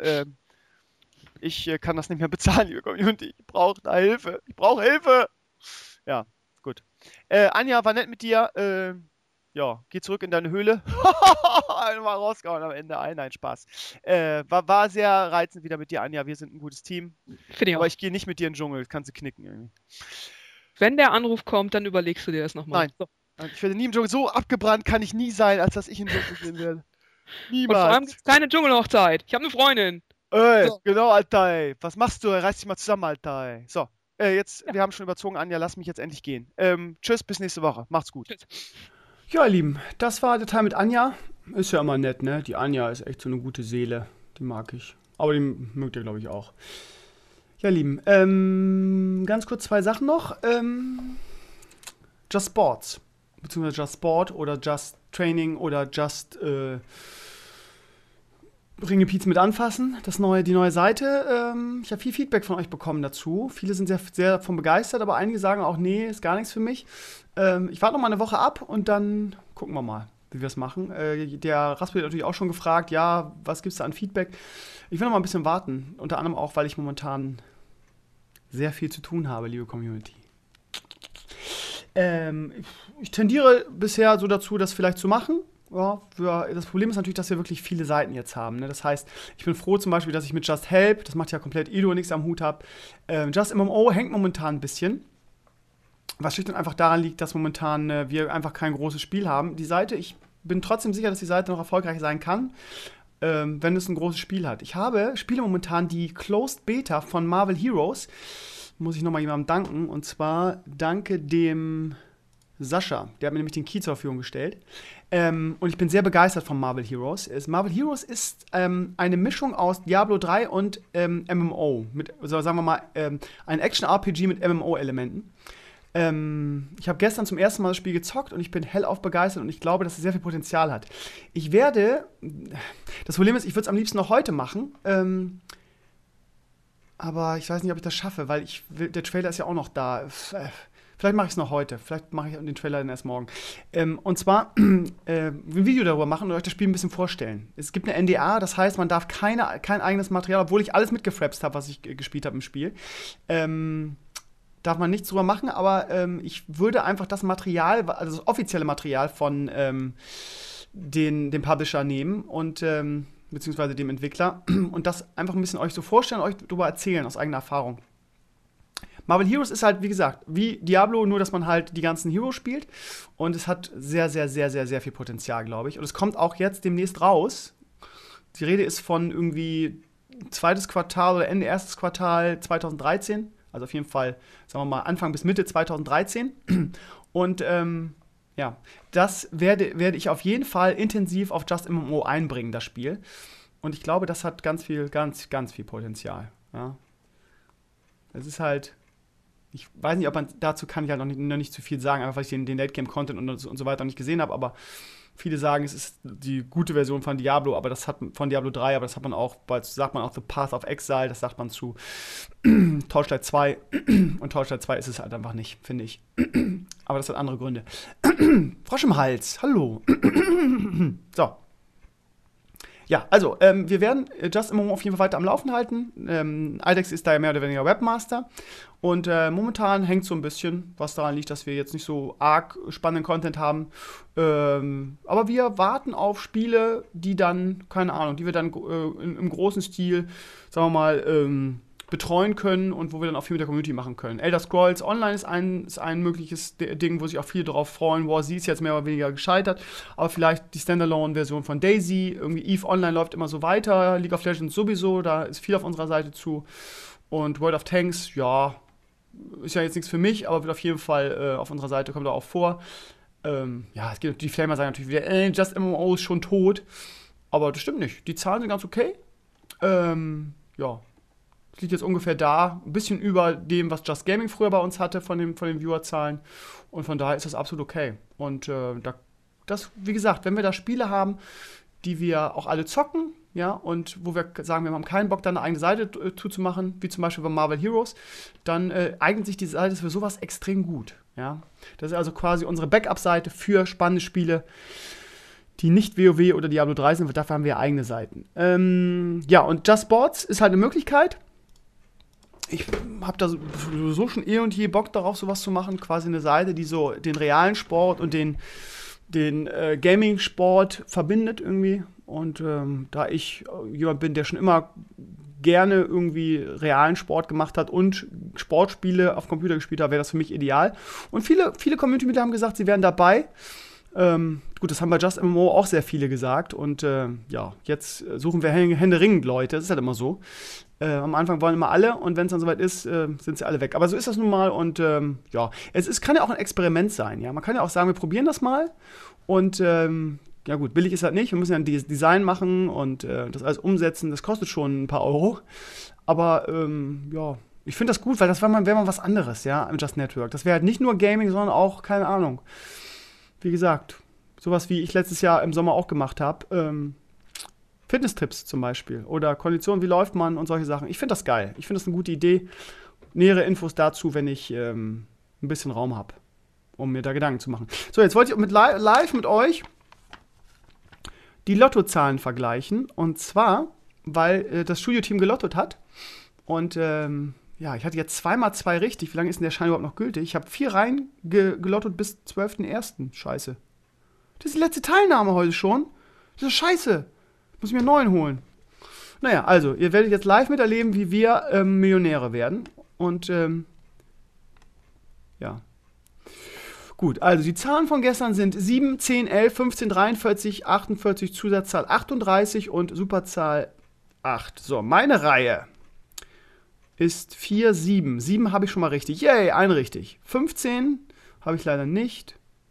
Ich kann das nicht mehr bezahlen, liebe Community. Ich brauche da Hilfe. Ich brauche Hilfe. Ja, gut. Anja, war nett mit dir. Ja, geh zurück in deine Höhle. Mal rausgehauen am Ende. Nein, Spaß. War sehr reizend wieder mit dir, Anja. Wir sind ein gutes Team. Finde ich auch. Aber ich gehe nicht mit dir in den Dschungel. Das kannst du knicken irgendwie. Wenn der Anruf kommt, dann überlegst du dir das nochmal. Nein. So. Ich werde nie im Dschungel. So abgebrannt kann ich nie sein, als dass ich im Dschungel gehen werde. Niemals. Und vor allem gibt es keine Dschungelhochzeit. Ich habe eine Freundin. Ey, So. genau, Alter, ey. Was machst du? Reiß dich mal zusammen, Alter, ey. So, jetzt, wir haben schon überzogen, Anja, lass mich jetzt endlich gehen. Tschüss, bis nächste Woche. Macht's gut. Tschüss. Ja, ihr Lieben, das war der Teil mit Anja. Ist ja immer nett, ne? Die Anja ist echt so eine gute Seele. Die mag ich. Aber die mögt ihr, glaube ich, auch. Ja, Lieben, ganz kurz 2 Sachen noch. Just Sports. Beziehungsweise Just Sport oder Just Training oder Just Ringepiez mit anfassen. Die neue Seite. Ich habe viel Feedback von euch bekommen dazu. Viele sind sehr, sehr davon begeistert, aber einige sagen auch, nee, ist gar nichts für mich. Ich warte noch mal eine Woche ab und dann gucken wir mal, wie wir es machen. Der Raspi hat natürlich auch schon gefragt, ja, was gibt es da an Feedback? Ich will noch mal ein bisschen warten. Unter anderem auch, weil ich momentan sehr viel zu tun habe, liebe Community. Ich tendiere bisher so dazu, das vielleicht zu machen. Ja, das Problem ist natürlich, dass wir wirklich viele Seiten jetzt haben. Ne? Das heißt, ich bin froh zum Beispiel, dass ich mit Just Help, das macht ja komplett Ido, nichts am Hut habe. Just MMO hängt momentan ein bisschen. Was schlicht und einfach daran liegt, dass momentan wir einfach kein großes Spiel haben. Die Seite, ich bin trotzdem sicher, dass die Seite noch erfolgreich sein kann, wenn es ein großes Spiel hat. Ich spiele momentan die Closed Beta von Marvel Heroes. Muss ich nochmal jemandem danken. Und zwar danke dem Sascha. Der hat mir nämlich den Key zur Verfügung gestellt. Und ich bin sehr begeistert von Marvel Heroes. Marvel Heroes ist eine Mischung aus Diablo 3 und MMO. Also sagen wir mal, ein Action-RPG mit MMO-Elementen. Ich habe gestern zum ersten Mal das Spiel gezockt und ich bin hellauf begeistert und ich glaube, dass es sehr viel Potenzial hat. Das Problem ist, ich würde es am liebsten noch heute machen, aber ich weiß nicht, ob ich das schaffe, weil der Trailer ist ja auch noch da. Vielleicht mache ich es noch heute, vielleicht mache ich den Trailer dann erst morgen. Und zwar ein Video darüber machen und euch das Spiel ein bisschen vorstellen. Es gibt eine NDA, das heißt, man darf kein eigenes Material, obwohl ich alles mitgefrapst habe, was ich gespielt habe im Spiel. Darf man nichts drüber machen, aber ich würde einfach das Material, also das offizielle Material von dem Publisher nehmen und beziehungsweise dem Entwickler und das einfach ein bisschen euch so vorstellen, euch darüber erzählen aus eigener Erfahrung. Marvel Heroes ist halt, wie gesagt, wie Diablo, nur dass man halt die ganzen Heroes spielt und es hat sehr, sehr, sehr, sehr, sehr viel Potenzial, glaube ich. Und es kommt auch jetzt demnächst raus. Die Rede ist von irgendwie 2. Quartal oder Ende 1. Quartal 2013. Also auf jeden Fall, sagen wir mal, Anfang bis Mitte 2013. Und ja, das werde ich auf jeden Fall intensiv auf Just MMO einbringen, das Spiel. Und ich glaube, das hat ganz viel Potenzial. Ja. Es ist halt, ich weiß nicht, dazu kann ich halt noch nicht zu viel sagen, einfach weil ich den Late-Game-Content und so weiter noch nicht gesehen habe, aber viele sagen, es ist die gute Version von Diablo, von Diablo 3, aber das hat man auch, sagt man auch The Path of Exile, das sagt man zu Torchlight 2 und Torchlight 2 ist es halt einfach nicht, finde ich. Aber das hat andere Gründe. Frosch im Hals, hallo. So. Ja, also, wir werden Just MMO auf jeden Fall weiter am Laufen halten. Aldex ist da ja mehr oder weniger Webmaster. Und momentan hängt so ein bisschen, was daran liegt, dass wir jetzt nicht so arg spannenden Content haben. Aber wir warten auf Spiele, die dann, keine Ahnung, die wir dann im großen Stil, sagen wir mal, betreuen können und wo wir dann auch viel mit der Community machen können. Elder Scrolls Online ist ein mögliches Ding, wo sich auch viele drauf freuen. War Z ist jetzt mehr oder weniger gescheitert, aber vielleicht die Standalone-Version von Daisy, irgendwie EVE Online läuft immer so weiter, League of Legends sowieso, da ist viel auf unserer Seite zu. Und World of Tanks, ja, ist ja jetzt nichts für mich, aber wird auf jeden Fall auf unserer Seite, kommt da auch vor. Ja, es gibt die Flamer sagen natürlich wieder, Just MMO ist schon tot, aber das stimmt nicht. Die Zahlen sind ganz okay. Ja. Liegt jetzt ungefähr da, ein bisschen über dem, was Just Gaming früher bei uns hatte, von den Viewerzahlen. Und von daher ist das absolut okay. Und wie gesagt, wenn wir da Spiele haben, die wir auch alle zocken, ja, und wo wir sagen, wir haben keinen Bock, da eine eigene Seite zuzumachen, wie zum Beispiel bei Marvel Heroes, dann eignet sich die Seite für sowas extrem gut. Ja. Das ist also quasi unsere Backup-Seite für spannende Spiele, die nicht WoW oder Diablo 3 sind, dafür haben wir eigene Seiten. Ja, und Just Sports ist halt eine Möglichkeit. Ich habe da so schon eh und je Bock darauf, sowas zu machen. Quasi eine Seite, die so den realen Sport und den Gaming-Sport verbindet irgendwie. Und da ich jemand bin, der schon immer gerne irgendwie realen Sport gemacht hat und Sportspiele auf Computer gespielt hat, wäre das für mich ideal. Und viele Community-Mitglieder haben gesagt, sie wären dabei. Gut, das haben bei Just MMO auch sehr viele gesagt. Und ja, jetzt suchen wir händeringend Leute. Das ist halt immer so. Am Anfang wollen immer alle und wenn es dann soweit ist, sind sie alle weg. Aber so ist das nun mal und ja, kann ja auch ein Experiment sein. Ja? Man kann ja auch sagen, wir probieren das mal und ja gut, billig ist halt nicht. Wir müssen ja ein Design machen und das alles umsetzen. Das kostet schon ein paar Euro. Aber ja, ich finde das gut, weil das wäre mal was anderes, ja, im Just Network. Das wäre halt nicht nur Gaming, sondern auch, keine Ahnung, wie gesagt, sowas wie ich letztes Jahr im Sommer auch gemacht habe. Fitness-Tipps zum Beispiel oder Konditionen, wie läuft man und solche Sachen. Ich finde das geil. Ich finde das eine gute Idee. Nähere Infos dazu, wenn ich ein bisschen Raum habe, um mir da Gedanken zu machen. So, jetzt wollte ich live mit euch die Lottozahlen vergleichen. Und zwar, weil das Studio-Team gelottot hat. Und ja, ich hatte jetzt 2x2 richtig. Wie lange ist denn der Schein überhaupt noch gültig? Ich habe 4 Reihen gelottot bis 12.01. Scheiße. Das ist die letzte Teilnahme heute schon. Das ist scheiße. Muss ich mir einen neuen holen. Naja, also, ihr werdet jetzt live miterleben, wie wir Millionäre werden. Und, ja. Gut, also die Zahlen von gestern sind 7, 10, 11, 15, 43, 48, Zusatzzahl 38 und Superzahl 8. So, meine Reihe ist 4, 7. 7 habe ich schon mal richtig. Yay, ein richtig. 15 habe ich leider nicht.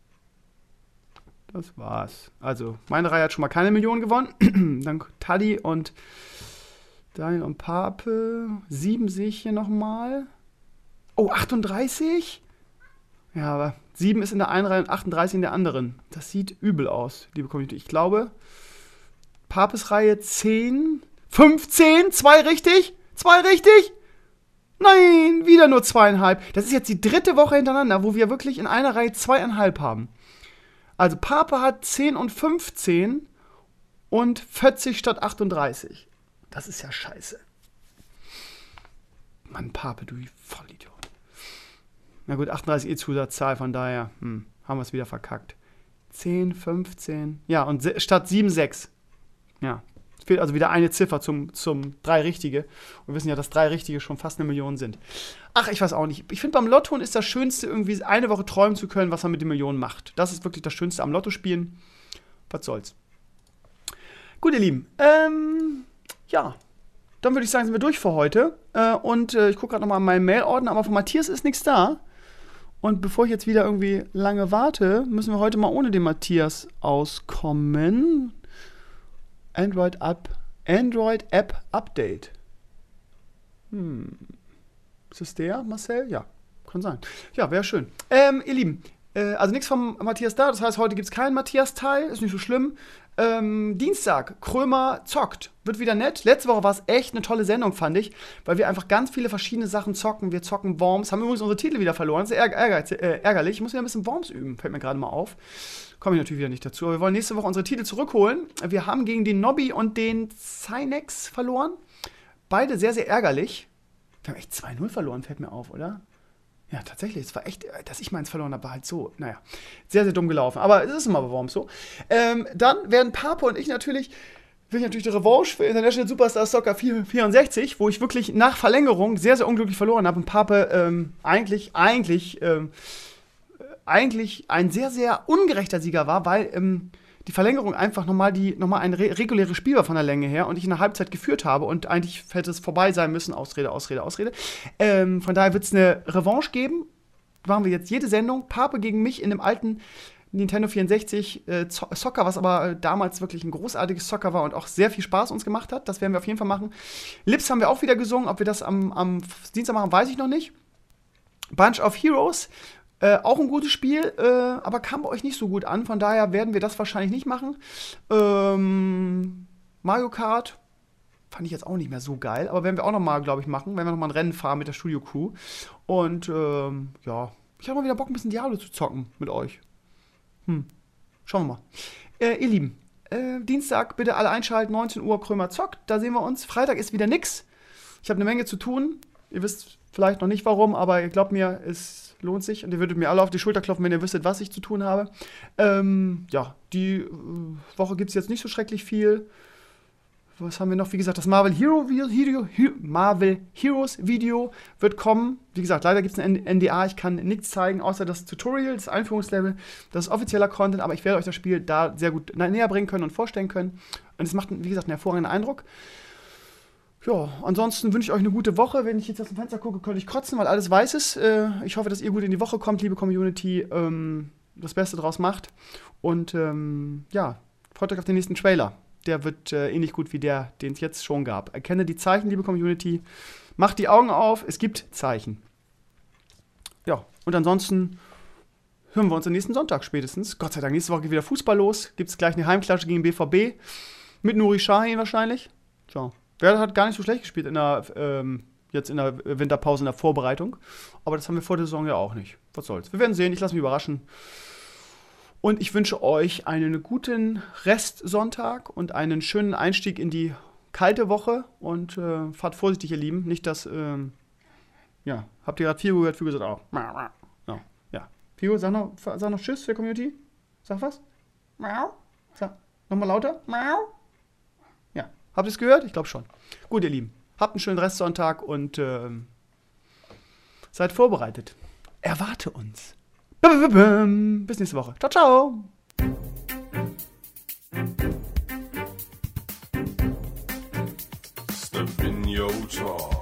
Das war's. Also, meine Reihe hat schon mal keine Million gewonnen. Dank Taddy und Daniel und Pape. 7 sehe ich hier nochmal. Oh, 38? Ja, aber 7 ist in der einen Reihe und 38 in der anderen. Das sieht übel aus, liebe Community. Ich glaube, Papes Reihe 10, 15, 2 richtig? 2 richtig? Nein, wieder nur 2,5. Das ist jetzt die 3. Woche hintereinander, wo wir wirklich in einer Reihe 2,5 haben. Also Pape hat 10 und 15 und 40 statt 38. Das ist ja scheiße. Mann, Pape, du Vollidiot. Na gut, 38 Zusatzzahl, von daher haben wir es wieder verkackt. 10, 15. Ja, und statt 7, 6. Ja, es fehlt also wieder eine Ziffer zum 3 Richtige. Und wir wissen ja, dass 3 Richtige schon fast 1 Million sind. Ach, ich weiß auch nicht. Ich finde, beim Lotto ist das Schönste, irgendwie eine Woche träumen zu können, was man mit den Millionen macht. Das ist wirklich das Schönste am Lotto-Spielen. Was soll's. Gut, ihr Lieben. Ja. Dann würde ich sagen, sind wir durch für heute. Und ich gucke gerade nochmal an meinen Mail-Ordner, aber von Matthias ist nichts da. Und bevor ich jetzt wieder irgendwie lange warte, müssen wir heute mal ohne den Matthias auskommen. Android App Update. Ist das der, Marcel? Ja, kann sein. Ja, wäre schön. Ihr Lieben, also nichts vom Matthias da. Das heißt, heute gibt es keinen Matthias-Teil. Ist nicht so schlimm. Dienstag, Krömer zockt. Wird wieder nett. Letzte Woche war es echt eine tolle Sendung, fand ich. Weil wir einfach ganz viele verschiedene Sachen zocken. Wir zocken Worms. Haben übrigens unsere Titel wieder verloren. Das ist ärgerlich. Ich muss wieder ein bisschen Worms üben. Fällt mir gerade mal auf. Komme ich natürlich wieder nicht dazu. Aber wir wollen nächste Woche unsere Titel zurückholen. Wir haben gegen den Nobby und den Cynex verloren. Beide sehr, sehr ärgerlich. Wir haben echt 2-0 verloren, fällt mir auf, oder? Ja, tatsächlich. Es war echt, dass ich meins verloren habe, war halt so, naja, sehr, sehr dumm gelaufen. Aber es ist immer bei Worms so. Dann werden Pape und ich natürlich die Revanche für International Superstar Soccer 64, wo ich wirklich nach Verlängerung sehr, sehr unglücklich verloren habe. Und Pape eigentlich ein sehr, sehr ungerechter Sieger war, weil die Verlängerung einfach nochmal ein reguläres Spiel war von der Länge her und ich in der Halbzeit geführt habe und eigentlich hätte es vorbei sein müssen. Ausrede. Von daher wird es eine Revanche geben. Machen wir jetzt jede Sendung. Pape gegen mich in dem alten Nintendo 64 Soccer, was aber damals wirklich ein großartiges Soccer war und auch sehr viel Spaß uns gemacht hat. Das werden wir auf jeden Fall machen. Lips haben wir auch wieder gesungen. Ob wir das am Dienstag machen, weiß ich noch nicht. Bunch of Heroes. Auch ein gutes Spiel, aber kam bei euch nicht so gut an. Von daher werden wir das wahrscheinlich nicht machen. Mario Kart fand ich jetzt auch nicht mehr so geil, aber werden wir auch noch mal, glaube ich, machen. Wenn wir noch mal ein Rennen fahren mit der Studio-Crew. Und ja, ich habe mal wieder Bock, ein bisschen Diablo zu zocken mit euch. Schauen wir mal. Ihr Lieben, Dienstag bitte alle einschalten, 19 Uhr, Krömer zockt. Da sehen wir uns. Freitag ist wieder nix. Ich habe eine Menge zu tun. Ihr wisst vielleicht noch nicht warum, aber ihr glaubt mir, es lohnt sich und ihr würdet mir alle auf die Schulter klopfen, wenn ihr wüsstet, was ich zu tun habe. Ja, die Woche gibt es jetzt nicht so schrecklich viel. Was haben wir noch? Wie gesagt, das Marvel Heroes Video wird kommen. Wie gesagt, leider gibt es ein NDA. Ich kann nichts zeigen, außer das Tutorial, das Einführungslevel. Das ist offizieller Content, aber ich werde euch das Spiel da sehr gut näher bringen können und vorstellen können. Und es macht, wie gesagt, einen hervorragenden Eindruck. Ja, ansonsten wünsche ich euch eine gute Woche. Wenn ich jetzt aus dem Fenster gucke, könnte ich kotzen, weil alles weiß ist. Ich hoffe, dass ihr gut in die Woche kommt, liebe Community. Das Beste draus macht. Und ja, freut euch auf den nächsten Trailer. Der wird ähnlich gut wie der, den es jetzt schon gab. Erkenne die Zeichen, liebe Community. Macht die Augen auf, es gibt Zeichen. Ja, und ansonsten hören wir uns am nächsten Sonntag spätestens. Gott sei Dank, nächste Woche geht wieder Fußball los. Gibt es gleich eine Heimklatsche gegen BVB. Mit Nuri Sahin wahrscheinlich. Tja, der hat gar nicht so schlecht gespielt jetzt in der Winterpause, in der Vorbereitung. Aber das haben wir vor der Saison ja auch nicht. Was soll's. Wir werden sehen, ich lasse mich überraschen. Und ich wünsche euch einen guten Restsonntag und einen schönen Einstieg in die kalte Woche. Und fahrt vorsichtig, ihr Lieben. Nicht, dass, ja, habt ihr gerade Figo gehört? Figo sagt auch. Ja. Figo, sag noch Tschüss für die Community. Sag was? Sag, nochmal lauter. Ja, habt ihr es gehört? Ich glaube schon. Gut, ihr Lieben. Habt einen schönen Restsonntag und seid vorbereitet. Erwarte uns. Bis nächste Woche. Ciao, ciao. Step in your car.